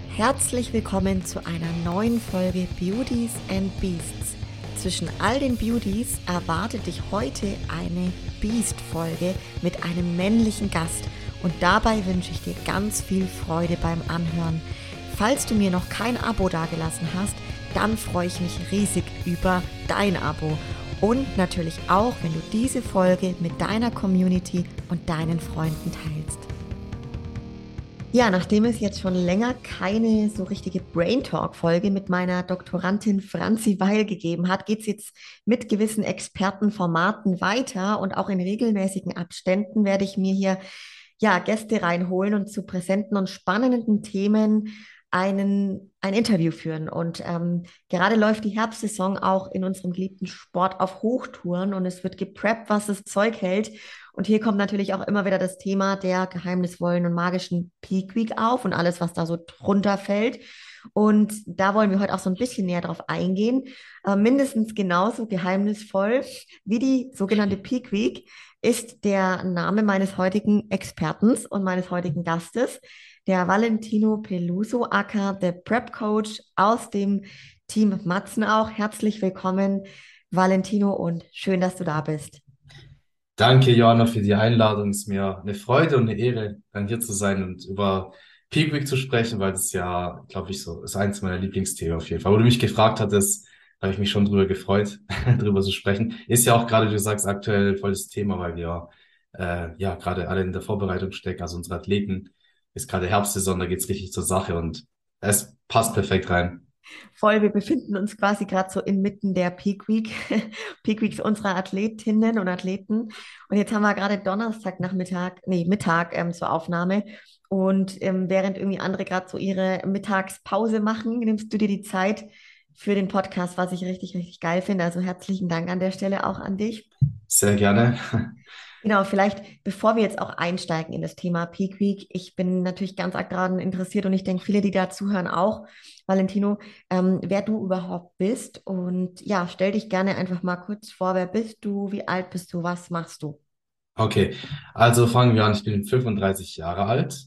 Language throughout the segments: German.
Herzlich willkommen zu einer neuen Folge Beauties and Beasts. Zwischen all den Beauties erwartet dich heute eine Beast-Folge mit einem männlichen Gast und dabei wünsche ich dir ganz viel Freude beim Anhören. Falls du mir noch kein Abo dagelassen hast, dann freue ich mich riesig über dein Abo und natürlich auch, wenn du diese Folge mit deiner Community und deinen Freunden teilst. Ja, nachdem es jetzt schon länger keine so richtige Brain Talk-Folge mit meiner Doktorandin Franzi Weil gegeben hat, geht es jetzt mit gewissen Expertenformaten weiter und auch in regelmäßigen Abständen werde ich mir hier Gäste reinholen und zu präsenten und spannenden Themen ein Interview führen. Und gerade läuft die Herbstsaison auch in unserem geliebten Sport auf Hochtouren und es wird gepreppt, was das Zeug hält. Und hier kommt natürlich auch immer wieder das Thema der geheimnisvollen und magischen Peak Week auf und alles, was da so drunter fällt. Und da wollen wir heute auch so ein bisschen näher drauf eingehen. Mindestens genauso geheimnisvoll wie die sogenannte Peak Week ist der Name meines heutigen Expertens und meines heutigen Gastes, der Valentino Peluso, aka der Prep Coach aus dem Team Matzen auch. Herzlich willkommen, Valentino, und schön, dass du da bist. Danke, Joanna, für die Einladung. Es ist mir eine Freude und eine Ehre, dann hier zu sein und über Peak Week zu sprechen, weil das ja, glaube ich, so ist eins meiner Lieblingsthemen auf jeden Fall. Wo du mich gefragt hattest, habe ich mich schon drüber gefreut, drüber zu sprechen. Ist ja auch gerade, wie du sagst, aktuell volles Thema, weil wir ja gerade alle in der Vorbereitung stecken. Also unsere Athleten ist gerade Herbstsaison, da geht's richtig zur Sache und es passt perfekt rein. Voll, wir befinden uns quasi gerade so inmitten der Peak Week, Peak Weeks unserer Athletinnen und Athleten. Und jetzt haben wir gerade Mittag zur Aufnahme. Und während irgendwie andere gerade so ihre Mittagspause machen, nimmst du dir die Zeit für den Podcast, was ich richtig, richtig geil finde. Also herzlichen Dank an der Stelle auch an dich. Sehr gerne. Genau, vielleicht bevor wir jetzt auch einsteigen in das Thema Peak Week, ich bin natürlich ganz arg daran interessiert und ich denke, viele, die da zuhören, auch, Valentino, wer du überhaupt bist. Und ja, stell dich gerne einfach mal kurz vor, wer bist du, wie alt bist du, was machst du? Okay, also fangen wir an. Ich bin 35 Jahre alt.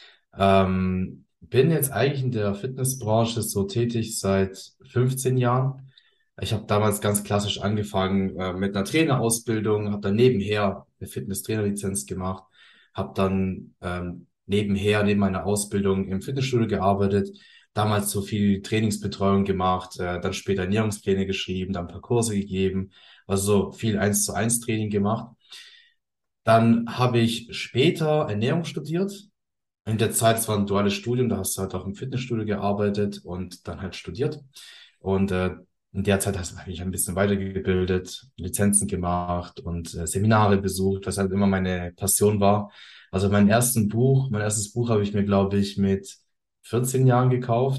Bin jetzt eigentlich in der Fitnessbranche so tätig seit 15 Jahren. Ich habe damals ganz klassisch angefangen mit einer Trainerausbildung, habe dann nebenher eine Fitnesstrainerlizenz gemacht, habe dann nebenher, neben meiner Ausbildung im Fitnessstudio gearbeitet, damals so viel Trainingsbetreuung gemacht, dann später Ernährungspläne geschrieben, dann ein paar Kurse gegeben, also so viel 1:1 Training gemacht. Dann habe ich später Ernährung studiert. In der Zeit, es war ein duales Studium, da hast du halt auch im Fitnessstudio gearbeitet und dann halt studiert. Und in der Zeit habe ich ein bisschen weitergebildet, Lizenzen gemacht und Seminare besucht, was halt immer meine Passion war. Also mein erstes Buch habe ich mir, glaube ich, mit 14 Jahren gekauft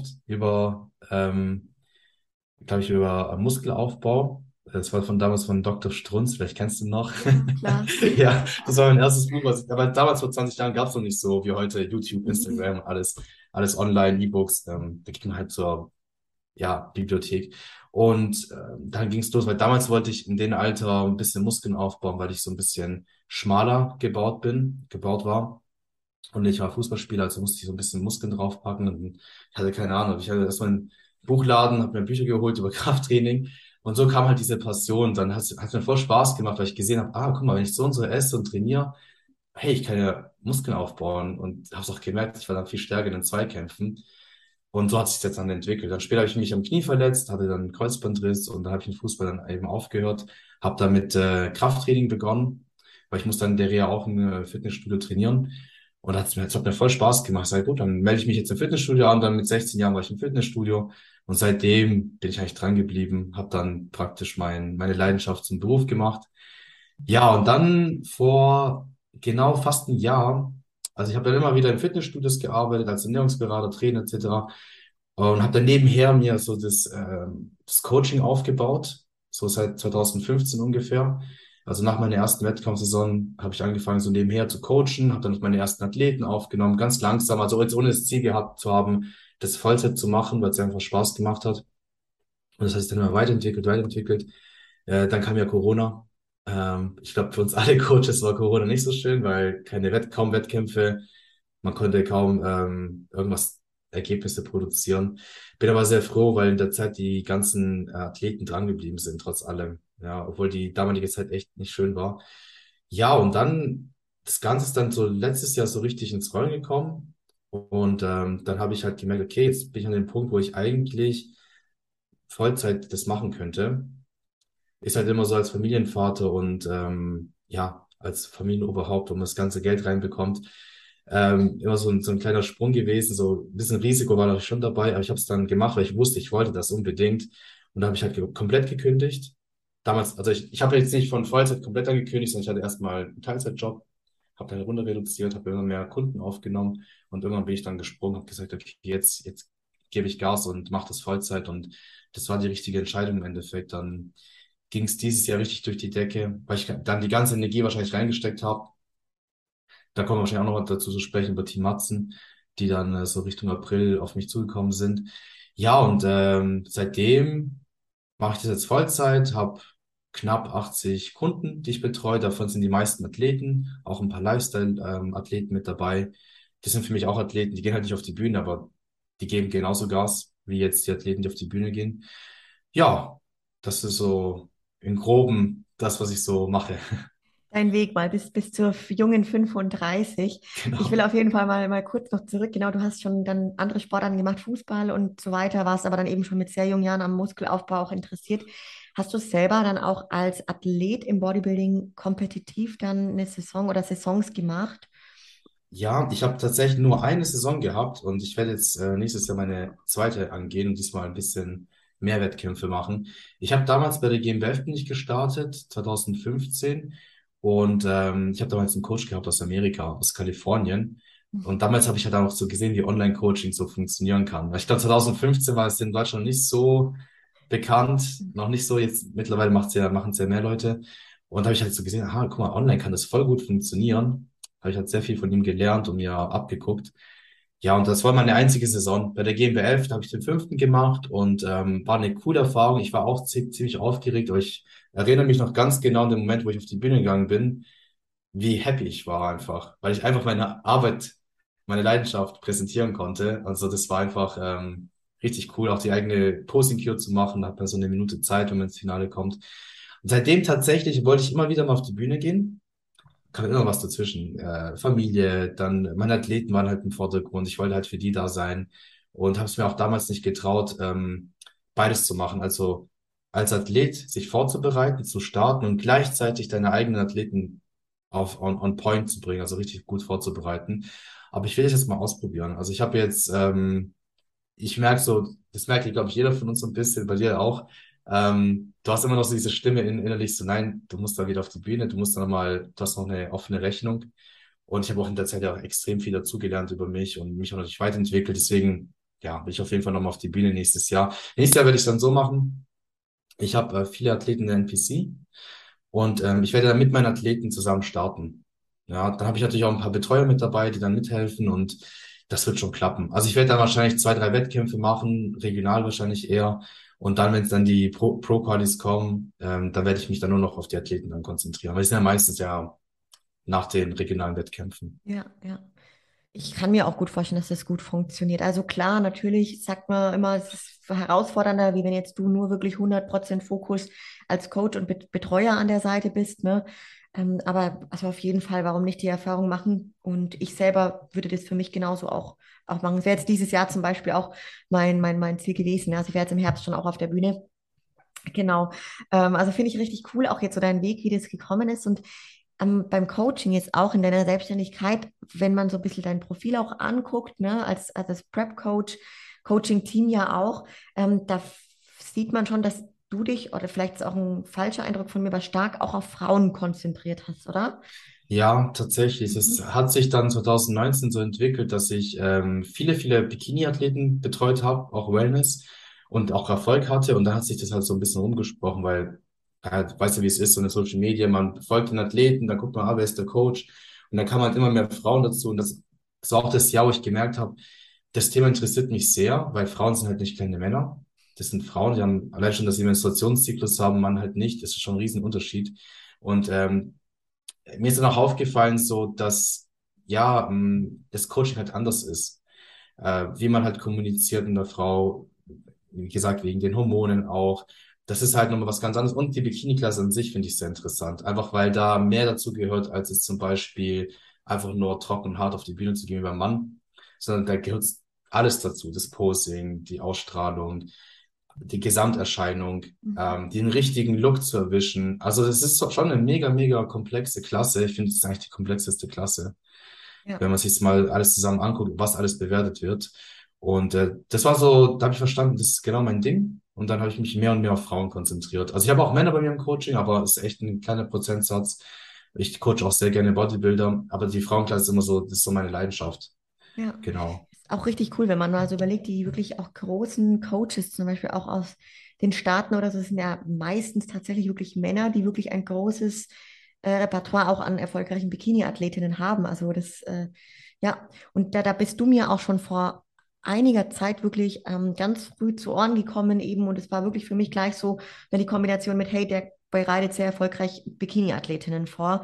über Muskelaufbau. Das war von damals von Dr. Strunz, vielleicht kennst du ihn noch. Ja, klar. Ja, das war mein erstes Buch, aber damals vor 20 Jahren gab es noch nicht so wie heute YouTube, Mhm. Instagram, alles online, E-Books. Da ging man halt zur Bibliothek. Und dann ging es los, weil damals wollte ich in dem Alter ein bisschen Muskeln aufbauen, weil ich so ein bisschen schmaler gebaut war. Und ich war Fußballspieler, also musste ich so ein bisschen Muskeln draufpacken. Und ich hatte keine Ahnung. Ich hatte erstmal einen Buchladen, habe mir Bücher geholt über Krafttraining. Und so kam halt diese Passion. Dann hat mir voll Spaß gemacht, weil ich gesehen habe, guck mal, wenn ich so und so esse und trainiere, hey, ich kann ja Muskeln aufbauen. Und habe es auch gemerkt, ich war dann viel stärker in den Zweikämpfen. Und so hat sich jetzt dann entwickelt. Dann später habe ich mich am Knie verletzt, hatte dann einen Kreuzbandriss und dann habe ich den Fußball dann eben aufgehört, habe dann mit Krafttraining begonnen, weil ich muss dann in der Reha auch im Fitnessstudio trainieren. Und es hat mir voll Spaß gemacht. Ich sag, gut, dann melde ich mich jetzt im Fitnessstudio an. Dann mit 16 Jahren war ich im Fitnessstudio. Und seitdem bin ich eigentlich dran geblieben, habe dann praktisch meine Leidenschaft zum Beruf gemacht. Ja, und dann vor genau fast einem Jahr, also ich habe dann immer wieder in Fitnessstudios gearbeitet, als Ernährungsberater, Trainer etc. Und habe dann nebenher mir so das Coaching aufgebaut, so seit 2015 ungefähr. Also nach meiner ersten Wettkampfsaison habe ich angefangen, so nebenher zu coachen, habe dann noch meine ersten Athleten aufgenommen, ganz langsam, also jetzt ohne das Ziel gehabt zu haben, das Vollzeit zu machen, weil es einfach Spaß gemacht hat. Und das heißt dann immer weiterentwickelt. Dann kam ja Corona. Ich glaube, für uns alle Coaches war Corona nicht so schön, weil kaum Wettkämpfe, man konnte kaum irgendwas. Ergebnisse produzieren. Bin aber sehr froh, weil in der Zeit die ganzen Athleten drangeblieben sind, trotz allem. Ja, obwohl die damalige Zeit echt nicht schön war. Ja, und dann, das Ganze ist dann so letztes Jahr so richtig ins Rollen gekommen. Und dann habe ich halt gemerkt, okay, jetzt bin ich an dem Punkt, wo ich eigentlich Vollzeit das machen könnte. Ist halt immer so als Familienvater und ja, als Familienoberhaupt, wo man das ganze Geld reinbekommt, immer so ein kleiner Sprung gewesen. So ein bisschen Risiko war da schon dabei, aber ich habe es dann gemacht, weil ich wusste, ich wollte das unbedingt. Und da habe ich halt komplett gekündigt. Damals, also ich habe jetzt nicht von Vollzeit komplett angekündigt, sondern ich hatte erstmal einen Teilzeitjob, habe dann runter reduziert, habe immer mehr Kunden aufgenommen und irgendwann bin ich dann gesprungen, habe gesagt, okay, jetzt gebe ich Gas und mache das Vollzeit und das war die richtige Entscheidung im Endeffekt. Dann ging es dieses Jahr richtig durch die Decke, weil ich dann die ganze Energie wahrscheinlich reingesteckt habe. Da kommen wir wahrscheinlich auch noch dazu zu sprechen über Team Matzen, die dann so Richtung April auf mich zugekommen sind. Ja, und seitdem mache ich das jetzt Vollzeit, habe knapp 80 Kunden, die ich betreue. Davon sind die meisten Athleten, auch ein paar Lifestyle-Athleten mit dabei. Das sind für mich auch Athleten, die gehen halt nicht auf die Bühne, aber die geben genauso Gas wie jetzt die Athleten, die auf die Bühne gehen. Ja, das ist so im Groben das, was ich so mache. Dein Weg mal bis zur jungen 35. Ich will Genau. auf jeden Fall mal kurz noch zurück. Genau, du hast schon dann andere Sportarten gemacht, Fußball und so weiter, warst aber dann eben schon mit sehr jungen Jahren am Muskelaufbau auch interessiert. Hast du selber dann auch als Athlet im Bodybuilding kompetitiv dann eine Saison oder Saisons gemacht? Ja, ich habe tatsächlich nur eine Saison gehabt und ich werde jetzt nächstes Jahr meine zweite angehen und diesmal ein bisschen mehr Wettkämpfe machen. Ich habe damals bei der GmbF bin ich gestartet, 2015, und ich habe damals einen Coach gehabt aus Amerika, aus Kalifornien. Und damals habe ich halt auch so gesehen, wie Online-Coaching so funktionieren kann. Weil ich glaube, 2015 war es in Deutschland nicht so bekannt, noch nicht so, jetzt mittlerweile machen es ja mehr Leute. Und da habe ich halt so gesehen, aha, guck mal, online kann das voll gut funktionieren. Habe ich halt sehr viel von ihm gelernt und mir abgeguckt. Ja, und das war meine einzige Saison. Bei der GmbF, da habe ich den fünften gemacht und war eine coole Erfahrung. Ich war auch ziemlich aufgeregt, aber ich erinnere mich noch ganz genau an den Moment, wo ich auf die Bühne gegangen bin, wie happy ich war einfach, weil ich einfach meine Arbeit, meine Leidenschaft präsentieren konnte. Also das war einfach richtig cool, auch die eigene Posing-Cue zu machen. Da hat man so eine Minute Zeit, wenn man ins Finale kommt. Und seitdem tatsächlich wollte ich immer wieder mal auf die Bühne gehen, kam immer was dazwischen. Familie, dann meine Athleten waren halt im Vordergrund. Ich wollte halt für die da sein und habe es mir auch damals nicht getraut, beides zu machen. Also als Athlet sich vorzubereiten, zu starten und gleichzeitig deine eigenen Athleten on point zu bringen, also richtig gut vorzubereiten. Aber ich will das jetzt mal ausprobieren. Also ich habe jetzt ich merke so, das merkt, glaube ich, jeder von uns so ein bisschen, bei dir auch. Du hast immer noch so diese Stimme innerlich so, nein, du musst da wieder auf die Bühne, du musst da nochmal, du hast noch eine offene Rechnung. Und ich habe auch in der Zeit ja auch extrem viel dazugelernt über mich und mich auch natürlich weiterentwickelt. Deswegen, ja, will ich auf jeden Fall nochmal auf die Bühne nächstes Jahr. Nächstes Jahr werde ich es dann so machen. Ich habe viele Athleten in der NPC und ich werde dann mit meinen Athleten zusammen starten. Ja, dann habe ich natürlich auch ein paar Betreuer mit dabei, die dann mithelfen und das wird schon klappen. Also ich werde dann wahrscheinlich 2, 3 Wettkämpfe machen, regional wahrscheinlich eher. Und dann, wenn es dann die Pro-Qualis kommen, dann werde ich mich dann nur noch auf die Athleten dann konzentrieren. Weil die sind ja meistens ja nach den regionalen Wettkämpfen. Ja, ja. Ich kann mir auch gut vorstellen, dass das gut funktioniert. Also klar, natürlich sagt man immer, es ist herausfordernder, wie wenn jetzt du nur wirklich 100% Fokus als Coach und Betreuer an der Seite bist, ne? Aber also auf jeden Fall, warum nicht die Erfahrung machen? Und ich selber würde das für mich genauso auch machen. Es wäre jetzt dieses Jahr zum Beispiel auch mein Ziel gewesen. Also ich wäre jetzt im Herbst schon auch auf der Bühne. Genau. Also finde ich richtig cool, auch jetzt so dein Weg, wie das gekommen ist. Und beim Coaching jetzt auch in deiner Selbstständigkeit, wenn man so ein bisschen dein Profil auch anguckt, ne, als Prep-Coach, Coaching-Team ja auch, sieht man schon, dass du dich, oder vielleicht ist auch ein falscher Eindruck von mir, aber stark auch auf Frauen konzentriert hast, oder? Ja, tatsächlich. Es Mhm. hat sich dann 2019 so entwickelt, dass ich viele Bikini-Athleten betreut habe, auch Wellness und auch Erfolg hatte. Und da hat sich das halt so ein bisschen rumgesprochen, weil, weißt du, wie es ist, so eine Social Media, man folgt den Athleten, dann guckt man, wer ist der Coach? Und dann kamen halt immer mehr Frauen dazu. Und das war auch das Jahr, wo ich gemerkt habe, das Thema interessiert mich sehr, weil Frauen sind halt nicht kleine Männer. Das sind Frauen, die haben allein schon, dass sie einen Menstruationszyklus haben, Mann halt nicht. Das ist schon ein Riesenunterschied. Und mir ist dann auch aufgefallen, so dass ja das Coaching halt anders ist. wie man halt kommuniziert mit der Frau, wie gesagt, wegen den Hormonen auch. Das ist halt nochmal was ganz anderes. Und die Bikini-Klasse an sich finde ich sehr interessant. Einfach weil da mehr dazu gehört, als es zum Beispiel einfach nur trocken und hart auf die Bühne zu gehen wie beim Mann, sondern da gehört alles dazu. Das Posing, die Ausstrahlung, die Gesamterscheinung, Mhm. den richtigen Look zu erwischen. Also es ist schon eine mega, mega komplexe Klasse. Ich finde, es ist eigentlich die komplexeste Klasse, Ja. wenn man sich mal alles zusammen anguckt, was alles bewertet wird. Und das war so, da habe ich verstanden, das ist genau mein Ding. Und dann habe ich mich mehr und mehr auf Frauen konzentriert. Also ich habe auch Männer bei mir im Coaching, aber es ist echt ein kleiner Prozentsatz. Ich coache auch sehr gerne Bodybuilder, aber die Frauenklasse ist immer so, das ist so meine Leidenschaft. Ja, Genau. ist auch richtig cool, wenn man mal so überlegt, die wirklich auch großen Coaches, zum Beispiel auch aus den Staaten oder so, das sind ja meistens tatsächlich wirklich Männer, die wirklich ein großes Repertoire auch an erfolgreichen Bikini-Athletinnen haben. Also das, ja, und da bist du mir auch schon vor einiger Zeit wirklich ganz früh zu Ohren gekommen eben und es war wirklich für mich gleich so, wenn die Kombination mit, hey, der bereitet sehr erfolgreich Bikini-Athletinnen vor.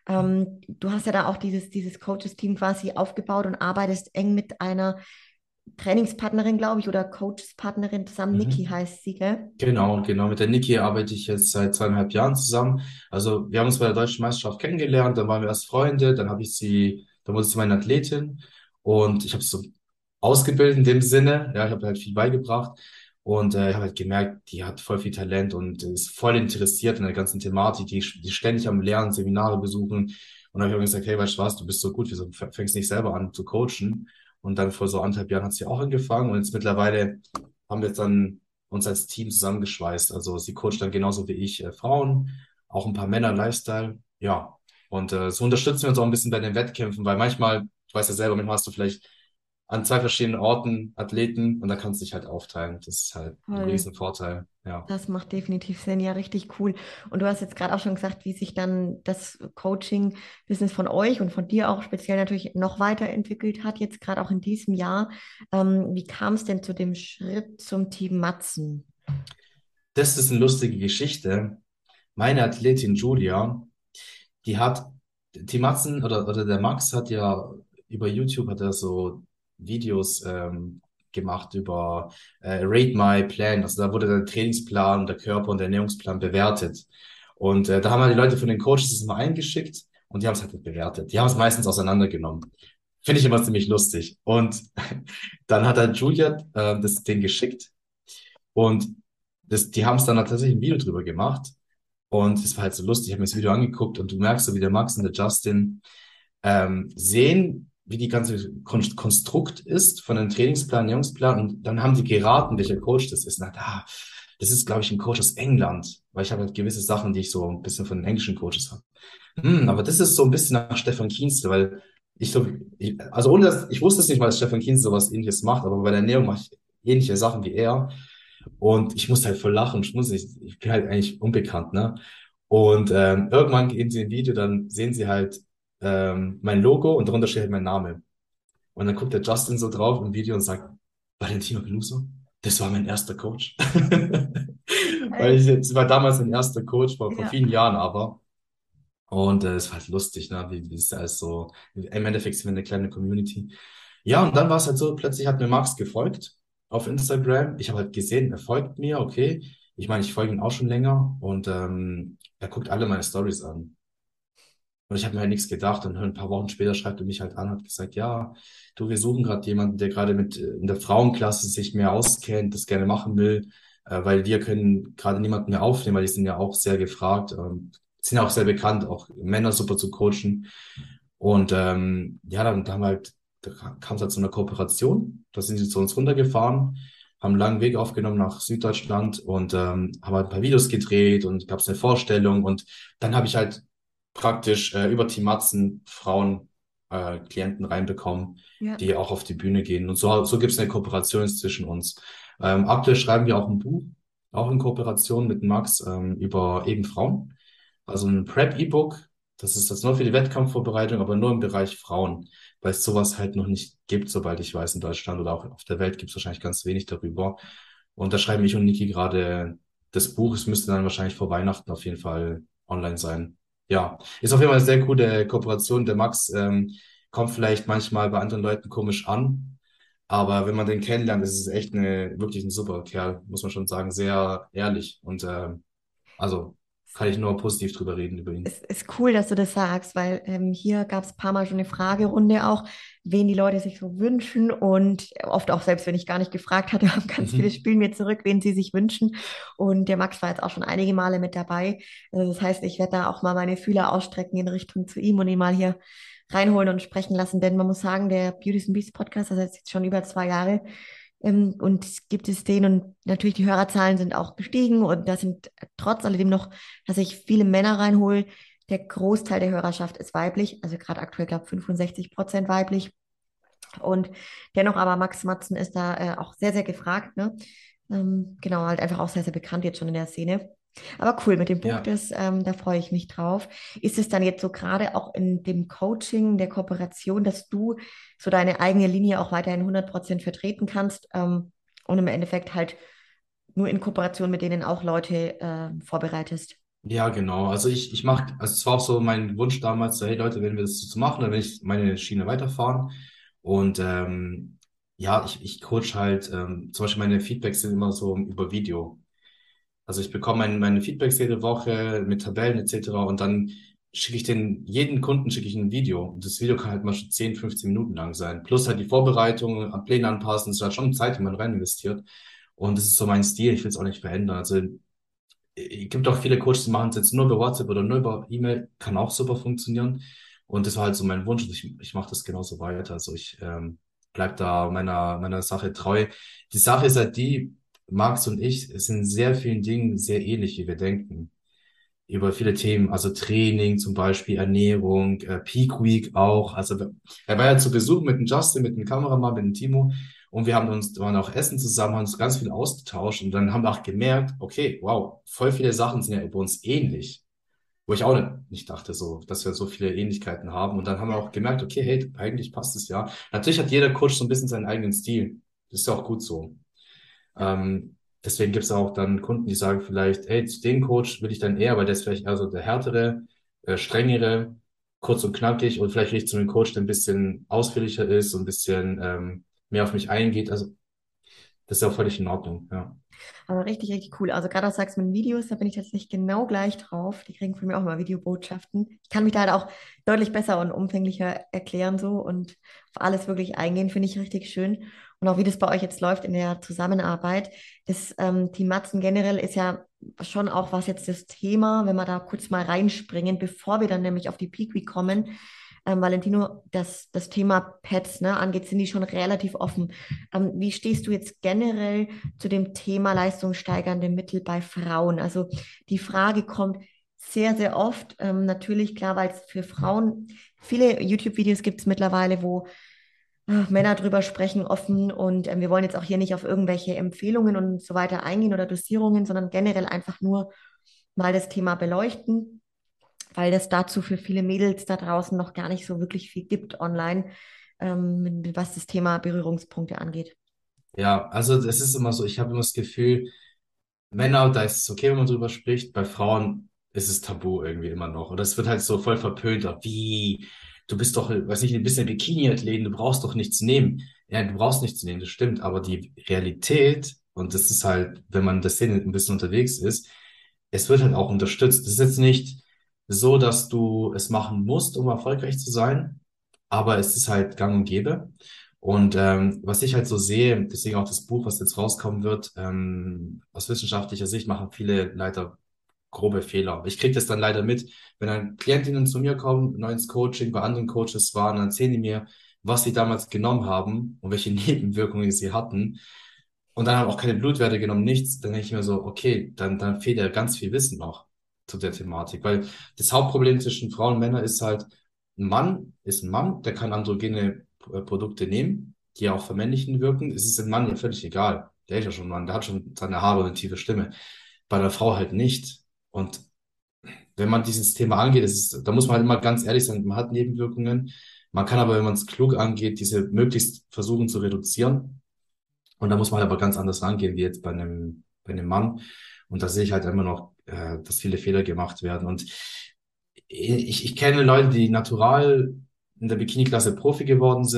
Du hast ja da auch dieses Coaches-Team quasi aufgebaut und arbeitest eng mit einer Trainingspartnerin, glaube ich, oder Coaches-Partnerin zusammen. Niki Mhm. heißt sie, gell? Genau, genau. Mit der Niki arbeite ich jetzt seit 2,5 Jahren zusammen. Also wir haben uns bei der Deutschen Meisterschaft kennengelernt, dann waren wir erst Freunde, dann wurde sie meine Athletin und ich habe sie so ausgebildet in dem Sinne. Ja, ich habe halt viel beigebracht und ich habe halt gemerkt, die hat voll viel Talent und ist voll interessiert in der ganzen Thematik, die ständig am Lernen, Seminare besuchen. Und dann habe ich auch gesagt, hey, weißt du was, du bist so gut, wieso fängst du nicht selber an zu coachen? Und dann vor so 1,5 Jahren hat sie auch angefangen und jetzt mittlerweile haben wir jetzt dann uns als Team zusammengeschweißt. Also sie coacht dann genauso wie ich Frauen, auch ein paar Männer Lifestyle. Ja, und so unterstützen wir uns auch ein bisschen bei den Wettkämpfen, weil manchmal, ich weiß ja selber, manchmal hast du vielleicht an zwei verschiedenen Orten Athleten und da kannst du dich halt aufteilen. Das ist halt ein Voll. riesen Vorteil. Ja. Das macht definitiv Sinn, ja, richtig cool. Und du hast jetzt gerade auch schon gesagt, wie sich dann das Coaching-Business von euch und von dir auch speziell natürlich noch weiterentwickelt hat, jetzt gerade auch in diesem Jahr. Wie kam es denn zu dem Schritt zum Team Matzen? Das ist eine lustige Geschichte. Meine Athletin Julia, die hat, die Matzen oder der Max hat ja über YouTube hat er so Videos gemacht über Rate My Plan. Also da wurde der Trainingsplan, der Körper und der Ernährungsplan bewertet. Und da haben halt die Leute von den Coaches das mal eingeschickt und die haben es halt bewertet. Die haben es meistens auseinandergenommen. Finde ich immer ziemlich lustig. Und dann hat er Julia das Ding geschickt und die haben es dann tatsächlich ein Video drüber gemacht. Und es war halt so lustig, ich habe mir das Video angeguckt und du merkst so, wie der Max und der Justin sehen, wie die ganze Konstrukt ist von einem Trainingsplan, Ernährungsplan und dann haben die geraten, welcher Coach das ist. Und dachte, das ist, glaube ich, ein Coach aus England, weil ich habe halt gewisse Sachen, die ich so ein bisschen von den englischen Coaches habe. Aber das ist so ein bisschen nach Stefan Kienzel, weil also ohne dass, ich wusste es nicht mal, dass Stefan Kienzel sowas Ähnliches macht, aber bei der Ernährung mache ich ähnliche Sachen wie er. Und ich musste halt voll lachen, ich bin halt eigentlich unbekannt, ne? Und irgendwann gehen sie im Video, dann sehen sie halt mein Logo und darunter steht halt mein Name. Und dann guckt der Justin so drauf im Video und sagt, Valentino Peluso, das war mein erster Coach. Hey. Es war damals mein erster Coach, vor Ja. vielen Jahren aber. Und es war halt lustig, ne? Wie es alles so, im Endeffekt sind wir eine kleine Community. Ja, und dann war es halt so, plötzlich hat mir Max gefolgt auf Instagram. Ich habe halt gesehen, er folgt mir, okay. Ich meine, ich folge ihm auch schon länger und er guckt alle meine Stories an. Und ich habe mir halt nichts gedacht und ein paar Wochen später schreibt er mich halt an, hat gesagt, ja, du, wir suchen gerade jemanden, der gerade mit in der Frauenklasse sich mehr auskennt, das gerne machen will, weil wir können gerade niemanden mehr aufnehmen, weil die sind ja auch sehr gefragt, sind ja auch sehr bekannt, auch Männer super zu coachen. Und ja, dann haben wir halt, da kam es halt zu einer Kooperation, da sind sie zu uns runtergefahren, haben einen langen Weg aufgenommen nach Süddeutschland und haben halt ein paar Videos gedreht und gab es eine Vorstellung und dann habe ich halt praktisch über Team Matzen Frauen Klienten reinbekommen, Ja. die auch auf die Bühne gehen. Und so gibt es eine Kooperation jetzt zwischen uns. Aktuell schreiben wir auch ein Buch, auch in Kooperation mit Max über eben Frauen. Also ein Prep-E-Book, das ist jetzt nur für die Wettkampfvorbereitung, aber nur im Bereich Frauen, weil es sowas halt noch nicht gibt, sobald ich weiß, in Deutschland oder auch auf der Welt gibt es wahrscheinlich ganz wenig darüber. Und da schreiben ich und Niki gerade das Buch. Es müsste dann wahrscheinlich vor Weihnachten auf jeden Fall online sein. Ja, ist auf jeden Fall eine sehr coole Kooperation. Der Max kommt vielleicht manchmal bei anderen Leuten komisch an, Aber wenn man den kennenlernt, ist es echt wirklich ein super Kerl, muss man schon sagen, sehr ehrlich. Und also kann ich nur positiv drüber reden über ihn. Es ist cool, dass du das sagst, weil hier gab es ein paar Mal schon eine Fragerunde auch, wen die Leute sich so wünschen. Und oft auch, selbst wenn ich gar nicht gefragt hatte, haben ganz viele Mhm. spielen mir zurück, wen sie sich wünschen. Und der Max war jetzt auch schon einige Male mit dabei. Also das heißt, ich werde da auch mal meine Fühler ausstrecken in Richtung zu ihm und ihn mal hier reinholen und sprechen lassen. Denn man muss sagen, der Beauties and Beast Podcast, das ist jetzt schon über 2 Jahre. Und gibt es den und natürlich die Hörerzahlen sind auch gestiegen und da sind trotz alledem noch, dass ich viele Männer reinhole. Der Großteil der Hörerschaft ist weiblich, also gerade aktuell, glaube ich, 65% weiblich. Und dennoch aber Max Matzen ist da auch sehr, sehr gefragt, ne? Genau, halt einfach auch sehr, sehr bekannt jetzt schon in der Szene. Aber cool, mit dem Buch, Ja. da freue ich mich drauf. Ist es dann jetzt so gerade auch in dem Coaching, der Kooperation, dass du so deine eigene Linie auch weiterhin 100% vertreten kannst und im Endeffekt halt nur in Kooperation mit denen auch Leute vorbereitest? Ja, genau. Also ich mache, also es war auch so mein Wunsch damals, so, hey Leute, wenn wir das so machen, dann will ich meine Schiene weiterfahren. Und ja, ich coach halt, zum Beispiel meine Feedbacks sind immer so über Video. Also ich bekomme meine Feedbacks jede Woche mit Tabellen etc. Und dann schicke ich jeden Kunden schicke ich ein Video. Und das Video kann halt mal schon 10, 15 Minuten lang sein. Plus halt die Vorbereitung, an Pläne anpassen, es ist halt schon Zeit, die man rein investiert. Und das ist so mein Stil, ich will es auch nicht verändern. Also es gibt auch viele Coaches, die machen es jetzt nur über WhatsApp oder nur über E-Mail, kann auch super funktionieren. Und das war halt so mein Wunsch. Und ich mache das genauso weiter. Also ich bleib da meiner Sache treu. Die Sache ist halt die, Max und ich sind in sehr vielen Dingen sehr ähnlich, wie wir denken. Über viele Themen, also Training zum Beispiel, Ernährung, Peak Week auch. Also er war ja zu Besuch mit dem Justin, mit dem Kameramann, mit dem Timo. Und waren auch essen zusammen, haben uns ganz viel ausgetauscht und dann haben wir auch gemerkt, okay, wow, voll viele Sachen sind ja über uns ähnlich. Wo ich auch nicht dachte, so, dass wir so viele Ähnlichkeiten haben. Und dann haben wir auch gemerkt, okay, hey, eigentlich passt es ja. Natürlich hat jeder Coach so ein bisschen seinen eigenen Stil. Das ist ja auch gut so. Deswegen gibt es auch dann Kunden, die sagen vielleicht, hey, zu dem Coach will ich dann eher, weil der ist vielleicht eher so der härtere, strengere, kurz und knackig und vielleicht will ich zu einem Coach, der ein bisschen ausführlicher ist und ein bisschen mehr auf mich eingeht. Also das ist ja auch völlig in Ordnung, ja. Aber richtig, richtig cool. Also gerade was du sagst mit den Videos, da bin ich tatsächlich genau gleich drauf. Die kriegen von mir auch immer Videobotschaften. Ich kann mich da halt auch deutlich besser und umfänglicher erklären so und auf alles wirklich eingehen, finde ich richtig schön. Und auch wie das bei euch jetzt läuft in der Zusammenarbeit. Das Team Matzen generell ist ja schon auch was jetzt das Thema, wenn wir da kurz mal reinspringen, bevor wir dann nämlich auf die Peak Week kommen. Valentino, das Thema Pets ne, angeht, sind die schon relativ offen. Wie stehst du jetzt generell zu dem Thema leistungssteigernde Mittel bei Frauen? Also die Frage kommt sehr, sehr oft. Natürlich, klar, weil es für Frauen viele YouTube-Videos gibt es mittlerweile, wo Männer drüber sprechen offen und wir wollen jetzt auch hier nicht auf irgendwelche Empfehlungen und so weiter eingehen oder Dosierungen, sondern generell einfach nur mal das Thema beleuchten, weil das dazu für viele Mädels da draußen noch gar nicht so wirklich viel gibt online, was das Thema Berührungspunkte angeht. Ja, also es ist immer so, ich habe immer das Gefühl, Männer, da ist es okay, wenn man drüber spricht. Bei Frauen ist es tabu irgendwie immer noch. Und es wird halt so voll verpönt. Auch, wie, du bist doch, weiß nicht, ein bisschen Bikini-Athleten, du brauchst doch nichts nehmen. Ja, du brauchst nichts nehmen, das stimmt. Aber die Realität, und das ist halt, wenn man in der Szene ein bisschen unterwegs ist, es wird halt auch unterstützt. Es ist jetzt nicht so, dass du es machen musst, um erfolgreich zu sein, aber es ist halt gang und gäbe. Und was ich halt so sehe, deswegen auch das Buch, was jetzt rauskommen wird, aus wissenschaftlicher Sicht machen viele leider grobe Fehler. Ich kriege das dann leider mit, wenn dann Klientinnen zu mir kommen, neu ins Coaching, bei anderen Coaches waren, dann erzählen die mir, was sie damals genommen haben und welche Nebenwirkungen sie hatten. Und dann haben auch keine Blutwerte genommen, nichts. Dann denke ich mir so, okay, dann fehlt ja ganz viel Wissen noch zu der Thematik. Weil das Hauptproblem zwischen Frauen und Männern ist halt, ein Mann ist ein Mann, der kann androgene Produkte nehmen, die ja auch vermännlichen wirken. Es ist dem Mann ja völlig egal. Der ist ja schon ein Mann, der hat schon seine Haare und eine tiefe Stimme. Bei der Frau halt nicht. Und wenn man dieses Thema angeht, da muss man halt immer ganz ehrlich sein, man hat Nebenwirkungen. Man kann aber, wenn man es klug angeht, diese möglichst versuchen zu reduzieren. Und da muss man halt aber ganz anders rangehen, wie jetzt bei einem Mann. Und da sehe ich halt immer noch, dass viele Fehler gemacht werden. Und ich kenne Leute, die natural in der Bikini-Klasse Profi geworden sind.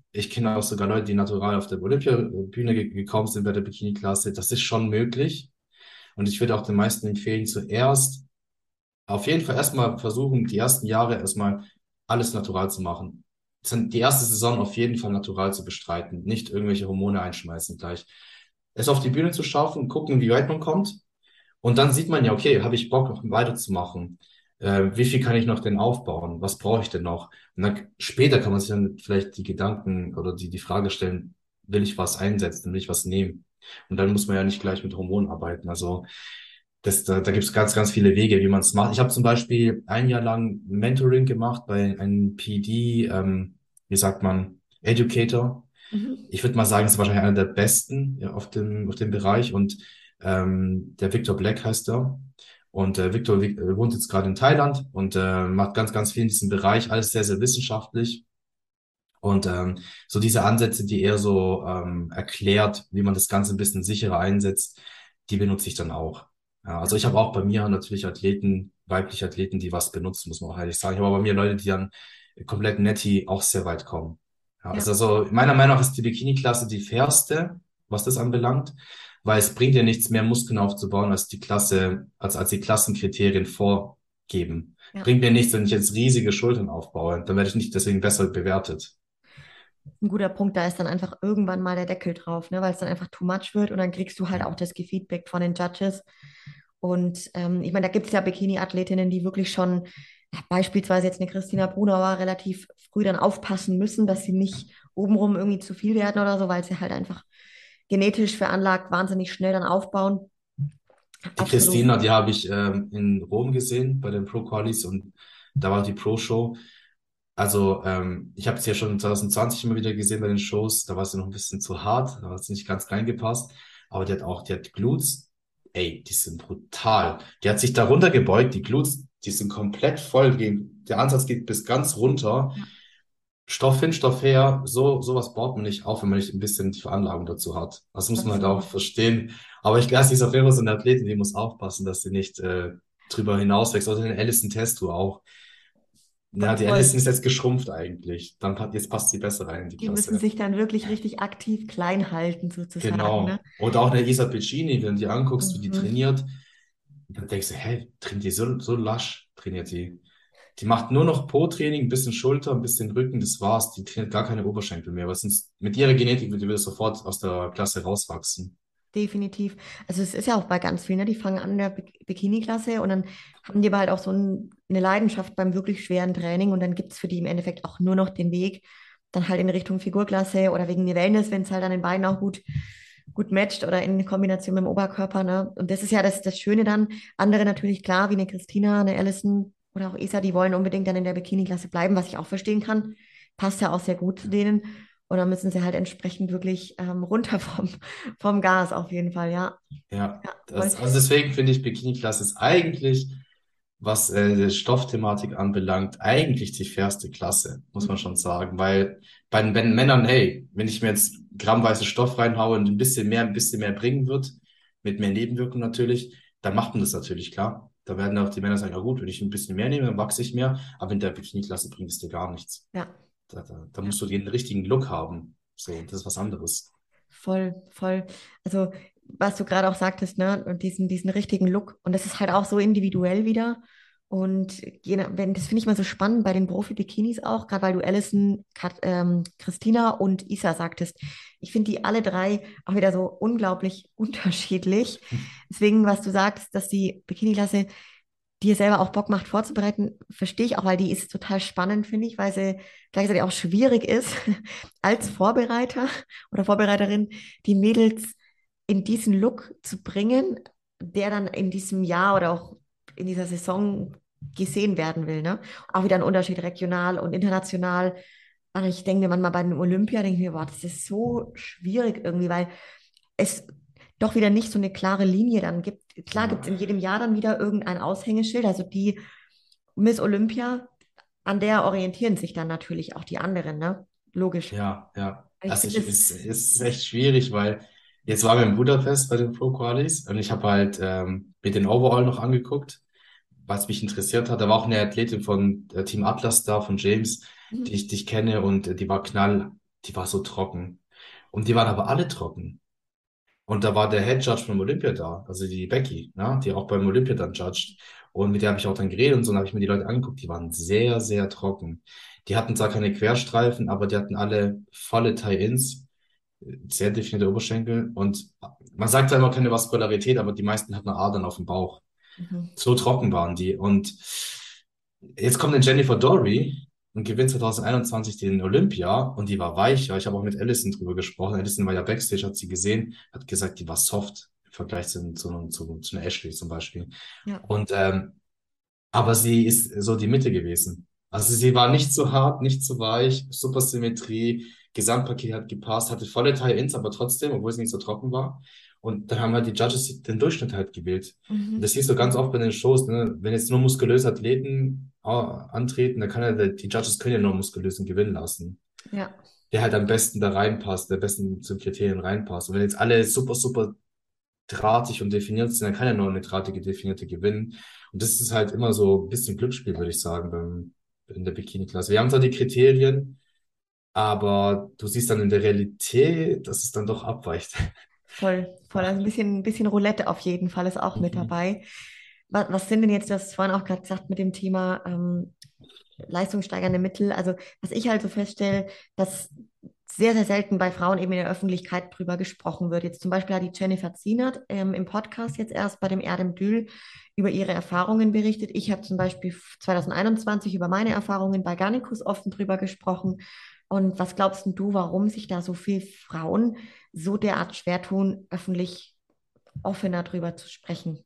Ich kenne auch sogar Leute, die natural auf der Olympiabühne gekommen sind bei der Bikini-Klasse. Das ist schon möglich. Und ich würde auch den meisten empfehlen, zuerst auf jeden Fall erstmal versuchen, die ersten Jahre erstmal alles natural zu machen. Die erste Saison auf jeden Fall natural zu bestreiten, nicht irgendwelche Hormone einschmeißen gleich. Es auf die Bühne zu schaffen, gucken, wie weit man kommt. Und dann sieht man ja, okay, habe ich Bock, noch weiterzumachen? Wie viel kann ich noch denn aufbauen? Was brauche ich denn noch? Und dann später kann man sich dann vielleicht die Gedanken oder die Frage stellen, will ich was einsetzen, will ich was nehmen? Und dann muss man ja nicht gleich mit Hormonen arbeiten. Also da gibt es ganz, ganz viele Wege, wie man es macht. Ich habe zum Beispiel ein Jahr lang Mentoring gemacht bei einem PD, wie sagt man, Educator. Mhm. Ich würde mal sagen, ist wahrscheinlich einer der besten ja, auf dem Bereich. Und der Victor Black heißt er. Und Victor wohnt jetzt gerade in Thailand und macht ganz, ganz viel in diesem Bereich, alles sehr, sehr wissenschaftlich. Und so diese Ansätze, die er so erklärt, wie man das Ganze ein bisschen sicherer einsetzt, die benutze ich dann auch. Ja, also ich habe auch bei mir natürlich Athleten, weibliche Athleten, die was benutzen, muss man auch ehrlich sagen. Ich habe aber bei mir Leute, die dann komplett netti auch sehr weit kommen. Ja, Ja, also meiner Meinung nach ist die Bikini-Klasse die fairste, was das anbelangt, weil es bringt ja nichts mehr Muskeln aufzubauen, als die Klasse, als die Klassenkriterien vorgeben. ja. Bringt mir nichts, wenn ich jetzt riesige Schultern aufbaue, dann werde ich nicht deswegen besser bewertet. Ein guter Punkt, da ist dann einfach irgendwann mal der Deckel drauf, ne, weil es dann einfach too much wird und dann kriegst du halt auch Ja. das Feedback von den Judges. Und ich meine, da gibt es ja Bikini-Athletinnen, die wirklich schon, ja, beispielsweise jetzt eine Christina Brunauer, relativ früh dann aufpassen müssen, dass sie nicht obenrum irgendwie zu viel werden oder so, weil sie halt einfach genetisch veranlagt wahnsinnig schnell dann aufbauen. Die Auch für so, Christina, die habe ich in Rom gesehen bei den Pro Qualis und da war die Pro Show. Also ich habe sie ja schon 2020 immer wieder gesehen bei den Shows. Da war sie noch ein bisschen zu hart, da hat sie nicht ganz reingepasst. Aber die hat Glutes, ey, die sind brutal. Die hat sich da runtergebeugt, die Glutes, die sind komplett voll. Der Ansatz geht bis ganz runter. ja, Stoff hin, Stoff her, sowas baut man nicht auf, wenn man nicht ein bisschen die Veranlagung dazu hat. Das muss man halt auch absolut. verstehen. Aber ich weiß, die ist auf jeden Fall so eine Athletin, die muss aufpassen, dass sie nicht drüber hinauswächst. Oder den Alison Testu auch. Ja, die Voll. Alison ist jetzt geschrumpft eigentlich. Jetzt passt sie besser rein in die Die müssen Klasse. sich dann wirklich richtig aktiv klein halten, sozusagen, ne? Genau. Oder auch eine Isa Piccini, wenn du die anguckst, wie die Mhm. trainiert, dann denkst du, hä, trainiert die so lasch, trainiert die. Die macht nur noch Po-Training, ein bisschen Schulter, ein bisschen Rücken, das war's. Die trainiert gar keine Oberschenkel mehr. Was sonst mit ihrer Genetik würde die sofort aus der Klasse rauswachsen. Definitiv. Also es ist ja auch bei ganz vielen, ne? Die fangen an in der Bikini-Klasse und dann haben die aber halt auch so eine Leidenschaft beim wirklich schweren Training und dann gibt es für die im Endeffekt auch nur noch den Weg, dann halt in Richtung Figurklasse oder wegen der Wellness, wenn es halt an den Beinen auch gut matcht oder in Kombination mit dem Oberkörper, ne? Und das ist ja das Schöne dann. Andere natürlich klar, wie eine Christina, eine Allison oder auch Isa, die wollen unbedingt dann in der Bikini-Klasse bleiben, was ich auch verstehen kann. Passt ja auch sehr gut zu denen. Und dann müssen sie halt entsprechend wirklich runter vom Gas auf jeden Fall, ja. Ja, Ja, voll. also deswegen finde ich Bikini-Klasse ist eigentlich, was die Stoffthematik anbelangt, eigentlich die fairste Klasse, muss man Mhm. schon sagen. Weil bei den Männern, hey, wenn ich mir jetzt grammweise Stoff reinhaue und ein bisschen mehr bringen wird, mit mehr Nebenwirkungen natürlich, dann macht man das natürlich, klar. Da werden auch die Männer sagen, ja gut, wenn ich ein bisschen mehr nehme, dann wachse ich mehr. Aber in der Bikini-Klasse bringt es dir gar nichts. Ja, Da ja, musst du den richtigen Look haben. So, das ist was anderes. voll, voll. Also, was du gerade auch sagtest, ne, und diesen richtigen Look. Und das ist halt auch so individuell wieder. Und das finde ich mal so spannend bei den Profi-Bikinis auch, gerade weil du Alison, Christina und Isa sagtest. Ich finde die alle drei auch wieder so unglaublich unterschiedlich. Deswegen, was du sagst, dass die Bikini-Klasse dir selber auch Bock macht vorzubereiten, verstehe ich auch, weil die ist total spannend, finde ich, weil sie gleichzeitig auch schwierig ist, als Vorbereiter oder Vorbereiterin die Mädels in diesen Look zu bringen, der dann in diesem Jahr oder auch in dieser Saison gesehen werden will. Ne? Auch wieder ein Unterschied regional und international. Und ich denke mir manchmal bei den Olympia, denke ich mir, boah, das ist so schwierig irgendwie, weil es doch wieder nicht so eine klare Linie dann gibt. Klar gibt es Ja, in jedem Jahr dann wieder irgendein Aushängeschild, also die Miss Olympia, an der orientieren sich dann natürlich auch die anderen, ne? Logisch. ja. Ich finde es, Es ist echt schwierig, weil jetzt waren wir in Budapest bei den Pro Qualis und ich habe halt mir den Overall noch angeguckt, was mich interessiert hat. Da war auch eine Athletin von Team Atlas da, von James, die ich kenne und die war die war so trocken. Und die waren aber alle trocken. Und da war der Head Judge vom Olympia da, also die Becky, ne, die auch beim Olympia dann judged. Und mit der habe ich auch dann geredet und so, und habe ich mir die Leute angeguckt, die waren sehr, sehr trocken. Die hatten zwar keine Querstreifen, aber die hatten alle volle Tie-Ins, sehr definierte Oberschenkel. Und man sagt zwar immer keine Vaskularität, aber die meisten hatten Adern auf dem Bauch. Mhm. So trocken waren die. Und jetzt kommt dann Jennifer Dory und gewinnt 2021 den Olympia und die war weicher. Ich habe auch mit Allison drüber gesprochen. Allison war ja Backstage, hat sie gesehen, hat gesagt, die war soft im Vergleich zu einer Ashley zum Beispiel. Ja. Und aber sie ist so die Mitte gewesen. Also sie war nicht zu hart, nicht zu weich, super Symmetrie, Gesamtpaket hat gepasst, hatte volle Tie-Ins, aber trotzdem, obwohl sie nicht so trocken war. Und dann haben halt die Judges den Durchschnitt halt gewählt. Und das Mhm. siehst du ganz oft bei den Shows, ne? Wenn jetzt nur muskulöse Athleten antreten, dann kann ja, die Judges können ja nur muskulösen gewinnen lassen. Ja, Der halt am besten da reinpasst, der besten zu Kriterien reinpasst. Und wenn jetzt alle super, super drahtig und definiert sind, dann kann ja nur eine drahtige Definierte gewinnen. Und das ist halt immer so ein bisschen Glücksspiel, würde ich sagen, in der Bikini-Klasse. Wir haben zwar die Kriterien, aber du siehst dann in der Realität, dass es dann doch abweicht. voll, voll. Also ein bisschen Roulette auf jeden Fall ist auch mit Mhm. dabei. Was sind denn jetzt, das vorhin auch gerade gesagt mit dem Thema leistungssteigernde Mittel? Also was ich halt so feststelle, dass sehr, sehr selten bei Frauen eben in der Öffentlichkeit drüber gesprochen wird. Jetzt zum Beispiel hat die Jennifer Zienert im Podcast jetzt erst bei dem Erdem Dül über ihre Erfahrungen berichtet. Ich habe zum Beispiel 2021 über meine Erfahrungen bei Garnicus offen drüber gesprochen. Und was glaubst denn du, warum sich da so viele Frauen so derart schwer tun, öffentlich offener drüber zu sprechen?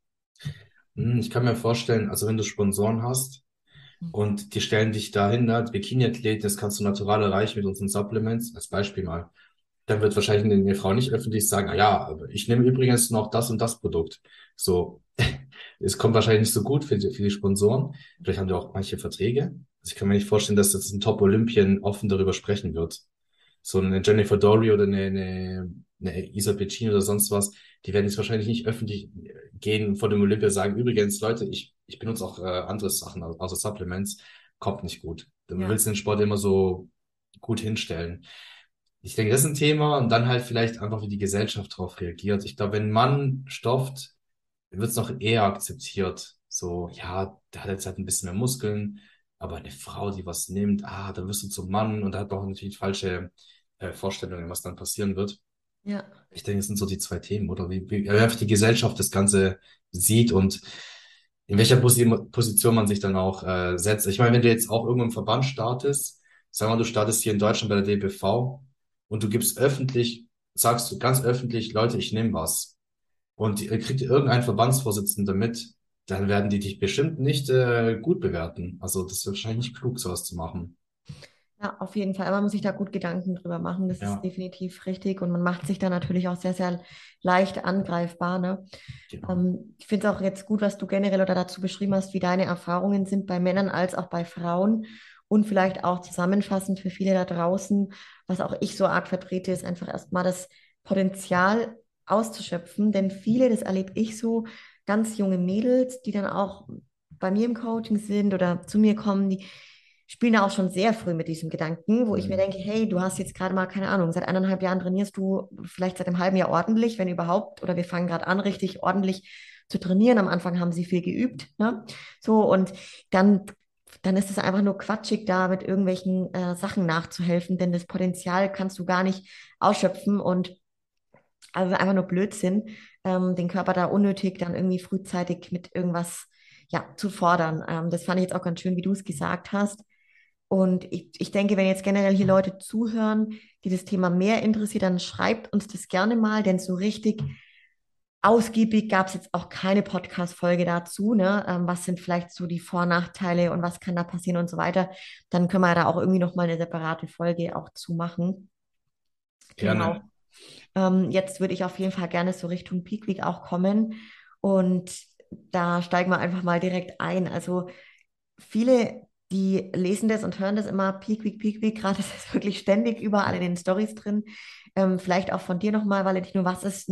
Ich kann mir vorstellen, also wenn du Sponsoren hast und die stellen dich dahin, ne, Bikini-Athlet, das kannst du natural erreichen mit unseren Supplements, als Beispiel mal. Dann wird wahrscheinlich eine Frau nicht öffentlich sagen, ah ja, aber ich nehme übrigens noch das und das Produkt. So, es kommt wahrscheinlich nicht so gut für die Sponsoren. Vielleicht haben die auch manche Verträge. Also ich kann mir nicht vorstellen, dass jetzt ein Top-Olympien offen darüber sprechen wird. So eine Jennifer Dory oder eine Isa Piccini oder sonst was, die werden jetzt wahrscheinlich nicht öffentlich gehen und vor dem Olympia sagen, übrigens, Leute, ich benutze auch andere Sachen außer Supplements, kommt nicht gut. Du Ja, willst den Sport immer so gut hinstellen. Ich denke, das ist ein Thema und dann halt vielleicht einfach, wie die Gesellschaft darauf reagiert. Ich glaube, wenn ein Mann stofft, wird es noch eher akzeptiert. So, ja, der hat jetzt halt ein bisschen mehr Muskeln, aber eine Frau, die was nimmt, dann wirst du zum Mann und da hat man auch natürlich falsche Vorstellungen, was dann passieren wird. ja, Ich denke, es sind so die zwei Themen, oder wie einfach die Gesellschaft das Ganze sieht und in welcher Position man sich dann auch setzt. Ich meine, wenn du jetzt auch irgendwo im Verband startest, sagen wir mal, du startest hier in Deutschland bei der DBV und du gibst öffentlich, sagst du ganz öffentlich, Leute, ich nehme was. Und kriegt irgendein Verbandsvorsitzender mit, dann werden die dich bestimmt nicht gut bewerten. Also das ist wahrscheinlich nicht klug, sowas zu machen. ja, auf jeden Fall. Aber man muss sich da gut Gedanken drüber machen. Das ist Ja, definitiv richtig. Und man macht sich da natürlich auch sehr, sehr leicht angreifbar, ne? genau. Ich finde es auch jetzt gut, was du generell oder dazu beschrieben hast, wie deine Erfahrungen sind bei Männern als auch bei Frauen. Und vielleicht auch zusammenfassend für viele da draußen, was auch ich so arg vertrete, ist einfach erstmal das Potenzial auszuschöpfen. Denn viele, das erlebe ich so, ganz junge Mädels, die dann auch bei mir im Coaching sind oder zu mir kommen, die spielen da auch schon sehr früh mit diesem Gedanken, wo ich mir Mhm. denke, hey, du hast jetzt gerade mal, keine Ahnung, seit 1,5 Jahren trainierst du vielleicht seit einem halben Jahr ordentlich, wenn überhaupt, oder wir fangen gerade an, richtig ordentlich zu trainieren. Am Anfang haben sie viel geübt, ne? So, und dann, dann ist es einfach nur quatschig, da mit irgendwelchen Sachen nachzuhelfen, denn das Potenzial kannst du gar nicht ausschöpfen und also einfach nur Blödsinn, den Körper da unnötig dann irgendwie frühzeitig mit irgendwas ja, zu fordern. Das fand ich jetzt auch ganz schön, wie du es gesagt hast. Und ich denke, wenn jetzt generell hier Leute zuhören, die das Thema mehr interessiert, dann schreibt uns das gerne mal, denn so richtig ausgiebig gab es jetzt auch keine Podcast-Folge dazu, ne? Was sind vielleicht so die Vor- und Nachteile und was kann da passieren und so weiter. Dann können wir da auch irgendwie nochmal eine separate Folge auch zu machen. Gerne. Genau. Jetzt würde ich auf jeden Fall gerne so Richtung Peak Week auch kommen und da steigen wir einfach mal direkt ein. Also viele, die lesen das und hören das immer Peak Week, gerade das ist wirklich ständig überall in den Stories drin. Vielleicht auch von dir nochmal, Valentino,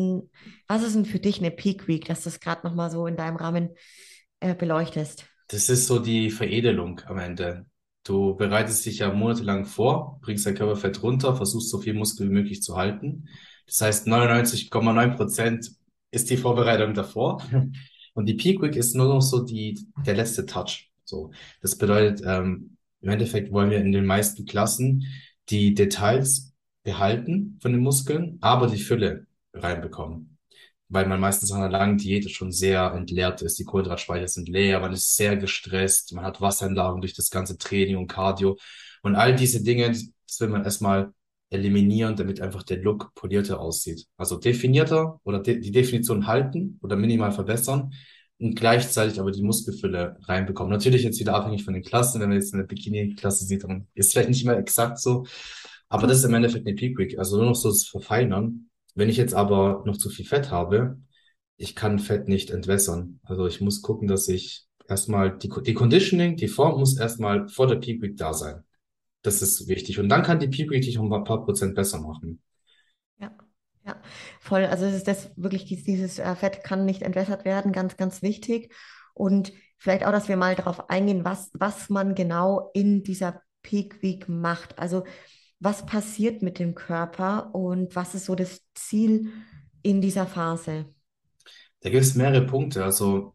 was ist denn für dich eine Peak Week, dass du das gerade nochmal so in deinem Rahmen beleuchtest? Das ist so die Veredelung am Ende. Du bereitest dich ja monatelang vor, bringst dein Körperfett runter, versuchst so viel Muskel wie möglich zu halten. Das heißt, 99,9% ist die Vorbereitung davor. Und die Peak Week ist nur noch so der letzte Touch. So, das bedeutet, im Endeffekt wollen wir in den meisten Klassen die Details behalten von den Muskeln, aber die Fülle reinbekommen, weil man meistens nach einer langen Diät schon sehr entleert ist. Die Kohlenhydratspeicher sind leer, man ist sehr gestresst, man hat Wassereinlagerung durch das ganze Training und Cardio. Und all diese Dinge, das will man erstmal eliminieren, damit einfach der Look polierter aussieht. Also definierter oder die Definition halten oder minimal verbessern und gleichzeitig aber die Muskelfülle reinbekommen. Natürlich jetzt wieder abhängig von den Klassen. Wenn man jetzt eine Bikini-Klasse sieht, dann ist es vielleicht nicht immer exakt so. Aber das ist im Endeffekt eine Peak Week. Also nur noch so das Verfeinern. Wenn ich jetzt aber noch zu viel Fett habe, ich kann Fett nicht entwässern. Also ich muss gucken, dass ich erstmal die Conditioning, die Form muss erstmal vor der Peak Week da sein. Das ist wichtig. Und dann kann die Peak Week dich um ein paar Prozent besser machen. Ja, ja, voll. Also es ist das wirklich, dieses Fett kann nicht entwässert werden, ganz, ganz wichtig. Und vielleicht auch, dass wir mal darauf eingehen, was man genau in dieser Peak Week macht. Also was passiert mit dem Körper und was ist so das Ziel in dieser Phase? Da gibt es mehrere Punkte. Also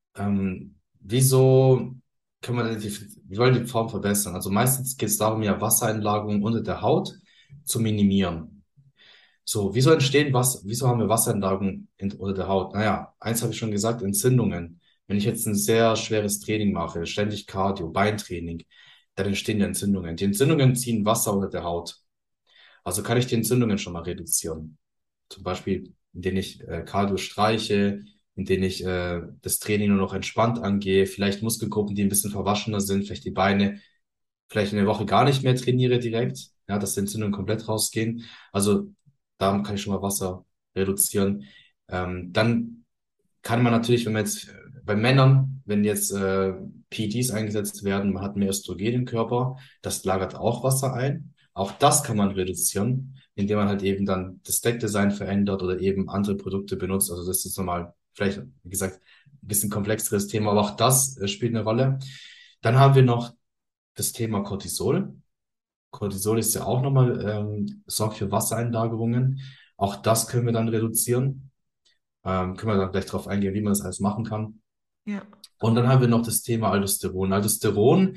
wieso können wir wir wollen die Form verbessern? Also meistens geht es darum, ja Wassereinlagerungen unter der Haut zu minimieren. So, wieso haben wir Wassereinlagerungen unter der Haut? Naja, eins habe ich schon gesagt, Entzündungen. Wenn ich jetzt ein sehr schweres Training mache, ständig Cardio, Beintraining, dann entstehen die Entzündungen. Die Entzündungen ziehen Wasser unter der Haut. Also kann ich die Entzündungen schon mal reduzieren. Zum Beispiel, indem ich Cardio streiche, indem ich das Training nur noch entspannt angehe, vielleicht Muskelgruppen, die ein bisschen verwaschener sind, vielleicht die Beine, vielleicht in der Woche gar nicht mehr trainiere direkt, ja, dass die Entzündungen komplett rausgehen. Also da kann ich schon mal Wasser reduzieren. Dann kann man natürlich, wenn man jetzt bei Männern, wenn jetzt PEDs eingesetzt werden, man hat mehr Östrogen im Körper, das lagert auch Wasser ein. Auch das kann man reduzieren, indem man halt eben dann das Deckdesign verändert oder eben andere Produkte benutzt. Also das ist nochmal vielleicht, wie gesagt, ein bisschen komplexeres Thema, aber auch das spielt eine Rolle. Dann haben wir noch das Thema Cortisol. Cortisol ist ja auch nochmal, sorgt für Wassereinlagerungen. Auch das können wir dann reduzieren. Können wir dann gleich drauf eingehen, wie man das alles machen kann. Ja. Und dann haben wir noch das Thema Aldosteron. Aldosteron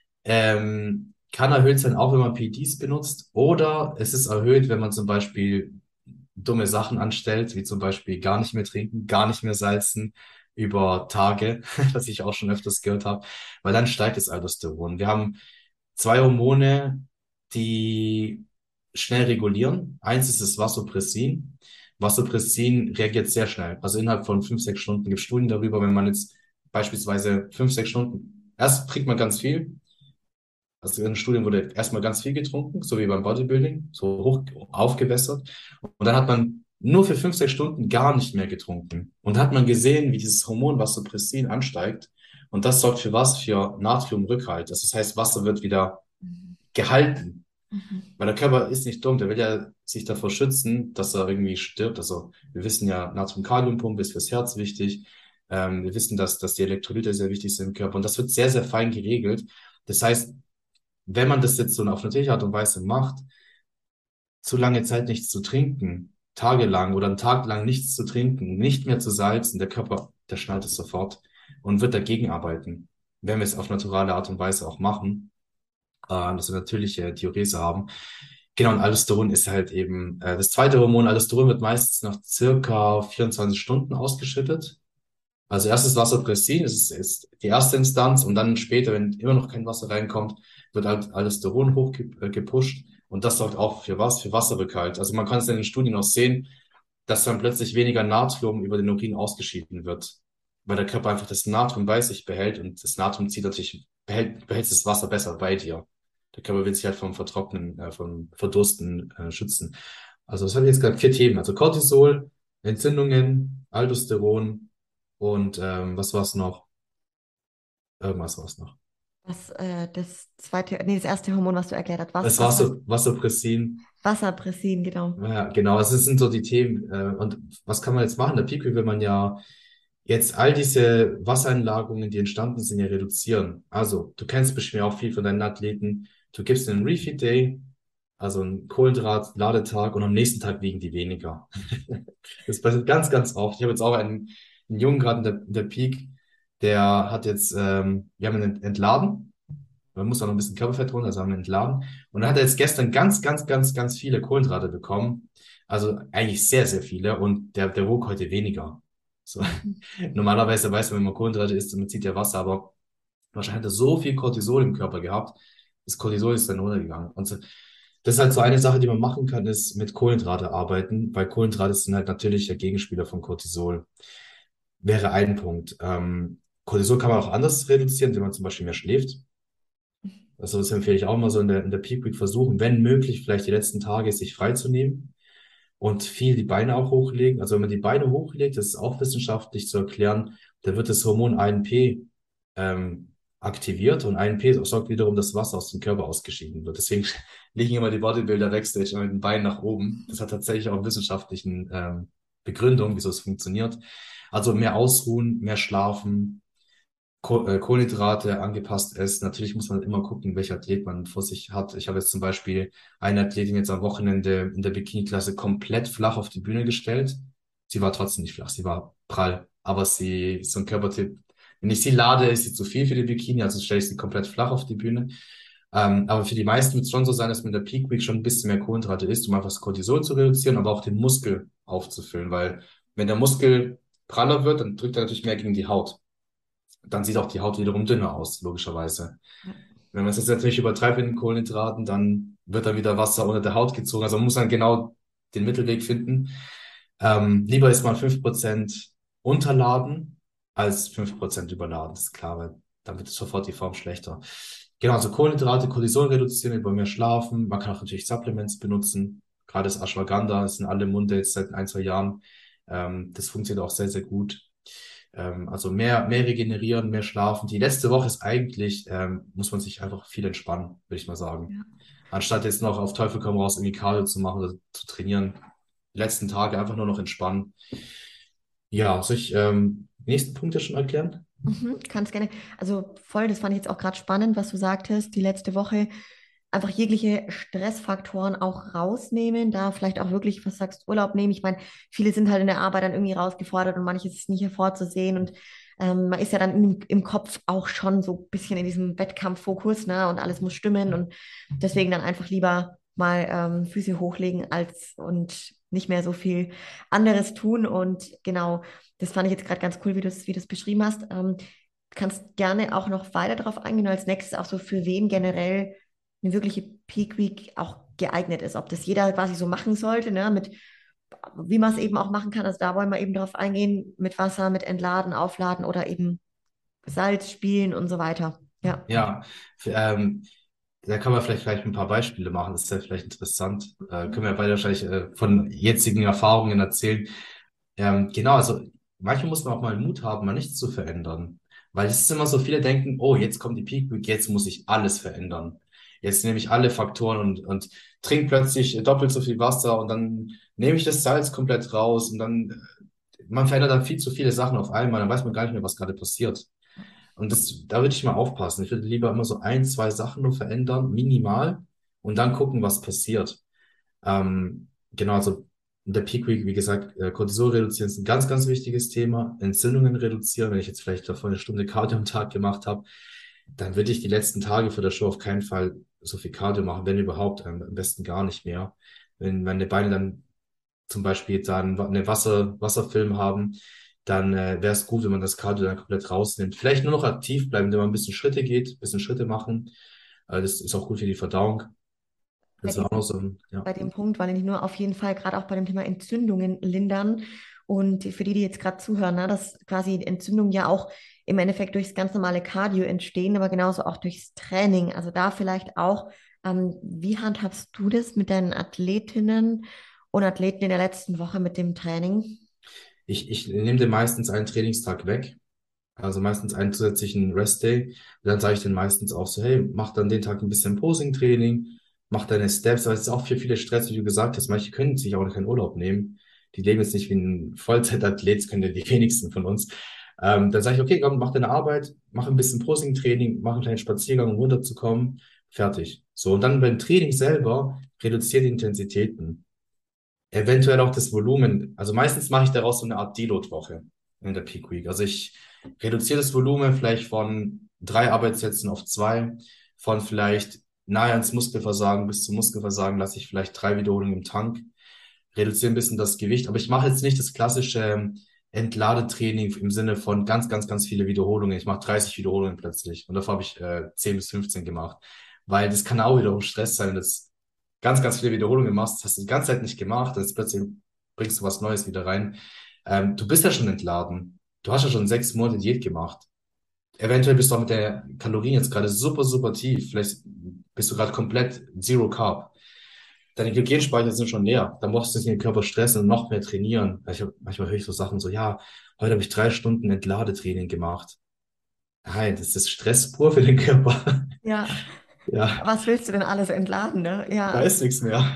kann erhöht sein, auch wenn man PEDs benutzt, oder es ist erhöht, wenn man zum Beispiel dumme Sachen anstellt, wie zum Beispiel gar nicht mehr trinken, gar nicht mehr salzen über Tage, was ich auch schon öfters gehört habe, weil dann steigt das Aldosteron. Wir haben zwei Hormone, die schnell regulieren. Eins ist das Vasopressin. Vasopressin reagiert sehr schnell. Also innerhalb von 5, 6 Stunden gibt es Studien darüber, wenn man jetzt beispielsweise 5, 6 Stunden, erst trinkt man ganz viel. Also in den Studien wurde erstmal ganz viel getrunken, so wie beim Bodybuilding, so hoch aufgewässert. Und dann hat man nur für 5, 6 Stunden gar nicht mehr getrunken. Und da hat man gesehen, wie dieses Hormon Vasopressin ansteigt. Und das sorgt für was? Für Natriumrückhalt. Das heißt, Wasser wird wieder Mhm. gehalten. Mhm. Weil der Körper ist nicht dumm, der will ja sich davor schützen, dass er irgendwie stirbt. Also wir wissen ja, Natrium-Kalium-Pumpe ist fürs Herz wichtig. Wir wissen, dass die Elektrolyte sehr wichtig sind im Körper. Und das wird sehr, sehr fein geregelt. Das heißt, wenn man das jetzt so auf natürliche Art und Weise macht, zu lange Zeit nichts zu trinken, tagelang oder einen Tag lang nichts zu trinken, nicht mehr zu salzen, der Körper, der schnallt es sofort und wird dagegen arbeiten. Wenn wir es auf naturale Art und Weise auch machen, dass wir natürliche Diurese haben. Genau, und Aldosteron ist halt eben das zweite Hormon. Aldosteron wird meistens nach circa 24 Stunden ausgeschüttet. Also erstes Vasopressin ist die erste Instanz und dann später, wenn immer noch kein Wasser reinkommt, wird halt Aldosteron hochgepusht und das sorgt auch für was? Für Wasserrückhalt. Also man kann es in den Studien auch sehen, dass dann plötzlich weniger Natrium über den Urin ausgeschieden wird, weil der Körper einfach das Natrium bei sich behält und das Natrium zieht natürlich, behält das Wasser besser bei dir. Der Körper will sich halt vom Vertrocknen, vom Verdursten schützen. Also das habe ich jetzt gerade 4 Themen. Also Cortisol, Entzündungen, Aldosteron und was war es noch? Irgendwas war es noch. Das erste Hormon, was du erklärt hast, Es war was hast so Vasopressin. Wasserpressin, genau. Ja, genau, also es sind so die Themen. Und was kann man jetzt machen? Der Peak will man ja jetzt all diese Wassereinlagerungen, die entstanden sind, ja reduzieren. Also, du kennst bestimmt auch viel von deinen Athleten. Du gibst einen Refeed Day, also einen Kohlenhydrat-Ladetag und am nächsten Tag wiegen die weniger. Das passiert ganz, ganz oft. Ich habe jetzt auch einen Jungen gerade in der Peak, der hat jetzt, wir haben ihn entladen. Man muss auch noch ein bisschen Körperfett runter, also haben wir ihn entladen. Und dann hat er jetzt gestern ganz, ganz, ganz, ganz viele Kohlenhydrate bekommen. Also eigentlich sehr, sehr viele. Und der wog heute weniger. So. Mhm. Normalerweise weiß man, wenn man Kohlenhydrate isst, man zieht ja Wasser, aber wahrscheinlich hat er so viel Cortisol im Körper gehabt, das Cortisol ist dann runtergegangen. Und so, das ist halt so eine Sache, die man machen kann, ist mit Kohlenhydrate arbeiten, weil Kohlenhydrate sind halt natürlich der Gegenspieler von Cortisol. Wäre ein Punkt. Cortisol kann man auch anders reduzieren, indem man zum Beispiel mehr schläft. Also das empfehle ich auch mal so in der Peak Week versuchen, wenn möglich, vielleicht die letzten Tage sich freizunehmen und viel die Beine auch hochlegen. Also wenn man die Beine hochlegt, das ist auch wissenschaftlich zu erklären, da wird das Hormon ANP aktiviert und ANP sorgt wiederum, dass Wasser aus dem Körper ausgeschieden wird. Deswegen liegen immer die Bodybuilder Backstage immer mit den Beinen nach oben. Das hat tatsächlich auch einen wissenschaftlichen Begründung, wieso es funktioniert. Also mehr ausruhen, mehr schlafen, Kohlenhydrate angepasst essen. Natürlich muss man immer gucken, welcher Athlet man vor sich hat. Ich habe jetzt zum Beispiel eine Athletin jetzt am Wochenende in der Bikini-Klasse komplett flach auf die Bühne gestellt. Sie war trotzdem nicht flach, sie war prall, aber sie ist so ein Körpertyp. Wenn ich sie lade, ist sie zu viel für die Bikini, also stelle ich sie komplett flach auf die Bühne. Aber für die meisten wird es schon so sein, dass man in der Peak Week schon ein bisschen mehr Kohlenhydrate isst, um einfach das Cortisol zu reduzieren, aber auch den Muskel aufzufüllen, weil wenn der Muskel praller wird, dann drückt er natürlich mehr gegen die Haut. Dann sieht auch die Haut wiederum dünner aus, logischerweise. Ja. Wenn man es jetzt natürlich übertreibt mit den Kohlenhydraten, dann wird dann wieder Wasser unter der Haut gezogen. Also man muss dann genau den Mittelweg finden. Lieber ist mal 5% unterladen als 5% überladen, das ist klar, weil dann wird sofort die Form schlechter. Genau, also Kohlenhydrate, Cortisol reduzieren, über mehr schlafen. Man kann auch natürlich Supplements benutzen. Gerade das Ashwagandha, das sind alle im Munde jetzt seit 1, 2 Jahren. Das funktioniert auch sehr, sehr gut. Also mehr regenerieren, mehr schlafen. Die letzte Woche ist eigentlich, muss man sich einfach viel entspannen, würde ich mal sagen. Ja. Anstatt jetzt noch auf Teufel komm raus irgendwie Cardio zu machen oder zu trainieren, die letzten Tage einfach nur noch entspannen. Ja, soll ich nächsten Punkte schon erklären? Kannst gerne. Also voll, das fand ich jetzt auch gerade spannend, was du sagtest, die letzte Woche. Einfach jegliche Stressfaktoren auch rausnehmen, da vielleicht auch wirklich, was sagst, Urlaub nehmen. Ich meine, viele sind halt in der Arbeit dann irgendwie rausgefordert und manches ist nicht hervorzusehen und man ist ja dann im Kopf auch schon so ein bisschen in diesem Wettkampffokus, ne? Und alles muss stimmen und deswegen dann einfach lieber mal Füße hochlegen als und nicht mehr so viel anderes tun. Und genau, das fand ich jetzt gerade ganz cool, wie du es beschrieben hast. Kannst gerne auch noch weiter darauf eingehen, als nächstes auch so für wen generell eine wirkliche Peak Week auch geeignet ist. Ob das jeder quasi so machen sollte, ne, mit wie man es eben auch machen kann. Also da wollen wir eben darauf eingehen, mit Wasser, mit Entladen, Aufladen oder eben Salz spielen und so weiter. Ja. Ja, da kann man vielleicht gleich ein paar Beispiele machen. Das ist ja vielleicht interessant. Können wir beide wahrscheinlich von jetzigen Erfahrungen erzählen. Genau, also manchmal muss man auch mal Mut haben, mal nichts zu verändern. Weil es ist immer so, viele denken, oh, jetzt kommt die Peak Week, jetzt muss ich alles verändern. Jetzt nehme ich alle Faktoren und trinke plötzlich doppelt so viel Wasser und dann nehme ich das Salz komplett raus und dann, man verändert dann viel zu viele Sachen auf einmal, dann weiß man gar nicht mehr, was gerade passiert. Und da würde ich mal aufpassen. Ich würde lieber immer so 1, 2 Sachen nur verändern, minimal, und dann gucken, was passiert. Genau, also in der Peak Week, wie gesagt, Cortisol reduzieren ist ein ganz, ganz wichtiges Thema. Entzündungen reduzieren. Wenn ich jetzt vielleicht davor eine Stunde Cardio am Tag gemacht habe, dann würde ich die letzten Tage vor der Show auf keinen Fall so viel Cardio machen, wenn überhaupt, am besten gar nicht mehr. Wenn meine Beine dann zum Beispiel dann eine Wasserfilm haben, dann wäre es gut, wenn man das Cardio dann komplett rausnimmt. Vielleicht nur noch aktiv bleiben, indem man ein bisschen Schritte geht, ein bisschen Schritte machen. Das ist auch gut für die Verdauung. Bei Das ist dem, auch noch so ein, ja. bei dem Punkt, weil ich nur auf jeden Fall gerade auch bei dem Thema Entzündungen lindern und für die jetzt gerade zuhören, ne, dass quasi Entzündungen ja auch im Endeffekt durchs ganz normale Cardio entstehen, aber genauso auch durchs Training. Also da vielleicht auch, wie handhabst du das mit deinen Athletinnen und Athleten in der letzten Woche mit dem Training? Ich nehme dir meistens einen Trainingstag weg, also meistens einen zusätzlichen Rest-Day. Und dann sage ich denen meistens auch so, hey, mach dann den Tag ein bisschen Posing-Training, mach deine Steps, weil es ist auch für viele Stress, wie du gesagt hast. Manche können sich auch keinen Urlaub nehmen. die leben jetzt nicht wie ein Vollzeitathlet, das können ja die wenigsten von uns. Dann sage ich, okay, komm, mach deine Arbeit, mach ein bisschen Posing-Training, mach einen kleinen Spaziergang, um runterzukommen, fertig. So, und dann beim Training selber reduziere die Intensitäten. Eventuell auch das Volumen. Also meistens mache ich daraus so eine Art Deload-Woche in der Peak Week. Also ich reduziere das Volumen vielleicht von 3 Arbeitssätzen auf 2, von vielleicht nahe ans Muskelversagen bis zum Muskelversagen lasse ich vielleicht 3 Wiederholungen im Tank, reduziere ein bisschen das Gewicht, aber ich mache jetzt nicht das klassische Entladetraining im Sinne von ganz, ganz, ganz viele Wiederholungen. Ich mache 30 Wiederholungen plötzlich und davor habe ich 10 bis 15 gemacht, weil das kann auch wiederum Stress sein, das ganz, ganz viele Wiederholungen machst, das hast du die ganze Zeit nicht gemacht, dann ist plötzlich bringst du was Neues wieder rein. Du bist ja schon entladen. Du hast ja schon 6 Monate Diät gemacht. Eventuell bist du auch mit der Kalorien jetzt gerade super, super tief. Vielleicht bist du gerade komplett Zero Carb. Deine Glykogenspeicher sind schon leer. Dann musst du dich in den Körper stressen und noch mehr trainieren. Manchmal höre ich so Sachen so, ja, heute habe ich 3 Stunden Entladetraining gemacht. Nein, das ist Stress pur für den Körper. Ja, Ja, was willst du denn alles entladen, ne? da Ja. ist nichts mehr.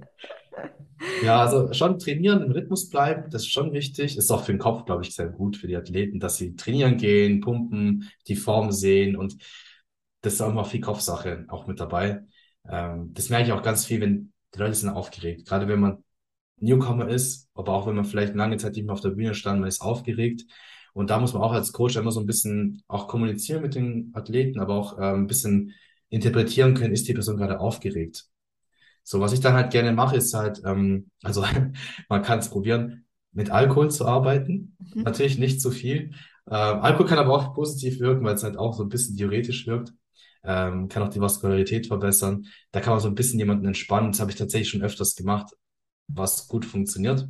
Ja, also schon trainieren, im Rhythmus bleiben, das ist schon wichtig. Ist auch für den Kopf, glaube ich, sehr gut für die Athleten, dass sie trainieren gehen, pumpen, die Form sehen und das ist auch immer viel Kopfsache auch mit dabei. Das merke ich auch ganz viel, wenn die Leute sind aufgeregt. Gerade wenn man Newcomer ist, aber auch wenn man vielleicht lange Zeit nicht mehr auf der Bühne stand, man ist aufgeregt. Und da muss man auch als Coach immer so ein bisschen auch kommunizieren mit den Athleten, aber auch ein bisschen interpretieren können, ist die Person gerade aufgeregt. So, was ich dann halt gerne mache, ist halt, also man kann es probieren, mit Alkohol zu arbeiten. Mhm. Natürlich nicht so viel. Alkohol kann aber auch positiv wirken, weil es halt auch so ein bisschen diuretisch wirkt. Kann auch die Vaskularität verbessern. Da kann man so ein bisschen jemanden entspannen. Das habe ich tatsächlich schon öfters gemacht, was gut funktioniert.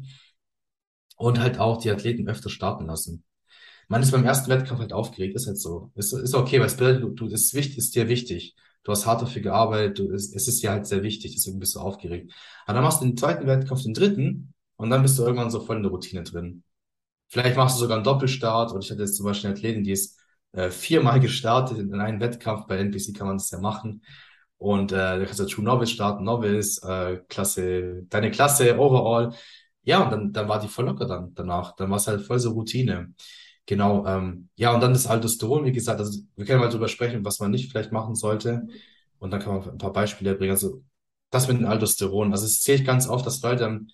Und halt auch die Athleten öfter starten lassen. Man ist beim ersten Wettkampf halt aufgeregt, ist halt so. Ist okay, weil es bedeutet, ist wichtig, ist dir wichtig. Du hast hart dafür gearbeitet, es ist dir halt sehr wichtig, deswegen bist du aufgeregt. Aber dann machst du den zweiten Wettkampf, den dritten, und dann bist du irgendwann so voll in der Routine drin. Vielleicht machst du sogar einen Doppelstart, und ich hatte jetzt zum Beispiel eine Athletin, die ist 4-mal gestartet in einem Wettkampf, bei NPC kann man das ja machen. Und da kannst du True Novice starten, Novice, Klasse, deine Klasse, Overall. Ja, und dann war die voll locker dann danach. Dann war es halt voll so Routine. Genau, ja, und dann das Aldosteron, wie gesagt, also wir können mal drüber sprechen, was man nicht vielleicht machen sollte. Und dann kann man ein paar Beispiele bringen. Also das mit dem Aldosteron, also es sehe ich ganz oft, dass Leute dann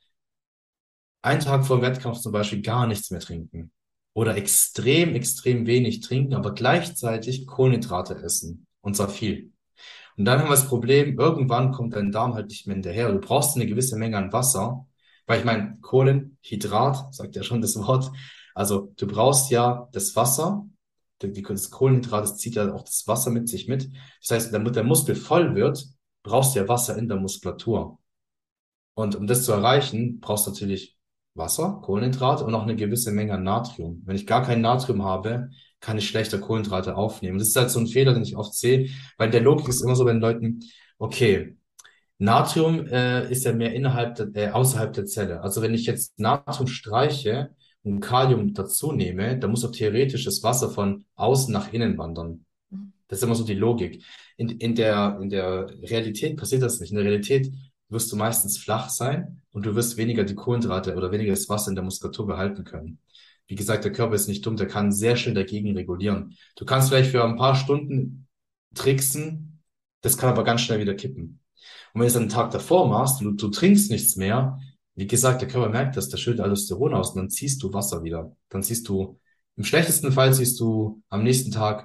einen Tag vor dem Wettkampf zum Beispiel gar nichts mehr trinken. Oder extrem, extrem wenig trinken, aber gleichzeitig Kohlenhydrate essen. Und zwar viel. Und dann haben wir das Problem, irgendwann kommt dein Darm halt nicht mehr hinterher. Du brauchst eine gewisse Menge an Wasser, weil ich meine, Kohlenhydrat, sagt ja schon das Wort. Also du brauchst ja das Wasser, das Kohlenhydrat, das zieht ja auch das Wasser mit sich mit. Das heißt, damit der Muskel voll wird, brauchst du ja Wasser in der Muskulatur. Und um das zu erreichen, brauchst du natürlich Wasser, Kohlenhydrate und auch eine gewisse Menge an Natrium. Wenn ich gar kein Natrium habe, kann ich schlechter Kohlenhydrate aufnehmen. Das ist halt so ein Fehler, den ich oft sehe, weil der Logik ist immer so bei den Leuten, okay, Natrium ist ja mehr außerhalb der Zelle. Also wenn ich jetzt Natrium streiche und Kalium dazu nehme, dann muss auch theoretisch das Wasser von außen nach innen wandern. Das ist immer so die Logik. In der Realität passiert das nicht. In der Realität wirst du meistens flach sein und du wirst weniger die Kohlenhydrate oder weniger das Wasser in der Muskulatur behalten können. Wie gesagt, der Körper ist nicht dumm, der kann sehr schnell dagegen regulieren. Du kannst vielleicht für ein paar Stunden tricksen, das kann aber ganz schnell wieder kippen. Und wenn du es dann einen Tag davor machst und du trinkst nichts mehr, wie gesagt, der Körper merkt das, der schüttet Aldosteron aus und dann ziehst du Wasser wieder. Dann siehst du, im schlechtesten Fall siehst du am nächsten Tag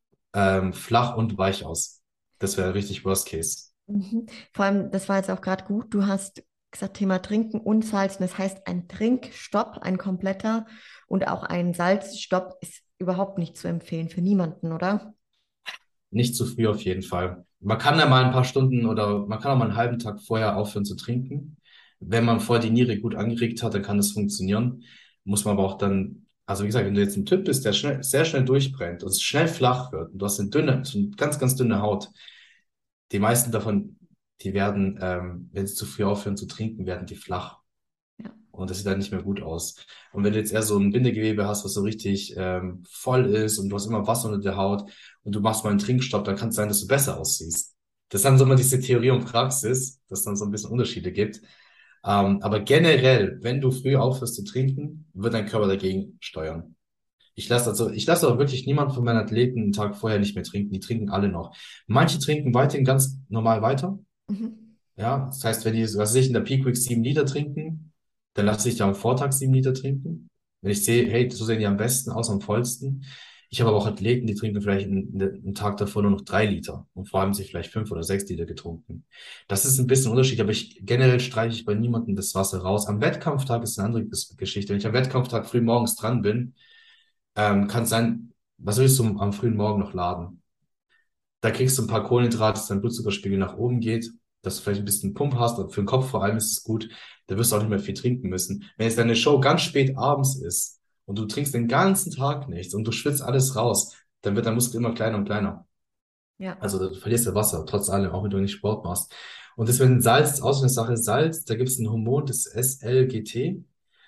flach und weich aus. Das wäre richtig Worst Case. Mhm. Vor allem, das war jetzt auch gerade gut. Du hast gesagt, Thema Trinken und Salzen. Das heißt, ein Trinkstopp, ein kompletter und auch ein Salzstopp ist überhaupt nicht zu empfehlen für niemanden, oder? Nicht zu früh auf jeden Fall. Man kann ja mal ein paar Stunden oder man kann auch mal einen halben Tag vorher aufhören zu trinken. Wenn man vorher die Niere gut angeregt hat, dann kann das funktionieren. Muss man aber auch dann, also wie gesagt, wenn du jetzt ein Typ bist, der schnell, sehr schnell durchbrennt und es schnell flach wird und du hast so eine ganz, ganz dünne Haut, die meisten davon, die werden, wenn sie zu früh aufhören zu trinken, werden die flach. Ja. Und das sieht dann nicht mehr gut aus. Und wenn du jetzt eher so ein Bindegewebe hast, was so richtig voll ist und du hast immer Wasser unter der Haut und du machst mal einen Trinkstopp, dann kann es sein, dass du besser aussiehst. Das ist dann so immer diese Theorie und Praxis, dass es dann so ein bisschen Unterschiede gibt. Aber generell, wenn du früh aufhörst zu trinken, wird dein Körper dagegen steuern. Ich lasse auch wirklich niemanden von meinen Athleten einen Tag vorher nicht mehr trinken. Die trinken alle noch. Manche trinken weiterhin ganz normal weiter. Mhm. Ja, das heißt, wenn die, was weiß ich, in der Peak Week 7 Liter trinken, dann lasse ich da am Vortag 7 Liter trinken. Wenn ich sehe, hey, so sehen die am besten aus, am vollsten. Ich habe aber auch Athleten, die trinken vielleicht einen Tag davor nur noch 3 Liter und vorher haben sie vielleicht 5 oder 6 Liter getrunken. Das ist ein bisschen Unterschied, aber generell streiche ich bei niemandem das Wasser raus. Am Wettkampftag ist eine andere Geschichte. Wenn ich am Wettkampftag früh morgens dran bin, kann es sein, was willst du am frühen Morgen noch laden? Da kriegst du ein paar Kohlenhydrate, dass dein Blutzuckerspiegel nach oben geht, dass du vielleicht ein bisschen Pump hast, und für den Kopf vor allem ist es gut. Da wirst du auch nicht mehr viel trinken müssen. Wenn jetzt deine Show ganz spät abends ist und du trinkst den ganzen Tag nichts und du schwitzt alles raus, dann wird dein Muskel immer kleiner und kleiner. Ja. Also du verlierst ja Wasser, trotz allem, auch wenn du nicht Sport machst. Und deswegen Salz, auch so eine Sache, Salz, da gibt es ein Hormon, das SLGT.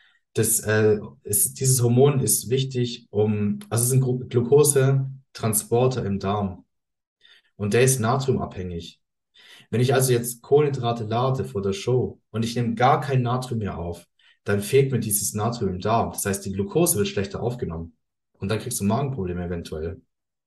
Dieses Hormon ist wichtig, also es ist ein Glukosetransporter im Darm und der ist natriumabhängig. Wenn ich also jetzt Kohlenhydrate lade vor der Show und ich nehme gar kein Natrium mehr auf, dann fehlt mir dieses Natrium im Darm. Das heißt, die Glucose wird schlechter aufgenommen und dann kriegst du Magenprobleme eventuell.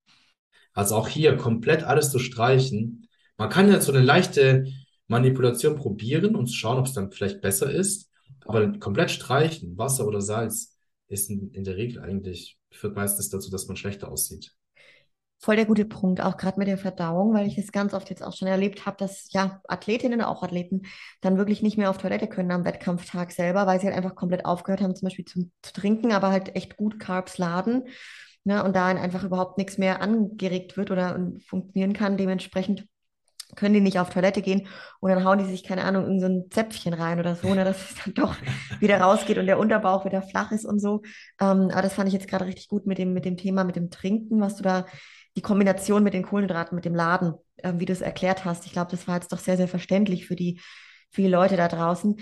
Also auch hier komplett alles zu streichen. Man kann jetzt so eine leichte Manipulation probieren und schauen, ob es dann vielleicht besser ist. Aber komplett streichen, Wasser oder Salz, ist in der Regel eigentlich, führt meistens dazu, dass man schlechter aussieht. Voll der gute Punkt, auch gerade mit der Verdauung, weil ich es ganz oft jetzt auch schon erlebt habe, dass ja Athletinnen, auch Athleten, dann wirklich nicht mehr auf Toilette können am Wettkampftag selber, weil sie halt einfach komplett aufgehört haben, zum Beispiel zu trinken, aber halt echt gut Carbs laden, ne, und da einfach überhaupt nichts mehr angeregt wird oder funktionieren kann. Dementsprechend können die nicht auf Toilette gehen und dann hauen die sich, keine Ahnung, in so ein Zäpfchen rein oder so, ne, dass es dann doch wieder rausgeht und der Unterbauch wieder flach ist und so. Aber das fand ich jetzt gerade richtig gut mit dem Thema, mit dem Trinken, was du da, die Kombination mit den Kohlenhydraten, mit dem Laden, wie du es erklärt hast. Ich glaube, das war jetzt doch sehr, sehr verständlich für die Leute da draußen.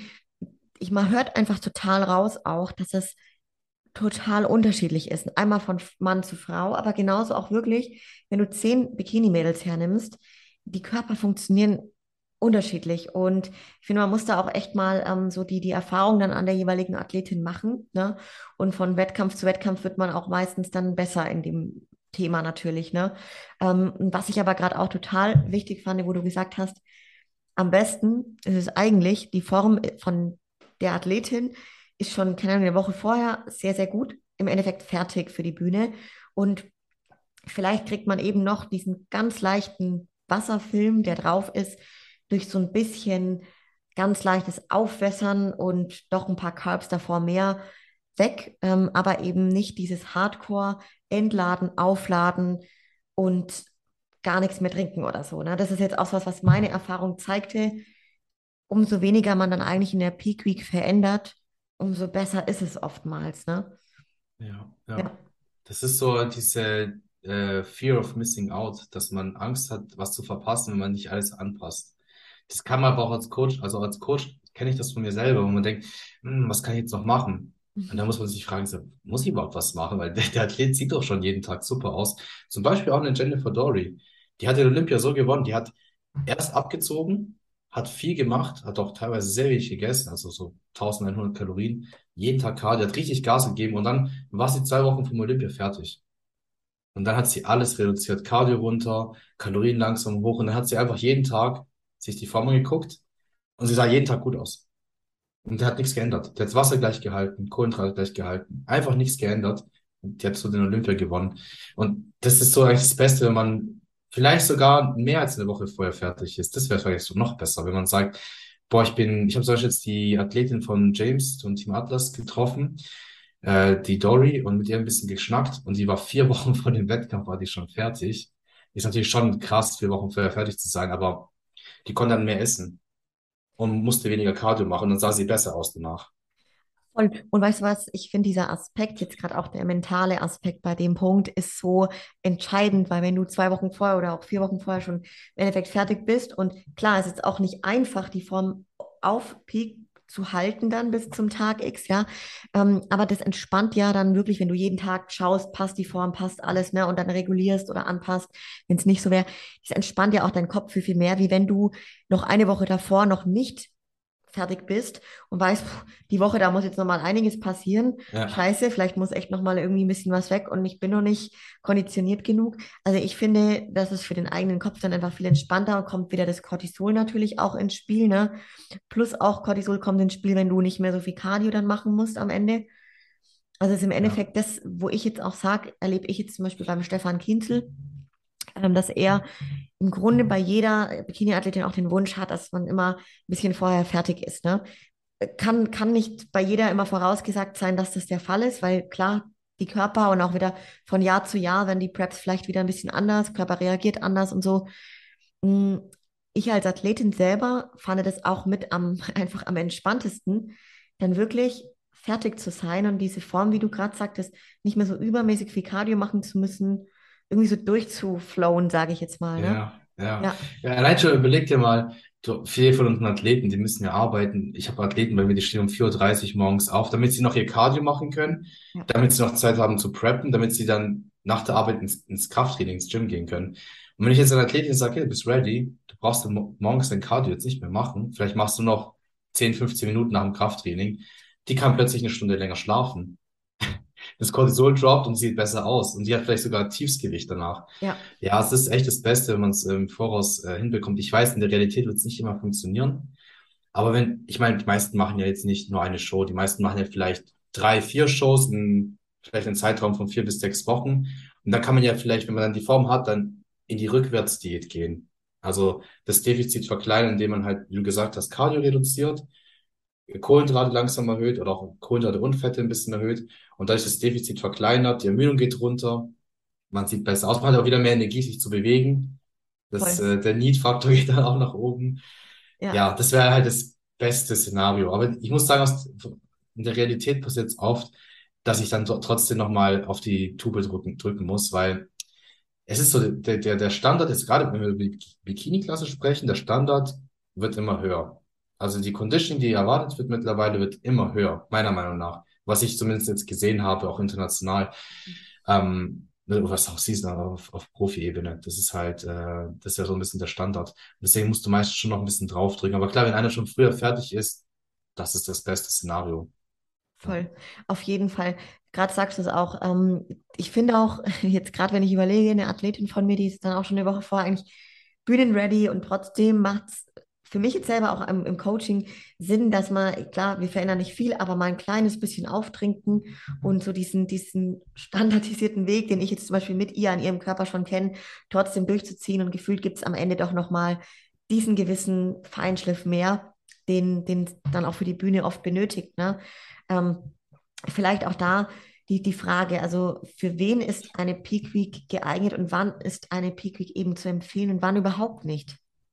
Man hört einfach total raus auch, dass es total unterschiedlich ist. Einmal von Mann zu Frau, aber genauso auch wirklich, wenn du 10 Bikini-Mädels hernimmst, die Körper funktionieren unterschiedlich. Und ich finde, man muss da auch echt mal so die Erfahrung dann an der jeweiligen Athletin machen. Ne? Und von Wettkampf zu Wettkampf wird man auch meistens dann besser in dem Thema natürlich. Ne? Was ich aber gerade auch total wichtig fand, wo du gesagt hast, am besten ist es eigentlich, die Form von der Athletin ist schon, keine Ahnung, eine Woche vorher sehr, sehr gut, im Endeffekt fertig für die Bühne. Und vielleicht kriegt man eben noch diesen ganz leichten Wasserfilm, der drauf ist, durch so ein bisschen ganz leichtes Aufwässern und doch ein paar Carbs davor mehr weg, aber eben nicht dieses Hardcore Entladen, Aufladen und gar nichts mehr trinken oder so. Ne? Das ist jetzt auch was meine Erfahrung zeigte. Umso weniger man dann eigentlich in der Peak Week verändert, umso besser ist es oftmals. Ne? Ja, ja. Ja. Das ist so diese Fear of Missing Out, dass man Angst hat, was zu verpassen, wenn man nicht alles anpasst. Das kann man aber auch als Coach, also als Coach kenne ich das von mir selber, wo man denkt, was kann ich jetzt noch machen? Und da muss man sich fragen, so, muss ich überhaupt was machen? Weil der Athlet sieht doch schon jeden Tag super aus. Zum Beispiel auch eine Jennifer Dory. Die hat den Olympia so gewonnen, die hat erst abgezogen, hat viel gemacht, hat auch teilweise sehr wenig gegessen, also so 1100 Kalorien, jeden Tag Cardio, hat richtig Gas gegeben und dann war sie 2 Wochen vom Olympia fertig. Und dann hat sie alles reduziert, Cardio runter, Kalorien langsam hoch und dann hat sie einfach jeden Tag sich die Form angeguckt und sie sah jeden Tag gut aus. Und der hat nichts geändert. Der hat das Wasser gleich gehalten, Kohlenhydrate gleich gehalten, einfach nichts geändert. Und die hat so den Olympia gewonnen. Und das ist so eigentlich das Beste, wenn man vielleicht sogar mehr als eine Woche vorher fertig ist. Das wäre vielleicht so noch besser, wenn man sagt, boah, ich habe zum Beispiel jetzt die Athletin von James und Team Atlas getroffen, die Dory, und mit ihr ein bisschen geschnackt und die war 4 Wochen vor dem Wettkampf, war die schon fertig. Ist natürlich schon krass, 4 Wochen vorher fertig zu sein, aber die konnte dann mehr essen und musste weniger Cardio machen, dann sah sie besser aus danach. Und weißt du was, ich finde dieser Aspekt, jetzt gerade auch der mentale Aspekt bei dem Punkt, ist so entscheidend, weil wenn du 2 Wochen vorher oder auch 4 Wochen vorher schon im Endeffekt fertig bist und klar, es ist auch nicht einfach, die Form auf Peak zu halten dann bis zum Tag X, ja, aber das entspannt ja dann wirklich, wenn du jeden Tag schaust, passt die Form, passt alles, ne, und dann regulierst oder anpasst, wenn es nicht so wäre, das entspannt ja auch deinen Kopf viel, viel mehr, wie wenn du noch eine Woche davor noch nicht fertig bist und weißt, die Woche, da muss jetzt nochmal einiges passieren. Ja, Scheiße, vielleicht muss echt nochmal irgendwie ein bisschen was weg und ich bin noch nicht konditioniert genug. Also ich finde, das ist für den eigenen Kopf dann einfach viel entspannter und kommt wieder das Cortisol natürlich auch ins Spiel, ne? Plus auch Cortisol kommt ins Spiel, wenn du nicht mehr so viel Cardio dann machen musst am Ende. Also es ist im ja, Endeffekt das, wo ich jetzt auch sage, erlebe ich jetzt zum Beispiel beim Stefan Kienzel, dass er im Grunde bei jeder Bikini-Athletin auch den Wunsch hat, dass man immer ein bisschen vorher fertig ist. Ne? Kann nicht bei jeder immer vorausgesagt sein, dass das der Fall ist, weil klar, die Körper und auch wieder von Jahr zu Jahr werden die Preps vielleicht wieder ein bisschen anders, Körper reagiert anders und so. Mm, Ich als Athletin selber fand das auch mit einfach am entspanntesten, dann wirklich fertig zu sein und diese Form, wie du gerade sagtest, nicht mehr so übermäßig viel Cardio machen zu müssen, irgendwie so durchzuflowen, sage ich jetzt mal, ne? ja, ja. Ja, Ja, allein schon überleg dir mal, viele von unseren Athleten, die müssen ja arbeiten. Ich habe Athleten bei mir, die stehen um 4:30 Uhr morgens auf, damit sie noch ihr Cardio machen können, ja, damit sie noch Zeit haben zu preppen, damit sie dann nach der Arbeit ins Krafttraining, ins Gym gehen können. Und wenn ich jetzt einer Athletin sage, hey, du bist ready, du brauchst dann morgens dein Cardio jetzt nicht mehr machen, vielleicht machst du noch 10, 15 Minuten nach dem Krafttraining, die kann plötzlich eine Stunde länger schlafen. Das Cortisol droppt und sieht besser aus. Und die hat vielleicht sogar Tiefsgewicht danach. ja, Ja, es ist echt das Beste, wenn man es im Voraus hinbekommt. Ich weiß, in der Realität wird es nicht immer funktionieren. Aber ich meine, die meisten machen ja jetzt nicht nur eine Show. Die meisten machen ja vielleicht 3, 4 Shows in vielleicht einen Zeitraum von 4 bis 6 Wochen. Und da kann man ja vielleicht, wenn man dann die Form hat, dann in die Rückwärtsdiät gehen. Also das Defizit verkleinern, indem man halt, wie du gesagt hast, Cardio reduziert, Kohlenhydrate langsam erhöht oder auch Kohlenhydrate und Fette ein bisschen erhöht. Und dadurch das Defizit verkleinert, die Ermüdung geht runter, man sieht besser aus, man hat auch wieder mehr Energie, sich zu bewegen. voll. Der Need-Faktor geht dann auch nach oben. Ja, Ja, das wäre halt das beste Szenario. Aber ich muss sagen, in der Realität passiert es oft, dass ich dann trotzdem nochmal auf die Tube drücken muss, weil es ist so, der Standard ist gerade, wenn wir über die Bikini-Klasse sprechen, der Standard wird immer höher. Also die Conditioning, die erwartet wird mittlerweile, wird immer höher, meiner Meinung nach. Was ich zumindest jetzt gesehen habe, auch international. Was auch siehst auf Profi-Ebene. Das ist ja so ein bisschen der Standard. Deswegen musst du meistens schon noch ein bisschen draufdrücken. Aber klar, wenn einer schon früher fertig ist, das ist das beste Szenario. Ja. voll. Auf jeden Fall. Gerade sagst du es auch. Ich finde auch, jetzt gerade wenn ich überlege, eine Athletin von mir, die ist dann auch schon eine Woche vorher eigentlich bühnenready und trotzdem macht es für mich jetzt selber auch im Coaching Sinn, dass man, klar, wir verändern nicht viel, aber mal ein kleines bisschen auftrinken und so diesen standardisierten Weg, den ich jetzt zum Beispiel mit ihr an ihrem Körper schon kenne, trotzdem durchzuziehen und gefühlt gibt es am Ende doch nochmal diesen gewissen Feinschliff mehr, den dann auch für die Bühne oft benötigt, ne? Ähm, Vielleicht auch da die Frage, also für wen ist eine Peak Week geeignet und wann ist eine Peak Week eben zu empfehlen und wann überhaupt nicht?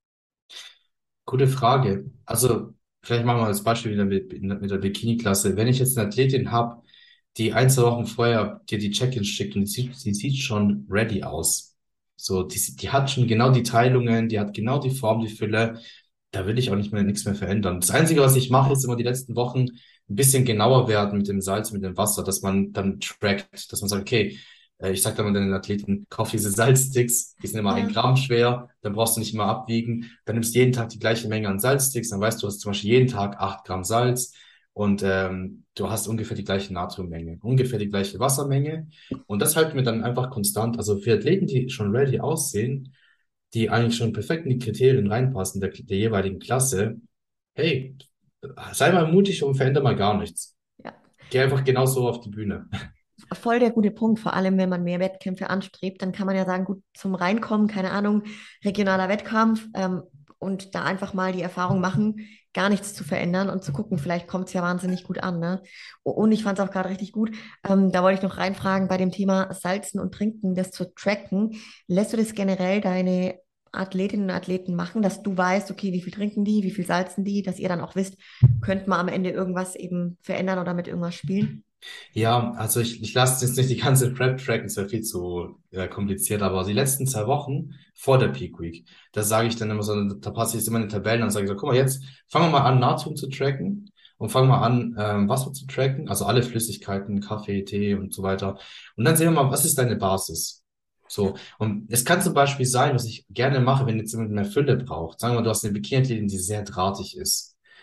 Gute Frage. Also, vielleicht machen wir das Beispiel wieder mit der Bikini-Klasse. Wenn ich jetzt eine Athletin habe, die 1, 2 Wochen vorher dir die Check-ins schickt und die sieht schon ready aus. So, die hat schon genau die Teilungen, die hat genau die Form, die Fülle. Da will ich auch nicht mehr nichts mehr verändern. Das Einzige, was ich mache, ist immer die letzten Wochen ein bisschen genauer werden mit dem Salz, mit dem Wasser, dass man dann trackt, dass man sagt, okay, ich sag dann mal den Athleten, kauf diese Salzsticks, die sind immer ein Ja, Gramm schwer, dann brauchst du nicht immer abwiegen. Dann nimmst du jeden Tag die gleiche Menge an Salzsticks, dann weißt du, du hast zum Beispiel jeden Tag 8 Gramm Salz und du hast ungefähr die gleiche Natriummenge, ungefähr die gleiche Wassermenge. Und das halten wir dann einfach konstant. Also für Athleten, die schon ready aussehen, die eigentlich schon perfekt in die Kriterien reinpassen, der jeweiligen Klasse, hey, sei mal mutig und veränder mal gar nichts. ja. Geh einfach genauso auf die Bühne. Voll der gute Punkt, vor allem wenn man mehr Wettkämpfe anstrebt, dann kann man ja sagen, gut, zum Reinkommen, keine Ahnung, regionaler Wettkampf und da einfach mal die Erfahrung machen, gar nichts zu verändern und zu gucken, vielleicht kommt es ja wahnsinnig gut an. Ne? Und ich fand es auch gerade richtig gut. Da wollte ich noch reinfragen bei dem Thema Salzen und Trinken, das zu tracken. Lässt du das generell deine Athletinnen und Athleten machen, dass du weißt, okay, wie viel trinken die, wie viel salzen die, dass ihr dann auch wisst, könnt man am Ende irgendwas eben verändern oder mit irgendwas spielen? Ja, also ich lasse jetzt nicht die ganze Prep tracken, ist ja viel zu kompliziert, aber die letzten 2 Wochen vor der Peak Week, da sage ich dann immer so, da passe ich jetzt immer in die Tabellen und sage ich so, guck mal, jetzt fangen wir mal an, Natrium zu tracken und fangen wir an, Wasser zu tracken, also alle Flüssigkeiten, Kaffee, Tee und so weiter. Und dann sehen wir mal, was ist deine Basis? Ja, So, und es kann zum Beispiel sein, was ich gerne mache, wenn jetzt jemand mehr Fülle braucht. Sagen wir mal, du hast eine Bikini-Athletin, die sehr drahtig ist.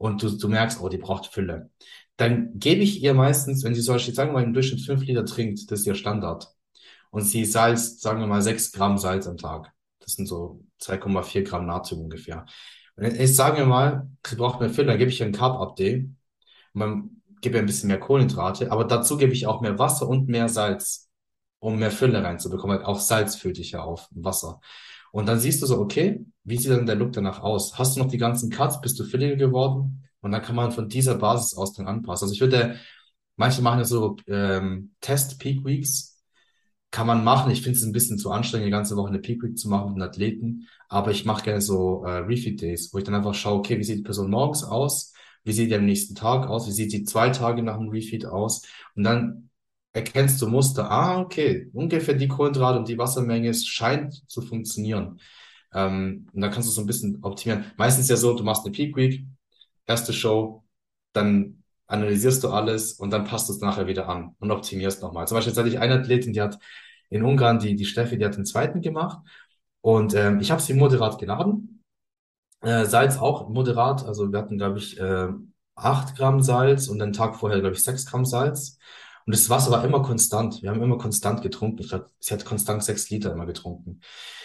und du merkst, oh, die braucht Fülle. Dann gebe ich ihr meistens, wenn sie zum Beispiel, sagen wir mal, im Durchschnitt 5 Liter trinkt, das ist ihr Standard. Und sie salzt, sagen wir mal, 6 Gramm Salz am Tag. Das sind so 2,4 Gramm Natrium ungefähr. Und jetzt sagen wir mal, sie braucht mehr Fülle, dann gebe ich ihr ein Carb-Update. Man gibt ihr ein bisschen mehr Kohlenhydrate, aber dazu gebe ich auch mehr Wasser und mehr Salz, um mehr Fülle reinzubekommen. Auch Salz füllt dich ja auf, Wasser. Und dann siehst du so, okay, wie sieht dann der Look danach aus? Hast du noch die ganzen Cuts? Bist du fülliger geworden? Und dann kann man von dieser Basis aus dann anpassen. Also ich würde, manche machen ja so Test-Peak-Weeks. Kann man machen. Ich finde es ein bisschen zu anstrengend, die ganze Woche eine Peak Week zu machen mit den Athleten. Aber ich mache gerne so Refeed Days, wo ich dann einfach schaue, okay, wie sieht die Person morgens aus? Wie sieht die am nächsten Tag aus? Wie sieht die 2 Tage nach dem Refeed aus? Und dann erkennst du Muster. Ah, okay, ungefähr die Kohlenhydrate und die Wassermenge es scheint zu funktionieren. Und dann kannst du so ein bisschen optimieren. Meistens ja so, du machst eine Peak Week, erste Show, dann analysierst du alles und dann passt du es nachher wieder an und optimierst nochmal. Zum Beispiel jetzt hatte ich eine Athletin, die hat in Ungarn, die Steffi, die hat den zweiten gemacht und ich habe sie moderat geladen. Salz auch moderat, also wir hatten, glaube ich, 8 Gramm Salz und den Tag vorher, glaube ich, 6 Gramm Salz. Und das Wasser war immer konstant. Wir haben immer konstant getrunken. Ich glaube, sie hat konstant 6 Liter immer getrunken.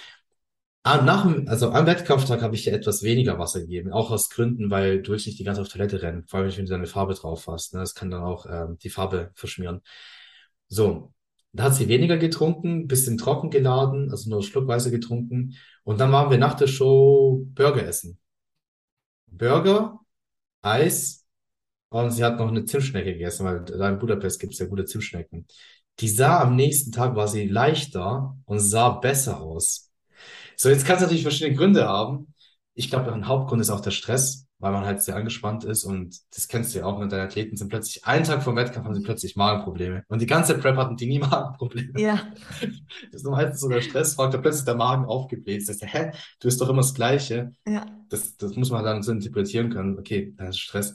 Also am Wettkampftag habe ich ihr etwas weniger Wasser gegeben, auch aus Gründen, weil du willst nicht die ganze Zeit auf Toilette rennen, vor allem wenn du deine Farbe drauf hast. Ne? Das kann dann auch die Farbe verschmieren. So, da hat sie weniger getrunken, bisschen trocken geladen, also nur schluckweise getrunken. Und dann waren wir nach der Show Burger essen. Burger, Eis und sie hat noch eine Zimtschnecke gegessen, weil da in Budapest gibt es ja gute Zimtschnecken. Die sah am nächsten Tag, war sie leichter und sah besser aus. So, jetzt kann es natürlich verschiedene Gründe haben. Ich glaube, ein Hauptgrund ist auch der Stress, weil man halt sehr angespannt ist und das kennst du ja auch, wenn deine Athleten sind plötzlich, einen Tag vor dem Wettkampf haben sie plötzlich Magenprobleme. Und die ganze Prep hatten die nie Magenprobleme. Ja, Das ist meistens so der Stressfaktor, plötzlich der Magen aufgebläht. Das heißt, hä, du isst doch immer das Gleiche. ja, Das muss man dann so interpretieren können. Okay, da ist Stress.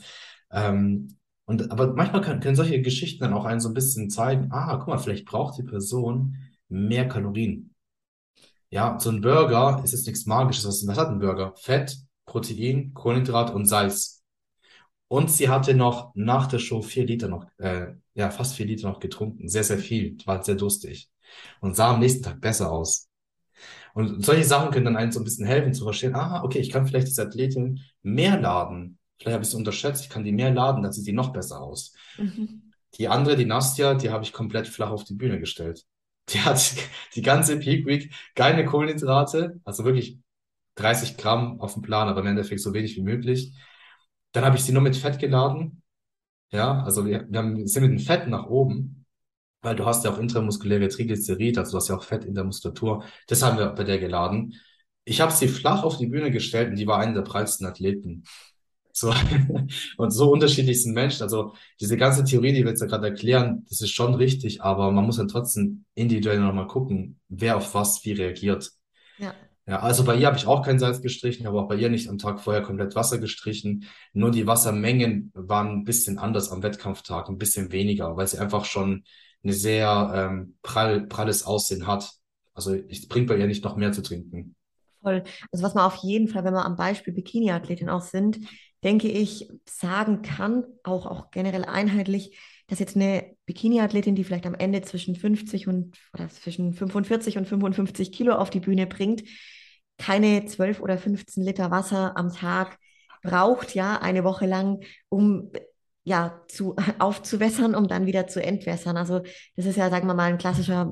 Aber manchmal können solche Geschichten dann auch einen so ein bisschen zeigen, ah, guck mal, vielleicht braucht die Person mehr Kalorien. Ja, so ein Burger ist jetzt nichts Magisches. Was hat ein Burger? Fett, Protein, Kohlenhydrat und Salz. Und sie hatte noch nach der Show 4 Liter noch, ja, fast 4 Liter noch getrunken. Sehr, sehr viel. War sehr durstig. Und sah am nächsten Tag besser aus. Und solche Sachen können dann einem so ein bisschen helfen zu verstehen, ah, okay, ich kann vielleicht diese Athletin mehr laden. Vielleicht habe ich es unterschätzt, ich kann die mehr laden, dann sieht die noch besser aus. mhm. Die andere, die Nastja, die habe ich komplett flach auf die Bühne gestellt. Die hat die ganze Peak Week keine Kohlenhydrate, also wirklich 30 Gramm auf dem Plan, aber im Endeffekt so wenig wie möglich. Dann habe ich sie nur mit Fett geladen. Ja, also sind mit dem Fett nach oben, weil du hast ja auch intramuskuläre Triglyceride, also du hast ja auch Fett in der Muskulatur. Das haben wir bei der geladen. Ich habe sie flach auf die Bühne gestellt und die war eine der prallsten Athleten. So, und so unterschiedlich sind Menschen. Also diese ganze Theorie, die wir jetzt ja gerade erklären, das ist schon richtig, aber man muss dann trotzdem individuell nochmal gucken, wer auf was wie reagiert. Ja, Ja, also bei ihr habe ich auch kein Salz gestrichen, aber auch bei ihr nicht am Tag vorher komplett Wasser gestrichen. Nur die Wassermengen waren ein bisschen anders am Wettkampftag, ein bisschen weniger, weil sie einfach schon eine sehr pralles Aussehen hat. Also es bringt bei ihr nicht noch mehr zu trinken. voll. Also was man auf jeden Fall, wenn wir am Beispiel Bikini-Athletin auch sind, denke ich, sagen kann, auch generell einheitlich, dass jetzt eine Bikini-Athletin, die vielleicht am Ende zwischen 50 und oder zwischen 45 und 55 Kilo auf die Bühne bringt, keine 12 oder 15 Liter Wasser am Tag braucht, ja, eine Woche lang, um ja aufzuwässern, um dann wieder zu entwässern. Also das ist ja, sagen wir mal, ein klassischer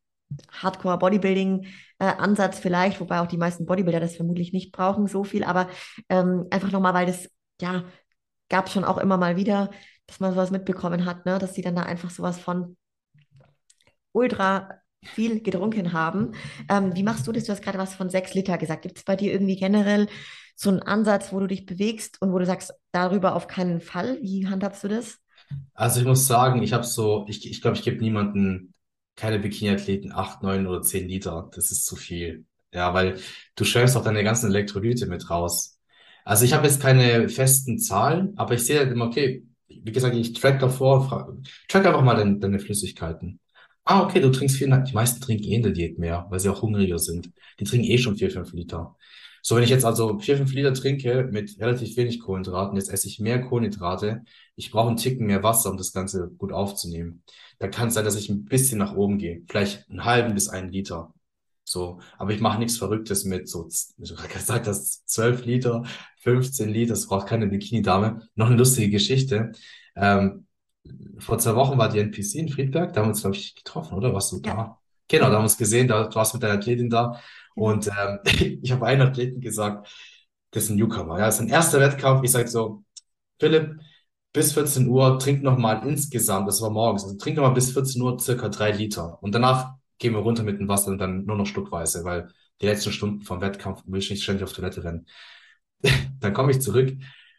Hardcore-Bodybuilding-Ansatz vielleicht, wobei auch die meisten Bodybuilder das vermutlich nicht brauchen, so viel, aber einfach nochmal, weil das, ja, gab es schon auch immer mal wieder, dass man sowas mitbekommen hat, ne? Dass die dann da einfach sowas von ultra viel getrunken haben. Wie machst du das? Du hast gerade was von 6 Liter gesagt. Gibt es bei dir irgendwie generell so einen Ansatz, wo du dich bewegst und wo du sagst, darüber auf keinen Fall? Wie handhabst du das? Also ich muss sagen, ich glaube, ich gebe niemanden, keine Bikini-Athleten 8, 9 oder 10 Liter. Das ist zu viel. Ja, weil du schwemmst auch deine ganzen Elektrolyte mit raus. Also ich habe jetzt keine festen Zahlen, aber ich sehe halt immer, okay, wie gesagt, ich track davor, track einfach mal deine Flüssigkeiten. Ah, okay, du trinkst 4,5. Die meisten trinken eh in der Diät mehr, weil sie auch hungriger sind. Die trinken eh schon 4, 5 Liter. So, wenn ich jetzt also 4, 5 Liter trinke mit relativ wenig Kohlenhydraten, jetzt esse ich mehr Kohlenhydrate, ich brauche einen Ticken mehr Wasser, um das Ganze gut aufzunehmen. Da kann es sein, dass ich ein bisschen nach oben gehe, vielleicht einen halben bis 1 Liter. So, aber ich mache nichts Verrücktes mit so, wie du gerade gesagt hast, 12 Liter, 15 Liter, das braucht keine Bikini-Dame. Noch eine lustige Geschichte. Ähm, vor 2 Wochen war die NPC in Friedberg, da haben wir uns, glaube ich, getroffen, oder? Warst du Ja, da? Genau, da haben wir uns gesehen, da, du warst mit deiner Athletin da. genau. Und ich habe einen Athleten gesagt, das ist ein Newcomer, ja, das ist ein erster Wettkampf. Ich sage so, Philipp, bis 14 Uhr trink noch mal insgesamt, das war morgens, also trink noch mal bis 14 Uhr circa 3 Liter. Und danach gehen wir runter mit dem Wasser und dann nur noch schluckweise, weil die letzten Stunden vom Wettkampf will ich nicht ständig auf Toilette rennen. Dann komme ich zurück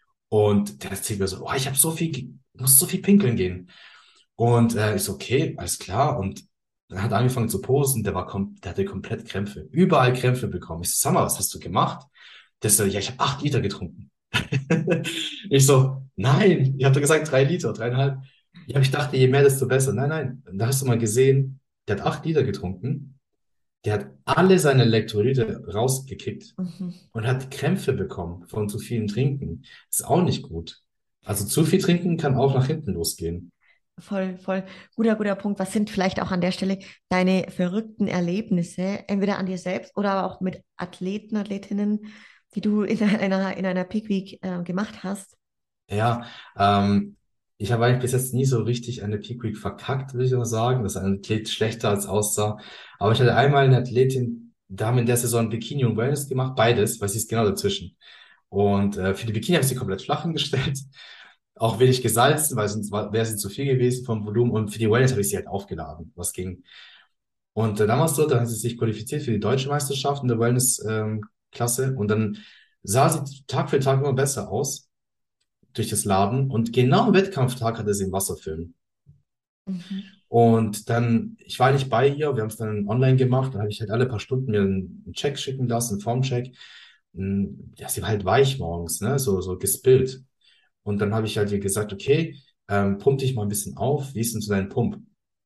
und der erzählt mir so, oh, ich habe so viel, muss so viel pinkeln gehen. Und ich so, okay, alles klar. Und dann hat er angefangen zu posen, der hatte komplett Krämpfe, überall Krämpfe bekommen. Ich so, sag mal, was hast du gemacht? Der so, ja, ich habe 8 Liter getrunken. Ich so, nein, ich habe doch gesagt 3 Liter, 3,5. Ja, aber ich dachte, je mehr, desto besser. Nein, nein. Da hast du mal gesehen, der hat 8 Liter getrunken, der hat alle seine Elektrolyte rausgekickt Mhm. und hat Krämpfe bekommen von zu viel Trinken. Ist auch nicht gut. Also zu viel trinken kann auch nach hinten losgehen. Voll, voll guter Punkt. Was sind vielleicht auch an der Stelle deine verrückten Erlebnisse, entweder an dir selbst oder aber auch mit Athleten, Athletinnen, die du in einer Peak Week gemacht hast? Ja, ich habe eigentlich bis jetzt nie so richtig eine Peak Week verkackt, würde ich mal sagen, dass ein Athlet schlechter als aussah. Aber ich hatte einmal eine Athletin, da haben wir in der Saison Bikini und Wellness gemacht, beides, weil sie ist genau dazwischen. Und für die Bikini habe ich sie komplett flach hingestellt, auch wenig gesalzen, weil sonst wäre sie zu viel gewesen vom Volumen. Und für die Wellness habe ich sie halt aufgeladen, was ging. Und dann war es so, dann hat sie sich qualifiziert für die deutsche Meisterschaft in der Wellness-Klasse. Und dann sah sie Tag für Tag immer besser aus durch das Laden. Und genau am Wettkampftag hatte sie einen Wasserfilm. Mhm. Und dann, ich war nicht bei ihr, wir haben es dann online gemacht, dann habe ich halt alle paar Stunden mir einen Check schicken lassen, einen Formcheck. Ja, sie war halt weich morgens, ne, so gespillt. Und dann habe ich halt ihr gesagt, okay, pump dich mal ein bisschen auf, wie ist denn so dein Pump?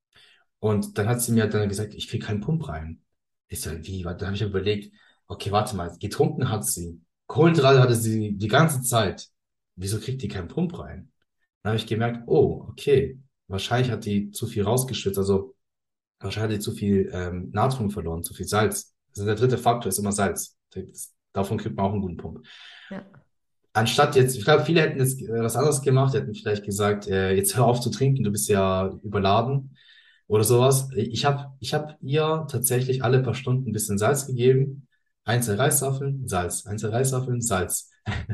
Und dann hat sie mir dann gesagt, ich krieg keinen Pump rein. Ich so, wie? Dann habe ich überlegt, okay, warte mal, getrunken hat sie, Kohlenhydrate hatte sie die ganze Zeit. Wieso kriegt die keinen Pump rein? Dann habe ich gemerkt, oh, okay, wahrscheinlich hat die zu viel rausgeschwitzt, also wahrscheinlich hat die zu viel Natrium verloren, zu viel Salz. Also der dritte Faktor ist immer Salz. Davon kriegt man auch einen guten Pump. Ja. Anstatt jetzt, ich glaube, viele hätten jetzt was anderes gemacht, hätten vielleicht gesagt, jetzt hör auf zu trinken, du bist ja überladen oder sowas. Ich hab ihr tatsächlich alle paar Stunden ein bisschen Salz gegeben. 1, 2 Reiswaffeln, Salz. 1, 2 Reiswaffeln, Salz.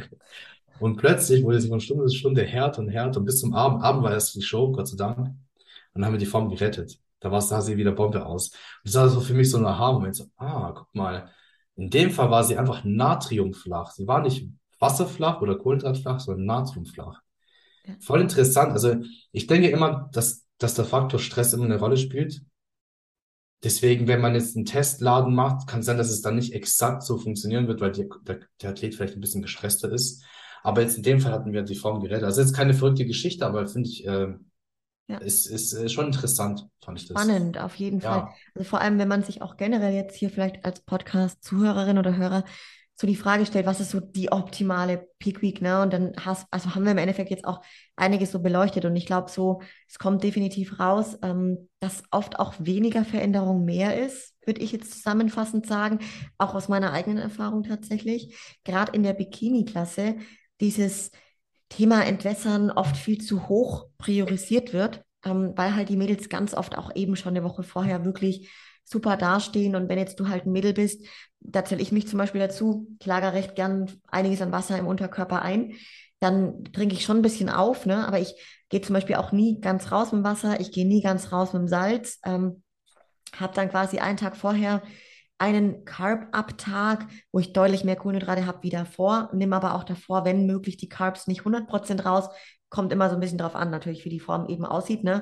Und plötzlich wurde sie von Stunde zu Stunde härter und härter. Und bis zum Abend, Abend war erst die Show, Gott sei Dank. Und dann haben wir die Form gerettet. Sah sie wieder Bombe aus. Und das war so für mich so ein Aha-Moment. So, guck mal. In dem Fall war sie einfach natriumflach. Sie war nicht wasserflach oder kohlenhydratflach, sondern natriumflach. Ja. Voll interessant. Also ich denke immer, dass der Faktor Stress immer eine Rolle spielt. Deswegen, wenn man jetzt einen Testladen macht, kann es sein, dass es dann nicht exakt so funktionieren wird, weil der Athlet vielleicht ein bisschen gestresster ist. Aber jetzt in dem Fall hatten wir die Form gerettet. Also jetzt keine verrückte Geschichte, aber finde ich, Ja. ist schon interessant, fand ich das. Spannend, auf jeden Fall. Ja, Also vor allem, wenn man sich auch generell jetzt hier vielleicht als Podcast-Zuhörerin oder Hörer so die Frage stellt, was ist so die optimale Peak Week, ne? Und dann also haben wir im Endeffekt jetzt auch einiges so beleuchtet und ich glaube so, es kommt definitiv raus, dass oft auch weniger Veränderung mehr ist, würde ich jetzt zusammenfassend sagen, auch aus meiner eigenen Erfahrung tatsächlich. Gerade in der Bikini-Klasse, dieses Thema Entwässern oft viel zu hoch priorisiert wird, weil halt die Mädels ganz oft auch eben schon eine Woche vorher wirklich super dastehen. Und wenn jetzt du halt ein Mädel bist, da zähle ich mich zum Beispiel dazu, ich lagere recht gern einiges an Wasser im Unterkörper ein, dann trinke ich schon ein bisschen auf, ne? Aber ich gehe zum Beispiel auch nie ganz raus mit dem Wasser, ich gehe nie ganz raus mit dem Salz. Habe dann quasi einen Tag vorher einen Carb-Up-Tag, wo ich deutlich mehr Kohlenhydrate habe wie davor, nehme aber auch davor, wenn möglich, die Carbs nicht 100% raus. Kommt immer so ein bisschen drauf an, natürlich, wie die Form eben aussieht, ne?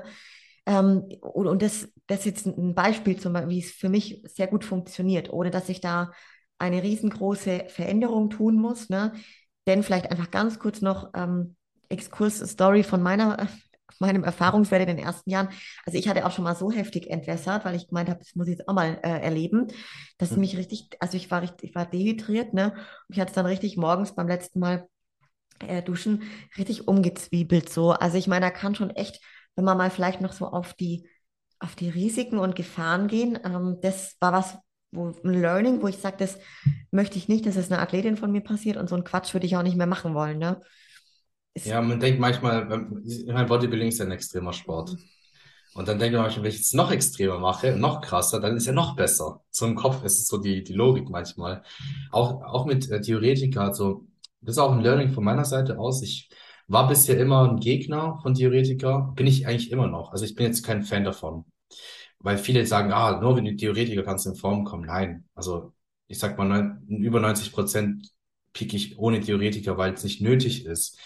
Und das ist jetzt ein Beispiel, zum Beispiel, wie es für mich sehr gut funktioniert, ohne dass ich da eine riesengroße Veränderung tun muss, ne? Denn vielleicht einfach ganz kurz noch Exkurs-Story von meiner meinem Erfahrungswert in den ersten Jahren, also ich hatte auch schon mal so heftig entwässert, weil ich gemeint habe, das muss ich jetzt auch mal erleben, dass Hm. mich richtig, also ich war dehydriert, ne? Und ich hatte es dann richtig morgens beim letzten Mal duschen, richtig umgezwiebelt so. Also ich meine, da kann schon echt, wenn man mal vielleicht noch so auf die Risiken und Gefahren gehen, das war was, ein Learning, wo ich sage, das möchte ich nicht, dass es einer Athletin von mir passiert und so einen Quatsch würde ich auch nicht mehr machen wollen, ne? Ist, Ja, man denkt manchmal, ich meine, Bodybuilding ist ja ein extremer Sport. Und dann denkt man manchmal, wenn ich es noch extremer mache, noch krasser, dann ist ja noch besser. So im Kopf ist es so die Logik manchmal. Auch mit Theoretika, also das ist auch ein Learning von meiner Seite aus. Ich war bisher immer ein Gegner von Theoretika, bin ich eigentlich immer noch. Also ich bin jetzt kein Fan davon. Weil viele sagen, nur wenn du Theoretiker kannst du in Form kommen. Nein. Also ich sag mal, über 90% pieke ich ohne Theoretiker, weil es nicht nötig ist.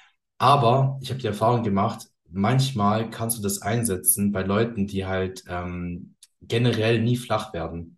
Aber ich habe die Erfahrung gemacht, manchmal kannst du das einsetzen bei Leuten, die halt generell nie flach werden.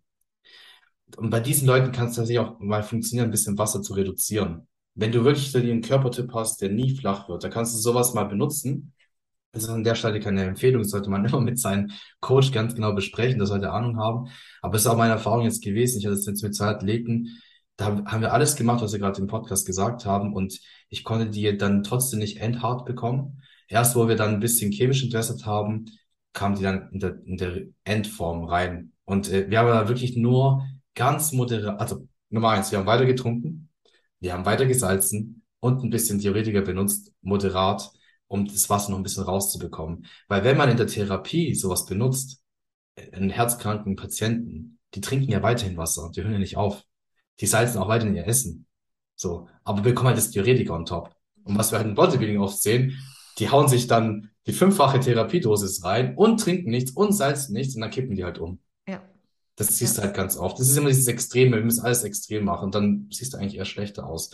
Und bei diesen Leuten kann es tatsächlich auch mal funktionieren, ein bisschen Wasser zu reduzieren. Wenn du wirklich so den Körpertyp hast, der nie flach wird, da kannst du sowas mal benutzen. Das ist an der Stelle keine Empfehlung, das sollte man immer mit seinem Coach ganz genau besprechen, das sollte Ahnung haben. Aber es ist auch meine Erfahrung jetzt gewesen. Ich hatte es jetzt mit zwei Athleten, haben wir alles gemacht, was wir gerade im Podcast gesagt haben, und ich konnte die dann trotzdem nicht endhart bekommen. Erst wo wir dann ein bisschen chemisch entwässert haben, kam die dann in der Endform rein. Und wir haben da wirklich nur ganz moderat, also Nummer eins, wir haben weiter getrunken, wir haben weiter gesalzen und ein bisschen Diuretika benutzt, moderat, um das Wasser noch ein bisschen rauszubekommen. Weil wenn man in der Therapie sowas benutzt, einen herzkranken Patienten, die trinken ja weiterhin Wasser, die hören ja nicht auf. Die salzen auch weiterhin ihr Essen. So, aber bekommen halt das Diuretika on top. Und was wir halt im Bodybuilding oft sehen, die hauen sich dann die fünffache Therapiedosis rein und trinken nichts und salzen nichts und dann kippen die halt um. ja, Das ja. siehst du halt ganz oft. Das ist immer dieses Extreme, wir müssen alles extrem machen und dann siehst du eigentlich eher schlechter aus.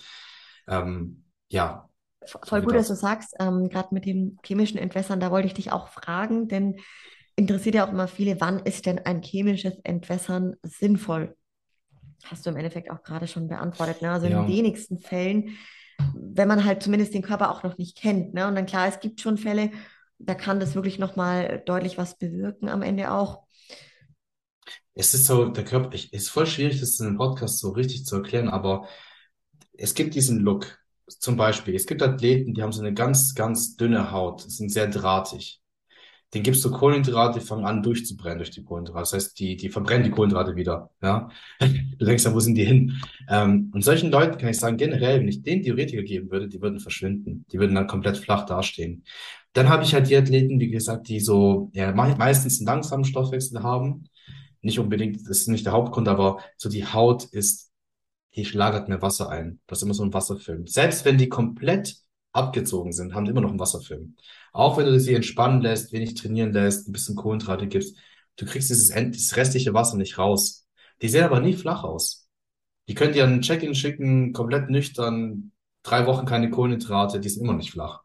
Ja, so Voll viel gut, dass du dazu. sagst, gerade mit den chemischen Entwässern, da wollte ich dich auch fragen, denn interessiert ja auch immer viele, wann ist denn ein chemisches Entwässern sinnvoll? Hast du im Endeffekt auch gerade schon beantwortet. Ne? Also in den Ja. wenigsten Fällen, wenn man halt zumindest den Körper auch noch nicht kennt. Ne? Und dann klar, es gibt schon Fälle, da kann das wirklich nochmal deutlich was bewirken am Ende auch. Es ist so, der Körper, ist voll schwierig, das in einem Podcast so richtig zu erklären, aber es gibt diesen Look. Zum Beispiel, es gibt Athleten, die haben so eine ganz, ganz dünne Haut, sind sehr drahtig. Den gibst du Kohlenhydrate, die fangen an durchzubrennen durch die Kohlenhydrate. Das heißt, die verbrennen die Kohlenhydrate wieder. Ja? Du denkst dann, wo sind die hin? Und solchen Leuten kann ich sagen, generell, wenn ich denen Diuretiker geben würde, die würden verschwinden. Die würden dann komplett flach dastehen. Dann habe ich halt die Athleten, wie gesagt, die so ja, meistens einen langsamen Stoffwechsel haben. Nicht unbedingt, das ist nicht der Hauptgrund, aber so die Haut ist, die lagert mehr Wasser ein. Das ist immer so ein Wasserfilm. Selbst wenn die komplett abgezogen sind, haben die immer noch einen Wasserfilm. Auch wenn du sie entspannen lässt, wenig trainieren lässt, ein bisschen Kohlenhydrate gibst, du kriegst dieses restliche Wasser nicht raus. Die sehen aber nie flach aus. Die könnt ihr ein Check-in schicken, komplett nüchtern, 3 Wochen keine Kohlenhydrate, die sind immer nicht flach.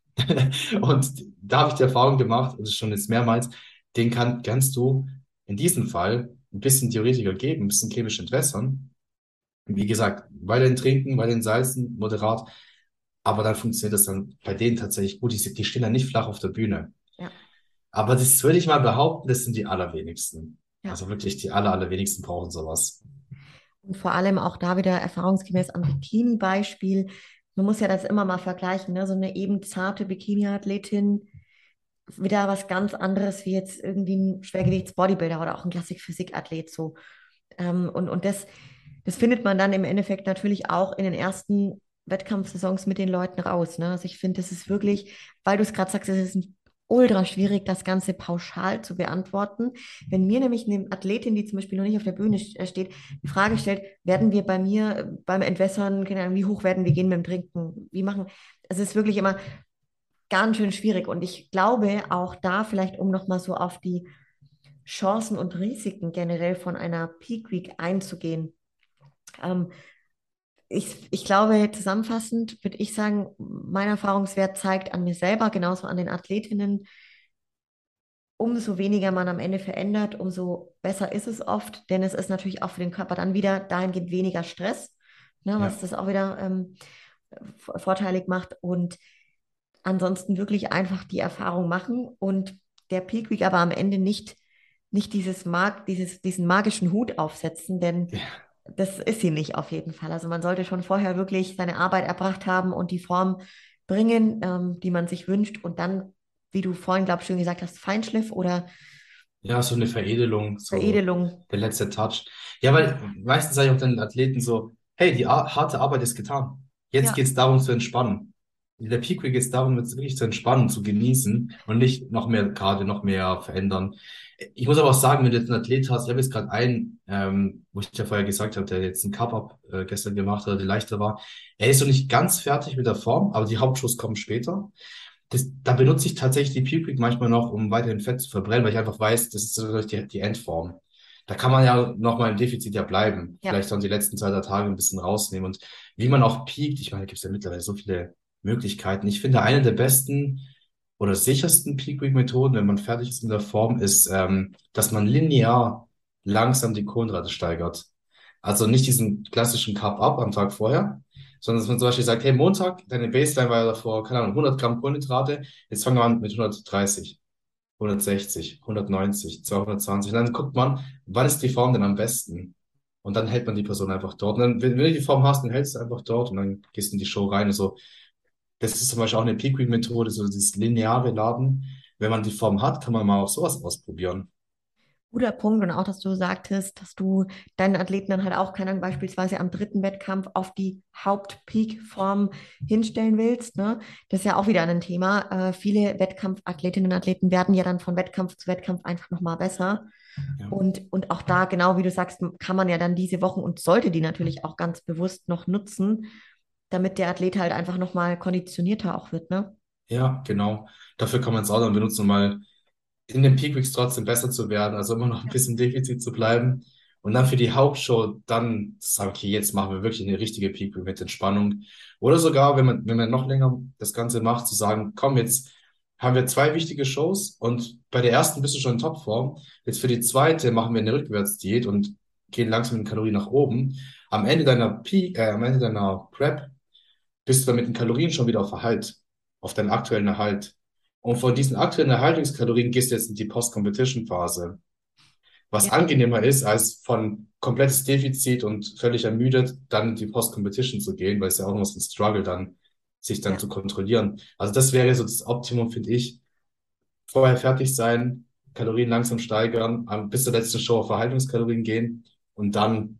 Und da habe ich die Erfahrung gemacht, und das ist schon jetzt mehrmals, kannst du in diesem Fall ein bisschen Diuretika geben, ein bisschen chemisch entwässern. Wie gesagt, weiterhin trinken, weiterhin salzen, moderat. Aber dann funktioniert das dann bei denen tatsächlich gut. Die stehen dann nicht flach auf der Bühne. Ja, Aber das würde ich mal behaupten, das sind die allerwenigsten. ja. Also wirklich die allerwenigsten brauchen sowas. Und vor allem auch da wieder erfahrungsgemäß am Bikini-Beispiel. Man muss ja das immer mal vergleichen, ne? So eine eben zarte Bikini-Athletin, wieder was ganz anderes wie jetzt irgendwie ein Schwergewichts-Bodybuilder oder auch ein Klassik-Physik-Athlet so. Und das findet man dann im Endeffekt natürlich auch in den ersten Wettkampfsaisons mit den Leuten raus. Ne? Also ich finde, das ist wirklich, weil du es gerade sagst, es ist ultra schwierig, das Ganze pauschal zu beantworten. Wenn mir nämlich eine Athletin, die zum Beispiel noch nicht auf der Bühne steht, die Frage stellt, werden wir bei mir beim Entwässern, keine Ahnung, wie hoch werden wir gehen beim Trinken, wie machen, also es ist wirklich immer ganz schön schwierig. Und ich glaube auch da vielleicht, um nochmal so auf die Chancen und Risiken generell von einer Peak Week einzugehen. Ähm, ich glaube, zusammenfassend würde ich sagen, mein Erfahrungswert zeigt an mir selber, genauso an den Athletinnen, umso weniger man am Ende verändert, umso besser ist es oft, denn es ist natürlich auch für den Körper dann wieder dahingehend weniger Stress, ne, was Ja. das auch wieder vorteilig macht. Und ansonsten wirklich einfach die Erfahrung machen und der Peak Week aber am Ende nicht diesen magischen Hut aufsetzen, denn Ja, das ist sie nicht auf jeden Fall. Also man sollte schon vorher wirklich seine Arbeit erbracht haben und die Form bringen, die man sich wünscht und dann, wie du vorhin, glaube ich, schon gesagt hast, Feinschliff oder ja, so eine Veredelung, so Veredelung. der letzte Touch. Ja, weil meistens sage ich auch den Athleten so, hey, die harte Arbeit ist getan. Jetzt Ja, geht's darum zu entspannen. In der Peak Week geht es darum, jetzt wirklich zu entspannen, zu genießen und nicht noch mehr gerade noch mehr verändern. Ich muss aber auch sagen, wenn du jetzt einen Athlet hast, ich habe jetzt gerade einen, wo ich ja vorher gesagt habe, der jetzt einen Cup-Up gestern gemacht hat, der leichter war. Er ist noch nicht ganz fertig mit der Form, aber die Hauptschuss kommen später. Da benutze ich tatsächlich die Puke manchmal noch, um weiterhin Fett zu verbrennen, weil ich einfach weiß, das ist so die Endform. Da kann man ja noch mal im Defizit ja bleiben. ja. Vielleicht sollen die letzten 2, 3 Tage ein bisschen rausnehmen. Und wie man auch piekt, ich meine, da gibt es ja mittlerweile so viele Möglichkeiten. Ich finde, eine der besten oder sichersten Peak Week Methoden, wenn man fertig ist mit der Form, ist, dass man linear langsam die Kohlenhydrate steigert. Also nicht diesen klassischen Carb-Up am Tag vorher, sondern dass man zum Beispiel sagt, hey, Montag, deine Baseline war ja davor, keine Ahnung, 100 Gramm Kohlenhydrate, jetzt fangen wir an mit 130, 160, 190, 220. Und dann guckt man, wann ist die Form denn am besten? Und dann hält man die Person einfach dort. Und dann, wenn du die Form hast, dann hältst du einfach dort und dann gehst du in die Show rein. Also, das ist zum Beispiel auch eine Peak Week Methode, so dieses lineare Laden. Wenn man die Form hat, kann man mal auch sowas ausprobieren. Guter Punkt und auch, dass du sagtest, dass du deinen Athleten dann halt auch, keine Ahnung, beispielsweise am dritten Wettkampf auf die Haupt-Peak-Form hinstellen willst, ne? Das ist ja auch wieder ein Thema. Viele Wettkampfathletinnen und Athleten werden ja dann von Wettkampf zu Wettkampf einfach nochmal besser. Ja. Und auch da, genau wie du sagst, kann man ja dann diese Wochen und sollte die natürlich auch ganz bewusst noch nutzen, damit der Athlet halt einfach nochmal konditionierter auch wird, ne? Ja, genau. Dafür kann man es auch dann benutzen, um mal in den Peak Weeks trotzdem besser zu werden, also immer noch ein bisschen Defizit zu bleiben. Und dann für die Hauptshow dann zu sagen, okay, jetzt machen wir wirklich eine richtige Peak Week mit Entspannung. Oder sogar, wenn man noch länger das Ganze macht, zu sagen, komm, jetzt haben wir 2 wichtige Shows und bei der ersten bist du schon in Topform. Jetzt für die zweite machen wir eine Rückwärtsdiät und gehen langsam mit den Kalorien nach oben. Am Ende deiner Prep bist du dann mit den Kalorien schon wieder auf Erhalt, auf deinen aktuellen Erhalt. Und von diesen aktuellen Erhaltungskalorien gehst du jetzt in die Post-Competition-Phase. Was Ja, angenehmer ist, als von komplettes Defizit und völlig ermüdet dann in die Post-Competition zu gehen, weil es ja auch noch so ein Struggle dann, sich dann ja. zu kontrollieren. Also das wäre so das Optimum, finde ich. Vorher fertig sein, Kalorien langsam steigern, bis zur letzten Show auf Erhaltungskalorien gehen und dann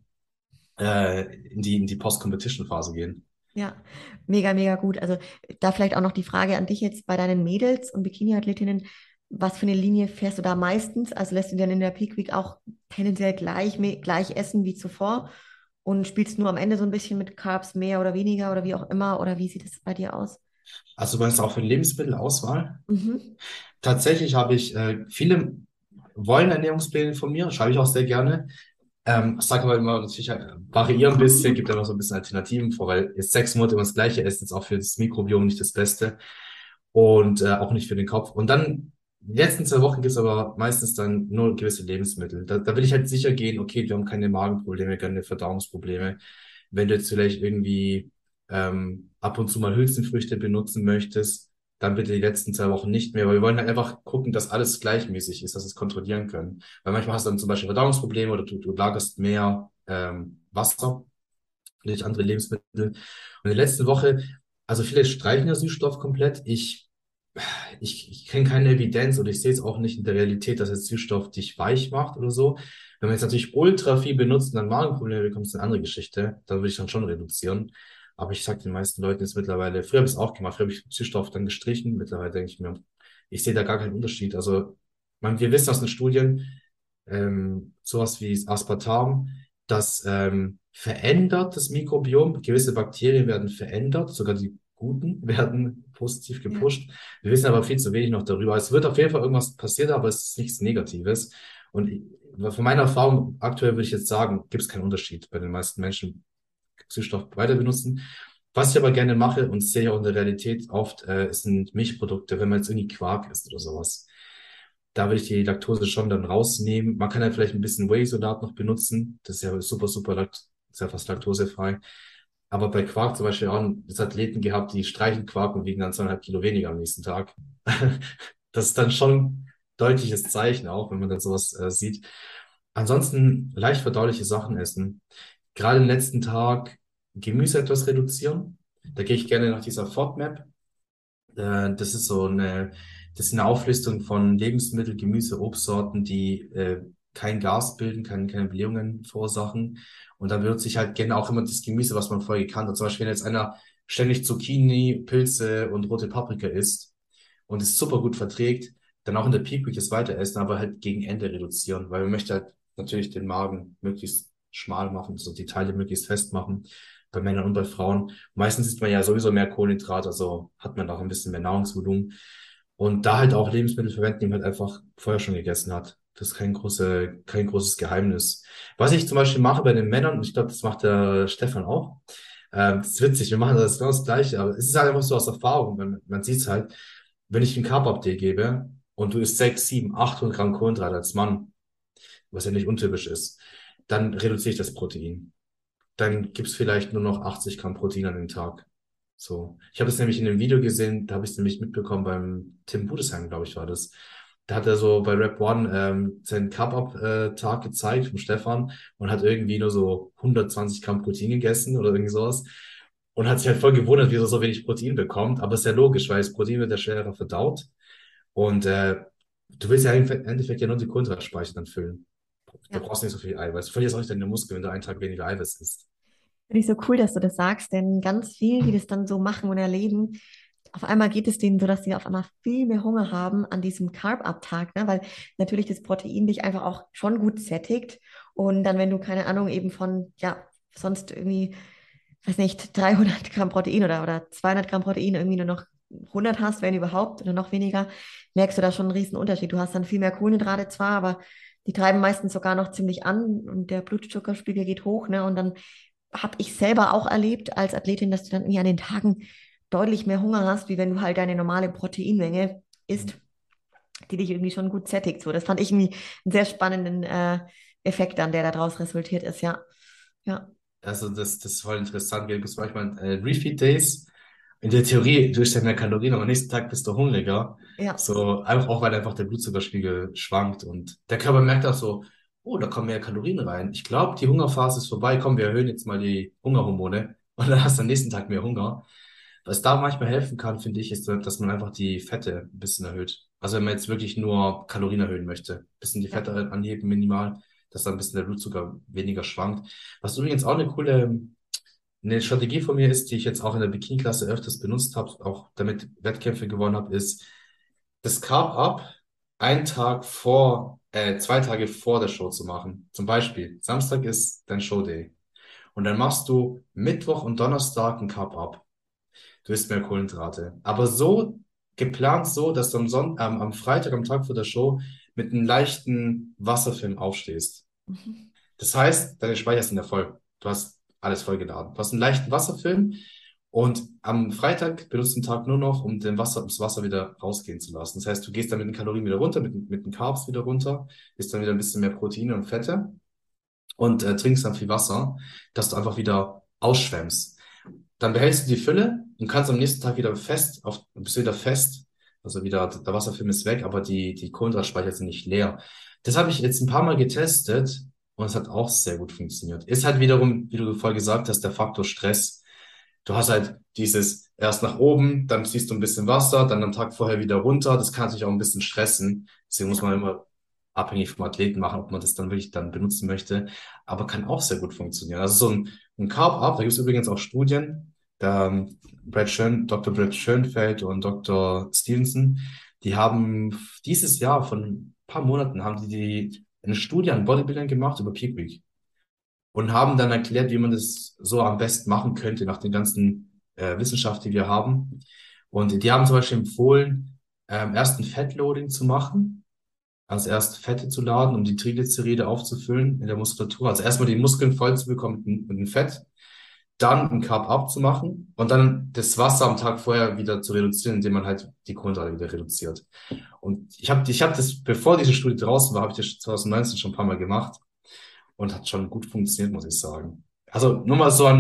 in die Post-Competition-Phase gehen. Ja, mega, mega gut. Also da vielleicht auch noch die Frage an dich jetzt bei deinen Mädels und Bikini-Athletinnen. Was für eine Linie fährst du da meistens? Also lässt du dir dann in der Peak Week auch tendenziell gleich essen wie zuvor und spielst nur am Ende so ein bisschen mit Carbs mehr oder weniger oder wie auch immer? Oder wie sieht es bei dir aus? Also du meinst auch für Lebensmittelauswahl? Mhm. Tatsächlich habe ich viele wollen Ernährungspläne von mir, schreibe ich auch sehr gerne. Ich sage aber immer, natürlich variieren ein bisschen, gibt immer so ein bisschen Alternativen vor, weil jetzt 6 Monate immer das Gleiche essen, ist auch für das Mikrobiom nicht das Beste und auch nicht für den Kopf. Und dann, die letzten 2 Wochen gibt es aber meistens dann nur gewisse Lebensmittel. Da will ich halt sicher gehen, okay, wir haben keine Magenprobleme, keine Verdauungsprobleme. Wenn du jetzt vielleicht irgendwie ab und zu mal Hülsenfrüchte benutzen möchtest, dann bitte die letzten 2 Wochen nicht mehr, weil wir wollen halt einfach gucken, dass alles gleichmäßig ist, dass wir es kontrollieren können. Weil manchmal hast du dann zum Beispiel Verdauungsprobleme oder du lagerst mehr Wasser durch andere Lebensmittel. Und in der letzten Woche, also viele streichen ja Süßstoff komplett. Ich kenne keine Evidenz oder ich sehe es auch nicht in der Realität, dass jetzt Süßstoff dich weich macht oder so. Wenn man jetzt natürlich ultra viel benutzt und dann Magenprobleme bekommt, ist eine andere Geschichte. Da würde ich dann schon reduzieren. Aber ich sage den meisten Leuten jetzt mittlerweile, früher habe ich es auch gemacht, früher habe ich Süßstoff dann gestrichen. Mittlerweile denke ich mir, ich sehe da gar keinen Unterschied. Also, wir wissen aus den Studien, sowas wie Aspartam, das verändert das Mikrobiom. Gewisse Bakterien werden verändert, sogar die guten werden positiv Ja. gepusht. Wir wissen aber viel zu wenig noch darüber. Es wird auf jeden Fall irgendwas passieren, aber es ist nichts Negatives. Und von meiner Erfahrung aktuell würde ich jetzt sagen, gibt es keinen Unterschied bei den meisten Menschen, die Süßstoff weiter benutzen. Was ich aber gerne mache und sehe auch in der Realität oft, sind Milchprodukte, wenn man jetzt irgendwie Quark isst oder sowas. Da will ich die Laktose schon dann rausnehmen. Man kann ja vielleicht ein bisschen Whey-Isolat noch benutzen. Das ist ja super, super, ist ja fast laktosefrei. Aber bei Quark zum Beispiel auch jetzt Athleten gehabt, die streichen Quark und wiegen dann 2,5 Kilo weniger am nächsten Tag. Das ist dann schon ein deutliches Zeichen auch, wenn man dann sowas sieht. Ansonsten leicht verdauliche Sachen essen. Gerade am letzten Tag Gemüse etwas reduzieren. Da gehe ich gerne nach dieser FODMAP. Das ist das ist eine Auflistung von Lebensmittel, Gemüse, Obstsorten, die kein Gas bilden, keine Blähungen verursachen. Und dann benutze ich halt gerne auch immer das Gemüse, was man vorher gekannt hat. Zum Beispiel, wenn jetzt einer ständig Zucchini, Pilze und rote Paprika isst und es super gut verträgt, dann auch in der Peak Week es weiter essen, aber halt gegen Ende reduzieren, weil man möchte halt natürlich den Magen möglichst schmal machen, so die Teile möglichst fest machen, bei Männern und bei Frauen. Meistens isst man ja sowieso mehr Kohlenhydrat, also hat man auch ein bisschen mehr Nahrungsvolumen. Und da halt auch Lebensmittel verwenden, die man halt einfach vorher schon gegessen hat. Das ist kein großes Geheimnis. Was ich zum Beispiel mache bei den Männern, und ich glaube, das macht der Stefan auch, das ist witzig, wir machen das genau das Gleiche, aber es ist halt einfach so aus Erfahrung, man sieht es halt, wenn ich einen Carb-Up-Day gebe und du isst 6, 7, 800 Gramm Kohlenhydrate als Mann, was ja nicht untypisch ist, dann reduziere ich das Protein. Dann gibt's vielleicht nur noch 80 Gramm Protein an den Tag. So. Ich habe es nämlich in einem Video gesehen, da habe ich es nämlich mitbekommen beim Tim Budesheim, glaube ich, war das. Da hat er so bei Rap One seinen Carb-Up-Tag gezeigt vom Stefan und hat irgendwie nur so 120 Gramm Protein gegessen oder irgendwie sowas. Und hat sich halt voll gewundert, wie er so wenig Protein bekommt. Aber ist ja logisch, weil das Protein wird ja schwerer verdaut. Und du willst ja im Endeffekt ja nur die Kohlenhydratspeicher dann füllen. Da Ja. brauchst du nicht so viel Eiweiß. Du verlierst auch nicht deine Muskeln, wenn du einen Tag weniger Eiweiß isst. Finde ich so cool, dass du das sagst, denn ganz viel, die das dann so machen und erleben, auf einmal geht es denen so, dass sie auf einmal viel mehr Hunger haben an diesem Carb-Up-Tag, ne? Weil natürlich das Protein dich einfach auch schon gut sättigt. Und dann, wenn du, keine Ahnung, eben von, ja, sonst irgendwie, weiß nicht, 300 Gramm Protein oder 200 Gramm Protein irgendwie nur noch 100 hast, wenn überhaupt, oder noch weniger, merkst du da schon einen riesen Unterschied. Du hast dann viel mehr Kohlenhydrate zwar, aber die treiben meistens sogar noch ziemlich an und der Blutzuckerspiegel geht hoch, ne? Und dann habe ich selber auch erlebt als Athletin, dass du dann irgendwie an den Tagen deutlich mehr Hunger hast, wie wenn du halt deine normale Proteinmenge isst, die dich irgendwie schon gut sättigt. So, das fand ich irgendwie einen sehr spannenden Effekt dann, der daraus resultiert ist, ja. Ja, Also das ist voll interessant. Gell? Du hast manchmal Refeed Days. In der Theorie, du isst ja mehr Kalorien, aber am nächsten Tag bist du hungriger. ja, So, einfach auch, weil einfach der Blutzuckerspiegel schwankt und der Körper merkt auch so, oh, da kommen mehr Kalorien rein. Ich glaube, die Hungerphase ist vorbei. Komm, wir erhöhen jetzt mal die Hungerhormone und dann hast du am nächsten Tag mehr Hunger. Was da manchmal helfen kann, finde ich, ist, dass man einfach die Fette ein bisschen erhöht. Also wenn man jetzt wirklich nur Kalorien erhöhen möchte, ein bisschen die ja. Fette anheben, minimal, dass dann ein bisschen der Blutzucker weniger schwankt. Was übrigens auch eine Strategie von mir ist, die ich jetzt auch in der Bikini-Klasse öfters benutzt habe, auch damit Wettkämpfe gewonnen habe, ist das Carb-Up 2 Tage vor der Show zu machen. Zum Beispiel, Samstag ist dein Showday. Und dann machst du Mittwoch und Donnerstag ein Carb-Up. Du isst mehr Kohlenhydrate. Aber so geplant so, dass du am Freitag, am Tag vor der Show, mit einem leichten Wasserfilm aufstehst. Mhm. Das heißt, deine Speicher sind ja voll. Du hast alles vollgeladen. Du hast einen leichten Wasserfilm und am Freitag benutzt du den Tag nur noch, um das Wasser wieder rausgehen zu lassen. Das heißt, du gehst dann mit den Kalorien wieder runter, mit den Carbs wieder runter, isst dann wieder ein bisschen mehr Proteine und Fette und trinkst dann viel Wasser, dass du einfach wieder ausschwemmst. Dann behältst du die Fülle und kannst am nächsten Tag bist wieder fest. Also wieder, der Wasserfilm ist weg, aber die Kohlenhydratspeicher sind nicht leer. Das habe ich jetzt ein paar Mal getestet und es hat auch sehr gut funktioniert. Ist halt wiederum, wie du vorher gesagt hast, der Faktor Stress. Du hast halt dieses erst nach oben, dann ziehst du ein bisschen Wasser, dann am Tag vorher wieder runter. Das kann sich auch ein bisschen stressen. Deswegen muss Ja. man immer abhängig vom Athleten machen, ob man das dann wirklich dann benutzen möchte. Aber kann auch sehr gut funktionieren. Also ein Carb-Up, da gibt es übrigens auch Studien, da Dr. Brad Schönfeld und Dr. Stevenson, die haben dieses Jahr von ein paar Monaten haben die eine Studie an Bodybuildern gemacht über Peak Week und haben dann erklärt, wie man das so am besten machen könnte nach den ganzen Wissenschaft, die wir haben. Und die haben zum Beispiel empfohlen, erst ein Fat-Loading zu machen, also erst Fette zu laden, um die Triglyceride aufzufüllen in der Muskulatur. Also erstmal die Muskeln voll zu bekommen mit dem Fett, dann ein Carb-Up zu machen und dann das Wasser am Tag vorher wieder zu reduzieren, indem man halt die Kohlenhydrate wieder reduziert. Und ich hab das, bevor diese Studie draußen war, habe ich das 2019 schon ein paar Mal gemacht und hat schon gut funktioniert, muss ich sagen. Also nur mal so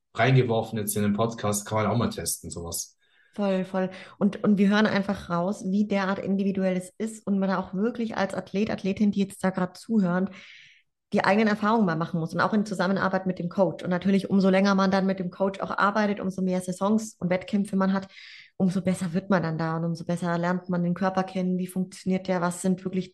reingeworfen jetzt in den Podcast, kann man auch mal testen, sowas. Voll, voll. Und wir hören einfach raus, wie derart individuell es ist und man auch wirklich als Athlet, Athletin, die jetzt da gerade zuhören, die eigenen Erfahrungen mal machen muss und auch in Zusammenarbeit mit dem Coach. Und natürlich, umso länger man dann mit dem Coach auch arbeitet, umso mehr Saisons und Wettkämpfe man hat, umso besser wird man dann da und umso besser lernt man den Körper kennen, wie funktioniert der, was sind wirklich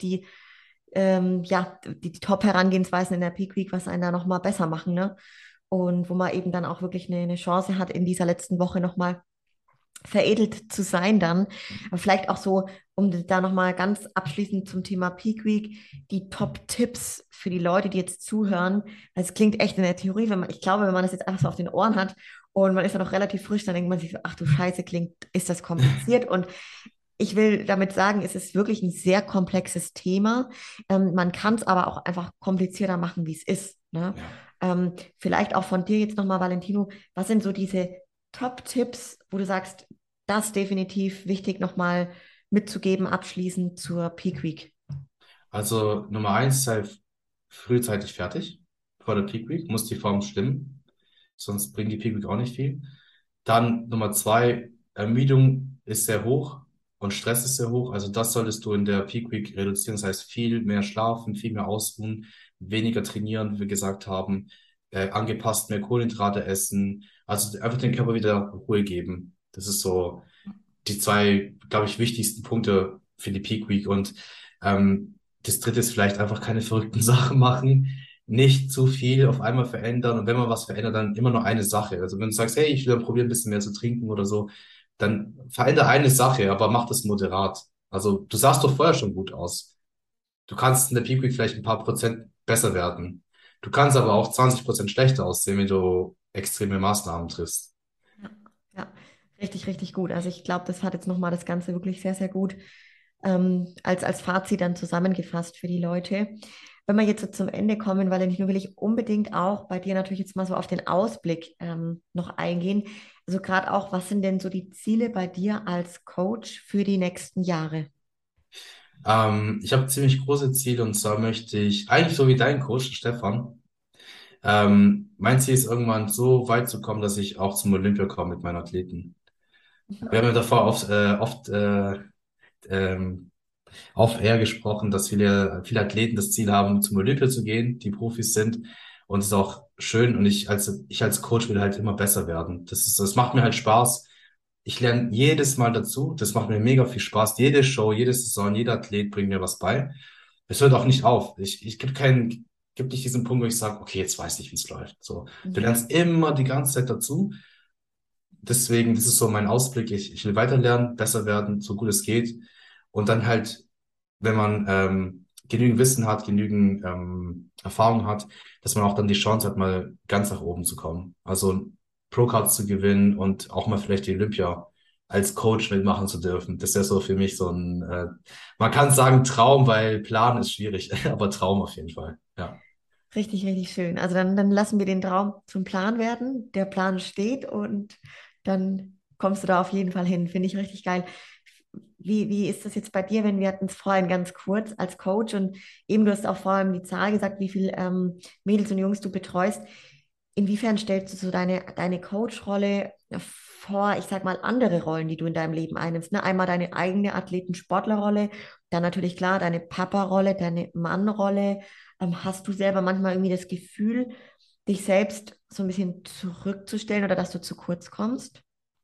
die Top-Herangehensweisen in der Peak Week, was einen da nochmal besser machen, ne? Und wo man eben dann auch wirklich eine Chance hat, in dieser letzten Woche nochmal veredelt zu sein dann. Aber vielleicht auch so, um da nochmal ganz abschließend zum Thema Peak Week, die Top-Tipps für die Leute, die jetzt zuhören. Es klingt echt in der Theorie, ich glaube, wenn man das jetzt einfach so auf den Ohren hat und man ist ja noch relativ frisch, dann denkt man sich so, ach du Scheiße, ist das kompliziert? Und ich will damit sagen, es ist wirklich ein sehr komplexes Thema. Man kann es aber auch einfach komplizierter machen, wie es ist. Ne? Ja. Vielleicht auch von dir jetzt nochmal, Valentino, was sind so diese Top-Tipps, wo du sagst, das definitiv wichtig nochmal mitzugeben, abschließend zur Peak Week? Also Nummer eins, sei frühzeitig fertig vor der Peak Week, muss die Form stimmen, sonst bringt die Peak Week auch nicht viel. Dann Nummer zwei, Ermüdung ist sehr hoch und Stress ist sehr hoch. Also das solltest du in der Peak Week reduzieren. Das heißt, viel mehr schlafen, viel mehr ausruhen, weniger trainieren, wie wir gesagt haben, angepasst mehr Kohlenhydrate essen. Also einfach den Körper wieder Ruhe geben. Das ist so die zwei, glaube ich, wichtigsten Punkte für die Peak Week. Und das dritte ist vielleicht einfach keine verrückten Sachen machen, nicht zu viel auf einmal verändern. Und wenn man was verändert, dann immer nur eine Sache. Also wenn du sagst, hey, ich will dann probieren, ein bisschen mehr zu trinken oder so, dann verändere eine Sache, aber mach das moderat. Also du sahst doch vorher schon gut aus. Du kannst in der Peak Week vielleicht ein paar Prozent besser werden. Du kannst aber auch 20% schlechter aussehen, wenn du extreme Maßnahmen triffst. Ja, ja, richtig, richtig gut. Also ich glaube, das hat jetzt nochmal das Ganze wirklich sehr, sehr gut als Fazit dann zusammengefasst für die Leute. Wenn wir jetzt so zum Ende kommen, Valentin, will ich unbedingt auch bei dir natürlich jetzt mal so auf den Ausblick noch eingehen. Also gerade auch, was sind denn so die Ziele bei dir als Coach für die nächsten Jahre? Ich habe ziemlich große Ziele und zwar möchte ich, eigentlich so wie dein Coach, Stefan, mein Ziel ist irgendwann so weit zu kommen, dass ich auch zum Olympia komme mit meinen Athleten. Wir haben ja davor oft ähm, auf Air gesprochen, dass viele Athleten das Ziel haben, zum Olympia zu gehen, die Profis sind. Und es ist auch schön und ich als Coach will halt immer besser werden. Das macht mir halt Spaß. Ich lerne jedes Mal dazu. Das macht mir mega viel Spaß. Jede Show, jede Saison, jeder Athlet bringt mir was bei. Es hört auch nicht auf. Ich gibt nicht diesen Punkt, wo ich sage, okay, jetzt weiß ich, wie es läuft. So, du Mhm. lernst immer die ganze Zeit dazu. Deswegen, das ist so mein Ausblick. Ich will weiterlernen, besser werden, so gut es geht. Und dann halt, wenn man genügend Wissen hat, genügend Erfahrung hat, dass man auch dann die Chance hat, mal ganz nach oben zu kommen. Also Pro-Cards zu gewinnen und auch mal vielleicht die Olympia als Coach mitmachen zu dürfen. Das ist ja so für mich so ein, man kann sagen Traum, weil Plan ist schwierig, aber Traum auf jeden Fall. Ja. Richtig, richtig schön. Also dann lassen wir den Traum zum Plan werden. Der Plan steht und dann kommst du da auf jeden Fall hin. Finde ich richtig geil. Wie ist das jetzt bei dir, wenn wir hatten es vorhin ganz kurz als Coach und eben du hast auch vorhin die Zahl gesagt, wie viel Mädels und Jungs du betreust. Inwiefern stellst du so deine Coach-Rolle vor, ich sag mal, andere Rollen, die du in deinem Leben einnimmst? Ne? Einmal deine eigene Athleten-Sportler-Rolle, dann natürlich klar deine Papa-Rolle, deine Mann-Rolle. Hast du selber manchmal irgendwie das Gefühl, dich selbst so ein bisschen zurückzustellen oder dass du zu kurz kommst?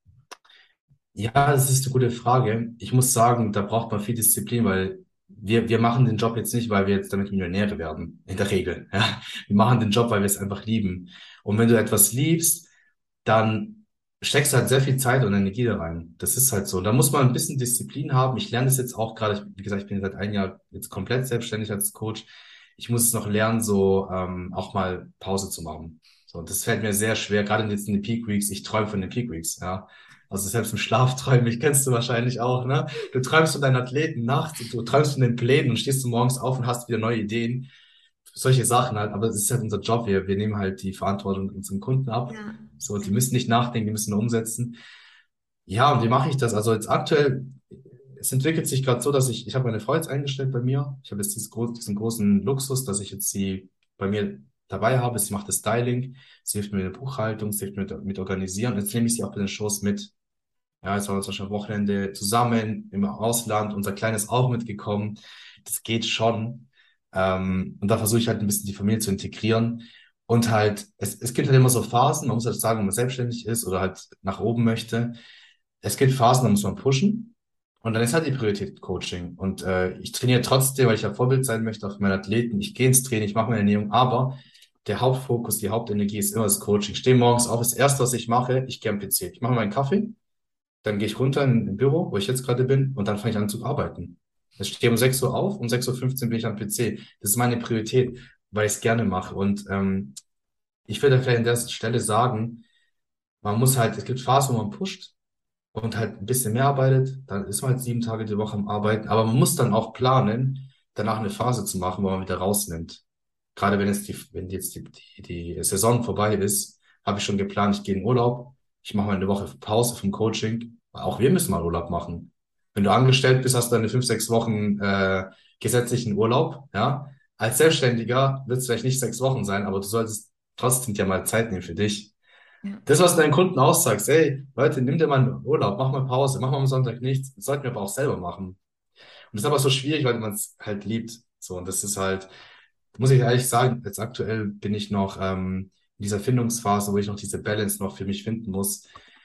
Ja, das ist eine gute Frage. Ich muss sagen, da braucht man viel Disziplin, weil wir machen den Job jetzt nicht, weil wir jetzt damit Millionäre werden, in der Regel. Ja. Wir machen den Job, weil wir es einfach lieben. Und wenn du etwas liebst, dann steckst du halt sehr viel Zeit und Energie da rein. Das ist halt so. Da muss man ein bisschen Disziplin haben. Ich lerne das jetzt auch gerade, wie gesagt, ich bin seit einem Jahr jetzt komplett selbstständig als Coach. Ich muss es noch lernen, so auch mal Pause zu machen. So, das fällt mir sehr schwer, gerade jetzt in den Peak Weeks. Ich träume von den Peak Weeks, ja. Also selbst im Schlaf träume ich, kennst du wahrscheinlich auch, ne? Du träumst von deinen Athleten nachts, du träumst von den Plänen und stehst du morgens auf und hast wieder neue Ideen. Solche Sachen halt, aber es ist halt unser Job. Wir nehmen halt die Verantwortung unseren Kunden ab. Ja. So, die müssen nicht nachdenken, die müssen nur umsetzen. Ja, und wie mache ich das? Also jetzt aktuell, es entwickelt sich gerade so, dass ich habe meine Frau jetzt eingestellt bei mir. Ich habe jetzt diesen großen Luxus, dass ich jetzt sie bei mir dabei habe. Sie macht das Styling, sie hilft mir mit der Buchhaltung, sie hilft mir mit Organisieren. Jetzt nehme ich sie auch bei den Shows mit. Ja, jetzt waren wir zum Beispiel am Wochenende zusammen im Ausland, unser Kleines auch mitgekommen. Das geht schon. Und da versuche ich halt ein bisschen die Familie zu integrieren. Und halt, es gibt halt immer so Phasen, man muss halt sagen, wenn man selbstständig ist oder halt nach oben möchte. Es gibt Phasen, da muss man pushen. Und dann ist halt die Priorität Coaching. Und ich trainiere trotzdem, weil ich ja Vorbild sein möchte auf meine Athleten. Ich gehe ins Training, ich mache meine Ernährung, aber der Hauptfokus, die Hauptenergie ist immer das Coaching. Ich stehe morgens auf, das Erste, was ich mache, ich gehe am PC. Ich mache meinen Kaffee, dann gehe ich runter im Büro, wo ich jetzt gerade bin, und dann fange ich an zu arbeiten. Ich stehe um 6 Uhr auf, um 6:15 Uhr bin ich am PC. Das ist meine Priorität, weil ich es gerne mache. Und ich würde vielleicht an der Stelle sagen, man muss halt, es gibt Phasen, wo man pusht und halt ein bisschen mehr arbeitet, dann ist man halt 7 Tage die Woche am Arbeiten, aber man muss dann auch planen, danach eine Phase zu machen, wo man wieder rausnimmt. Gerade wenn jetzt die Saison vorbei ist, habe ich schon geplant, ich gehe in Urlaub, ich mache mal eine Woche Pause vom Coaching. Auch wir müssen mal Urlaub machen. Wenn du angestellt bist, hast du dann 5, 6 Wochen gesetzlichen Urlaub, ja. Als Selbstständiger wird es vielleicht nicht 6 Wochen sein, aber du solltest trotzdem dir mal Zeit nehmen für dich. Ja. Das, was du deinen Kunden aussagst, ey, Leute, nimm dir mal einen Urlaub, mach mal Pause, mach mal am Sonntag nichts. Das sollten wir aber auch selber machen. Und das ist aber so schwierig, weil man es halt liebt. So, und das ist halt, muss ich ehrlich sagen, jetzt aktuell bin ich noch in dieser Findungsphase, wo ich noch diese Balance noch für mich finden muss.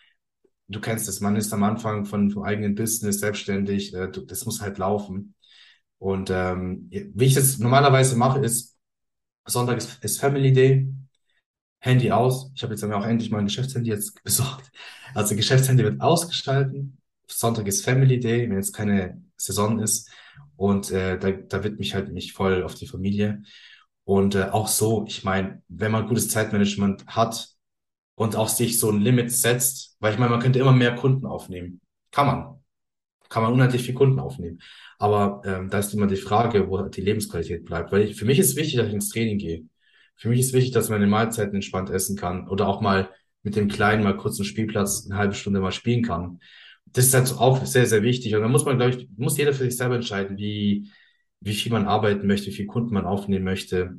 Du kennst es, man ist am Anfang vom eigenen Business selbstständig, das muss halt laufen. Und wie ich das normalerweise mache, ist, Sonntag ist Family Day. Handy aus. Ich habe jetzt dann auch endlich mein Geschäftshandy jetzt besorgt. Also Geschäftshandy wird ausgeschalten. Sonntag ist Family Day, wenn jetzt keine Saison ist. Und da widme ich halt mich voll auf die Familie. Und auch so, ich meine, wenn man gutes Zeitmanagement hat und auch sich so ein Limit setzt, weil ich meine, man könnte immer mehr Kunden aufnehmen. Kann man. Kann man unendlich viel Kunden aufnehmen. Aber da ist immer die Frage, wo die Lebensqualität bleibt. Weil für mich ist wichtig, dass ich ins Training gehe. Für mich ist wichtig, dass man meine Mahlzeiten entspannt essen kann oder auch mal mit dem Kleinen mal kurz einen Spielplatz eine halbe Stunde mal spielen kann. Das ist halt so auch sehr, sehr wichtig. Und da muss man, glaube ich, muss jeder für sich selber entscheiden, wie viel man arbeiten möchte, wie viel Kunden man aufnehmen möchte.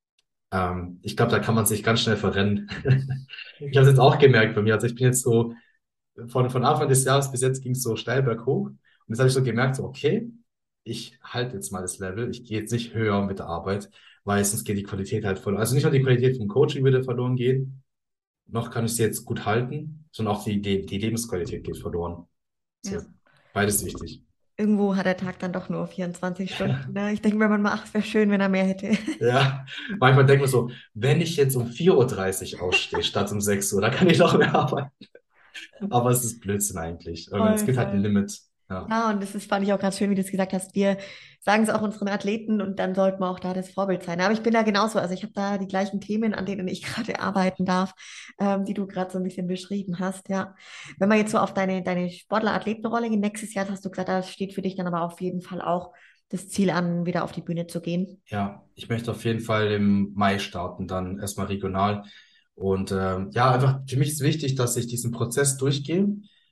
Ich glaube, da kann man sich ganz schnell verrennen. Ich habe es jetzt auch gemerkt bei mir. Also ich bin jetzt so von Anfang des Jahres bis jetzt ging es so steil berghoch. Und jetzt habe ich so gemerkt, so, okay, ich halte jetzt mal das Level. Ich gehe jetzt nicht höher mit der Arbeit, weil sonst geht die Qualität halt verloren. Also nicht nur die Qualität vom Coaching würde verloren gehen, noch kann ich sie jetzt gut halten, sondern auch die Lebensqualität geht verloren. Ja. So, beides wichtig. Irgendwo hat der Tag dann doch nur 24 Stunden. Ne? Ich denke mir manchmal, ach, es wäre schön, wenn er mehr hätte. Ja, manchmal denkt man so, wenn ich jetzt um 4:30 Uhr ausstehe, statt um 6 Uhr, dann kann ich noch mehr arbeiten. Aber es ist Blödsinn eigentlich. Es Voll, gibt halt ein voll. Limit. Ja. Ja, und das ist, fand ich auch ganz schön, wie du es gesagt hast. Wir sagen es auch unseren Athleten und dann sollten wir auch da das Vorbild sein. Aber ich bin da genauso. Also ich habe da die gleichen Themen, an denen ich gerade arbeiten darf, die du gerade so ein bisschen beschrieben hast. Ja. Wenn man jetzt so auf deine Sportler-Athletenrolle geht, nächstes Jahr hast du gesagt, da steht für dich dann aber auf jeden Fall auch das Ziel an, wieder auf die Bühne zu gehen. Ja, ich möchte auf jeden Fall im Mai starten, dann erstmal regional. Und ja, einfach für mich ist wichtig, dass ich diesen Prozess durchgehe,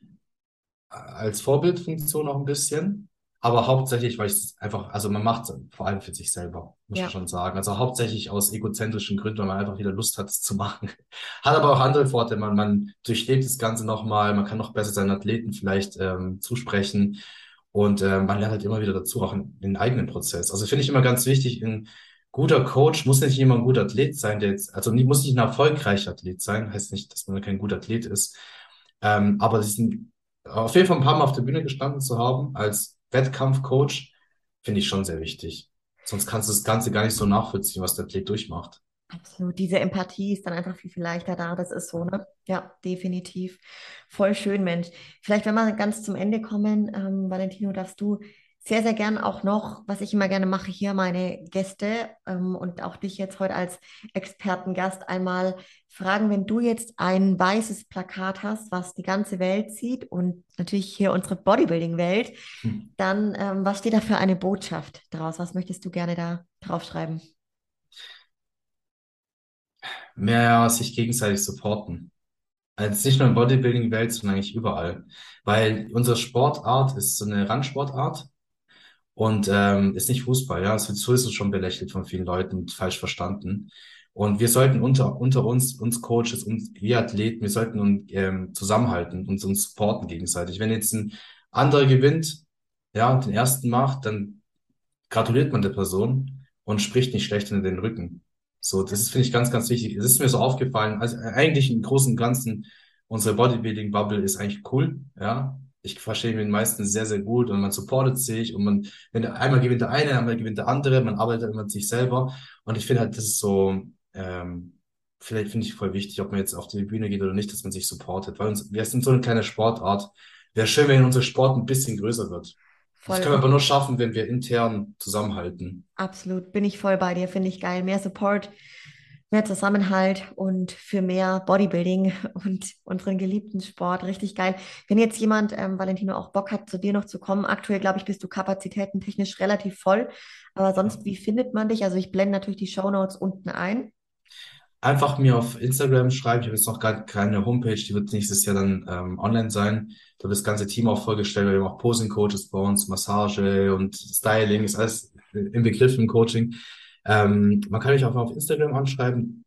als Vorbildfunktion auch ein bisschen. Aber hauptsächlich, weil ich es einfach, also man macht es vor allem für sich selber, muss man Ja, schon sagen. Also hauptsächlich aus egozentrischen Gründen, weil man einfach wieder Lust hat, es zu machen. Hat aber auch andere Vorteile. Man durchlebt das Ganze nochmal, man kann noch besser seinen Athleten vielleicht zusprechen. Und man lernt halt immer wieder dazu, auch in den eigenen Prozess. Also finde ich immer ganz wichtig, ein guter Coach muss nicht immer ein guter Athlet sein, der jetzt, also muss nicht ein erfolgreicher Athlet sein, heißt nicht, dass man kein guter Athlet ist. Aber diesen, auf jeden Fall ein paar Mal auf der Bühne gestanden zu haben als Wettkampfcoach, finde ich schon sehr wichtig. Sonst kannst du das Ganze gar nicht so nachvollziehen, was der Athlet durchmacht. absolut. Diese Empathie ist dann einfach viel, viel leichter da. Das ist so, ne? Ja, definitiv. Voll schön, Mensch. Vielleicht, wenn wir ganz zum Ende kommen, Valentino, darfst du sehr, sehr gern auch noch, was ich immer gerne mache, hier meine Gäste und auch dich jetzt heute als Expertengast einmal fragen, wenn du jetzt ein weißes Plakat hast, was die ganze Welt sieht und natürlich hier unsere Bodybuilding-Welt, Hm. dann was steht da für eine Botschaft draus? Was möchtest du gerne da draufschreiben? Mehr sich gegenseitig supporten. Also nicht nur im Bodybuilding-Welt, sondern eigentlich überall. Weil unsere Sportart ist so eine Randsportart und ist nicht Fußball, ja. Es wird sowieso schon belächelt von vielen Leuten und falsch verstanden. Und wir sollten unter uns Coaches und wir Athleten, wir sollten zusammenhalten und uns supporten gegenseitig. Wenn jetzt ein anderer gewinnt, ja, und den ersten macht, dann gratuliert man der Person und spricht nicht schlecht hinter den Rücken. So, das ist, finde ich, ganz, ganz wichtig. Es ist mir so aufgefallen, also eigentlich im Großen und Ganzen, unsere Bodybuilding-Bubble ist eigentlich cool, ja. Ich verstehe mit den meisten sehr, sehr gut und man supportet sich und wenn einmal gewinnt der eine, einmal gewinnt der andere, man arbeitet immer mit sich selber und ich finde halt, das ist so, vielleicht finde ich voll wichtig, ob man jetzt auf die Bühne geht oder nicht, dass man sich supportet, weil wir sind so eine kleine Sportart. Wäre schön, wenn unser Sport ein bisschen größer wird. Das Voll können wir aber nur schaffen, wenn wir intern zusammenhalten. Absolut, bin ich voll bei dir, finde ich geil. Mehr Support, mehr Zusammenhalt und für mehr Bodybuilding und unseren geliebten Sport. Richtig geil. Wenn jetzt jemand, Valentino, auch Bock hat, zu dir noch zu kommen, aktuell, glaube ich, bist du kapazitätentechnisch relativ voll. Aber sonst, wie findet man dich? Also ich blende natürlich die Shownotes unten ein. Einfach mir auf Instagram schreiben. Ich habe jetzt noch gar keine Homepage, die wird nächstes Jahr dann online sein. Da wird das ganze Team auch vorgestellt. Wir haben auch Posing-Coaches bei uns, Massage und Styling, ist alles im Begriff im Coaching. Man kann mich auch mal auf Instagram anschreiben,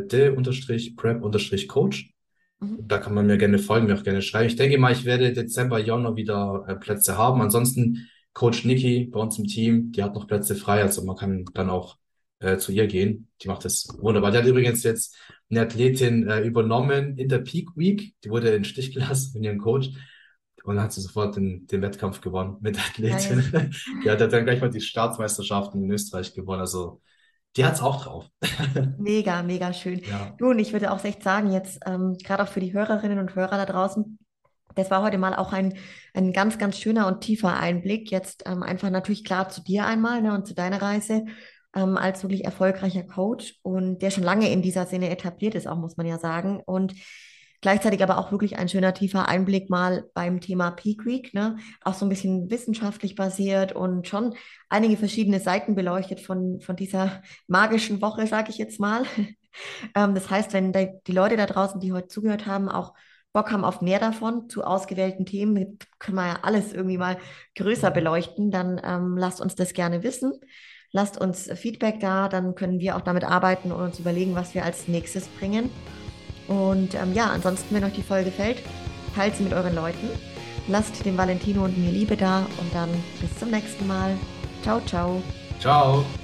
de-prep-coach. Mhm. Da kann man mir gerne folgen, mir auch gerne schreiben. Ich denke mal, ich werde Dezember, Januar wieder Plätze haben. Ansonsten Coach Niki bei uns im Team, die hat noch Plätze frei, also man kann dann auch zu ihr gehen. Die macht das wunderbar. Die hat übrigens jetzt eine Athletin übernommen in der Peak Week. Die wurde in den Stich gelassen von ihrem Coach. Und dann hat sie sofort den Wettkampf gewonnen mit der Geil. Athletin. Die hat dann gleich mal die Staatsmeisterschaften in Österreich gewonnen. Also die hat's auch drauf. Mega, mega schön. Ja. Du, und ich würde auch echt sagen, jetzt gerade auch für die Hörerinnen und Hörer da draußen, das war heute mal auch ein ganz, ganz schöner und tiefer Einblick. Jetzt einfach natürlich klar zu dir einmal, ne, und zu deiner Reise als wirklich erfolgreicher Coach und der schon lange in dieser Szene etabliert ist, auch muss man ja sagen. Und gleichzeitig aber auch wirklich ein schöner tiefer Einblick mal beim Thema Peak Week, ne? Auch so ein bisschen wissenschaftlich basiert und schon einige verschiedene Seiten beleuchtet von dieser magischen Woche, sage ich jetzt mal. Das heißt, wenn die Leute da draußen, die heute zugehört haben, auch Bock haben auf mehr davon, zu ausgewählten Themen, können wir ja alles irgendwie mal größer beleuchten, dann lasst uns das gerne wissen. Lasst uns Feedback da, dann können wir auch damit arbeiten und uns überlegen, was wir als nächstes bringen. Und ja, ansonsten, wenn euch die Folge gefällt, teilt sie mit euren Leuten. Lasst dem Valentino und mir Liebe da und dann bis zum nächsten Mal. Ciao, ciao. Ciao.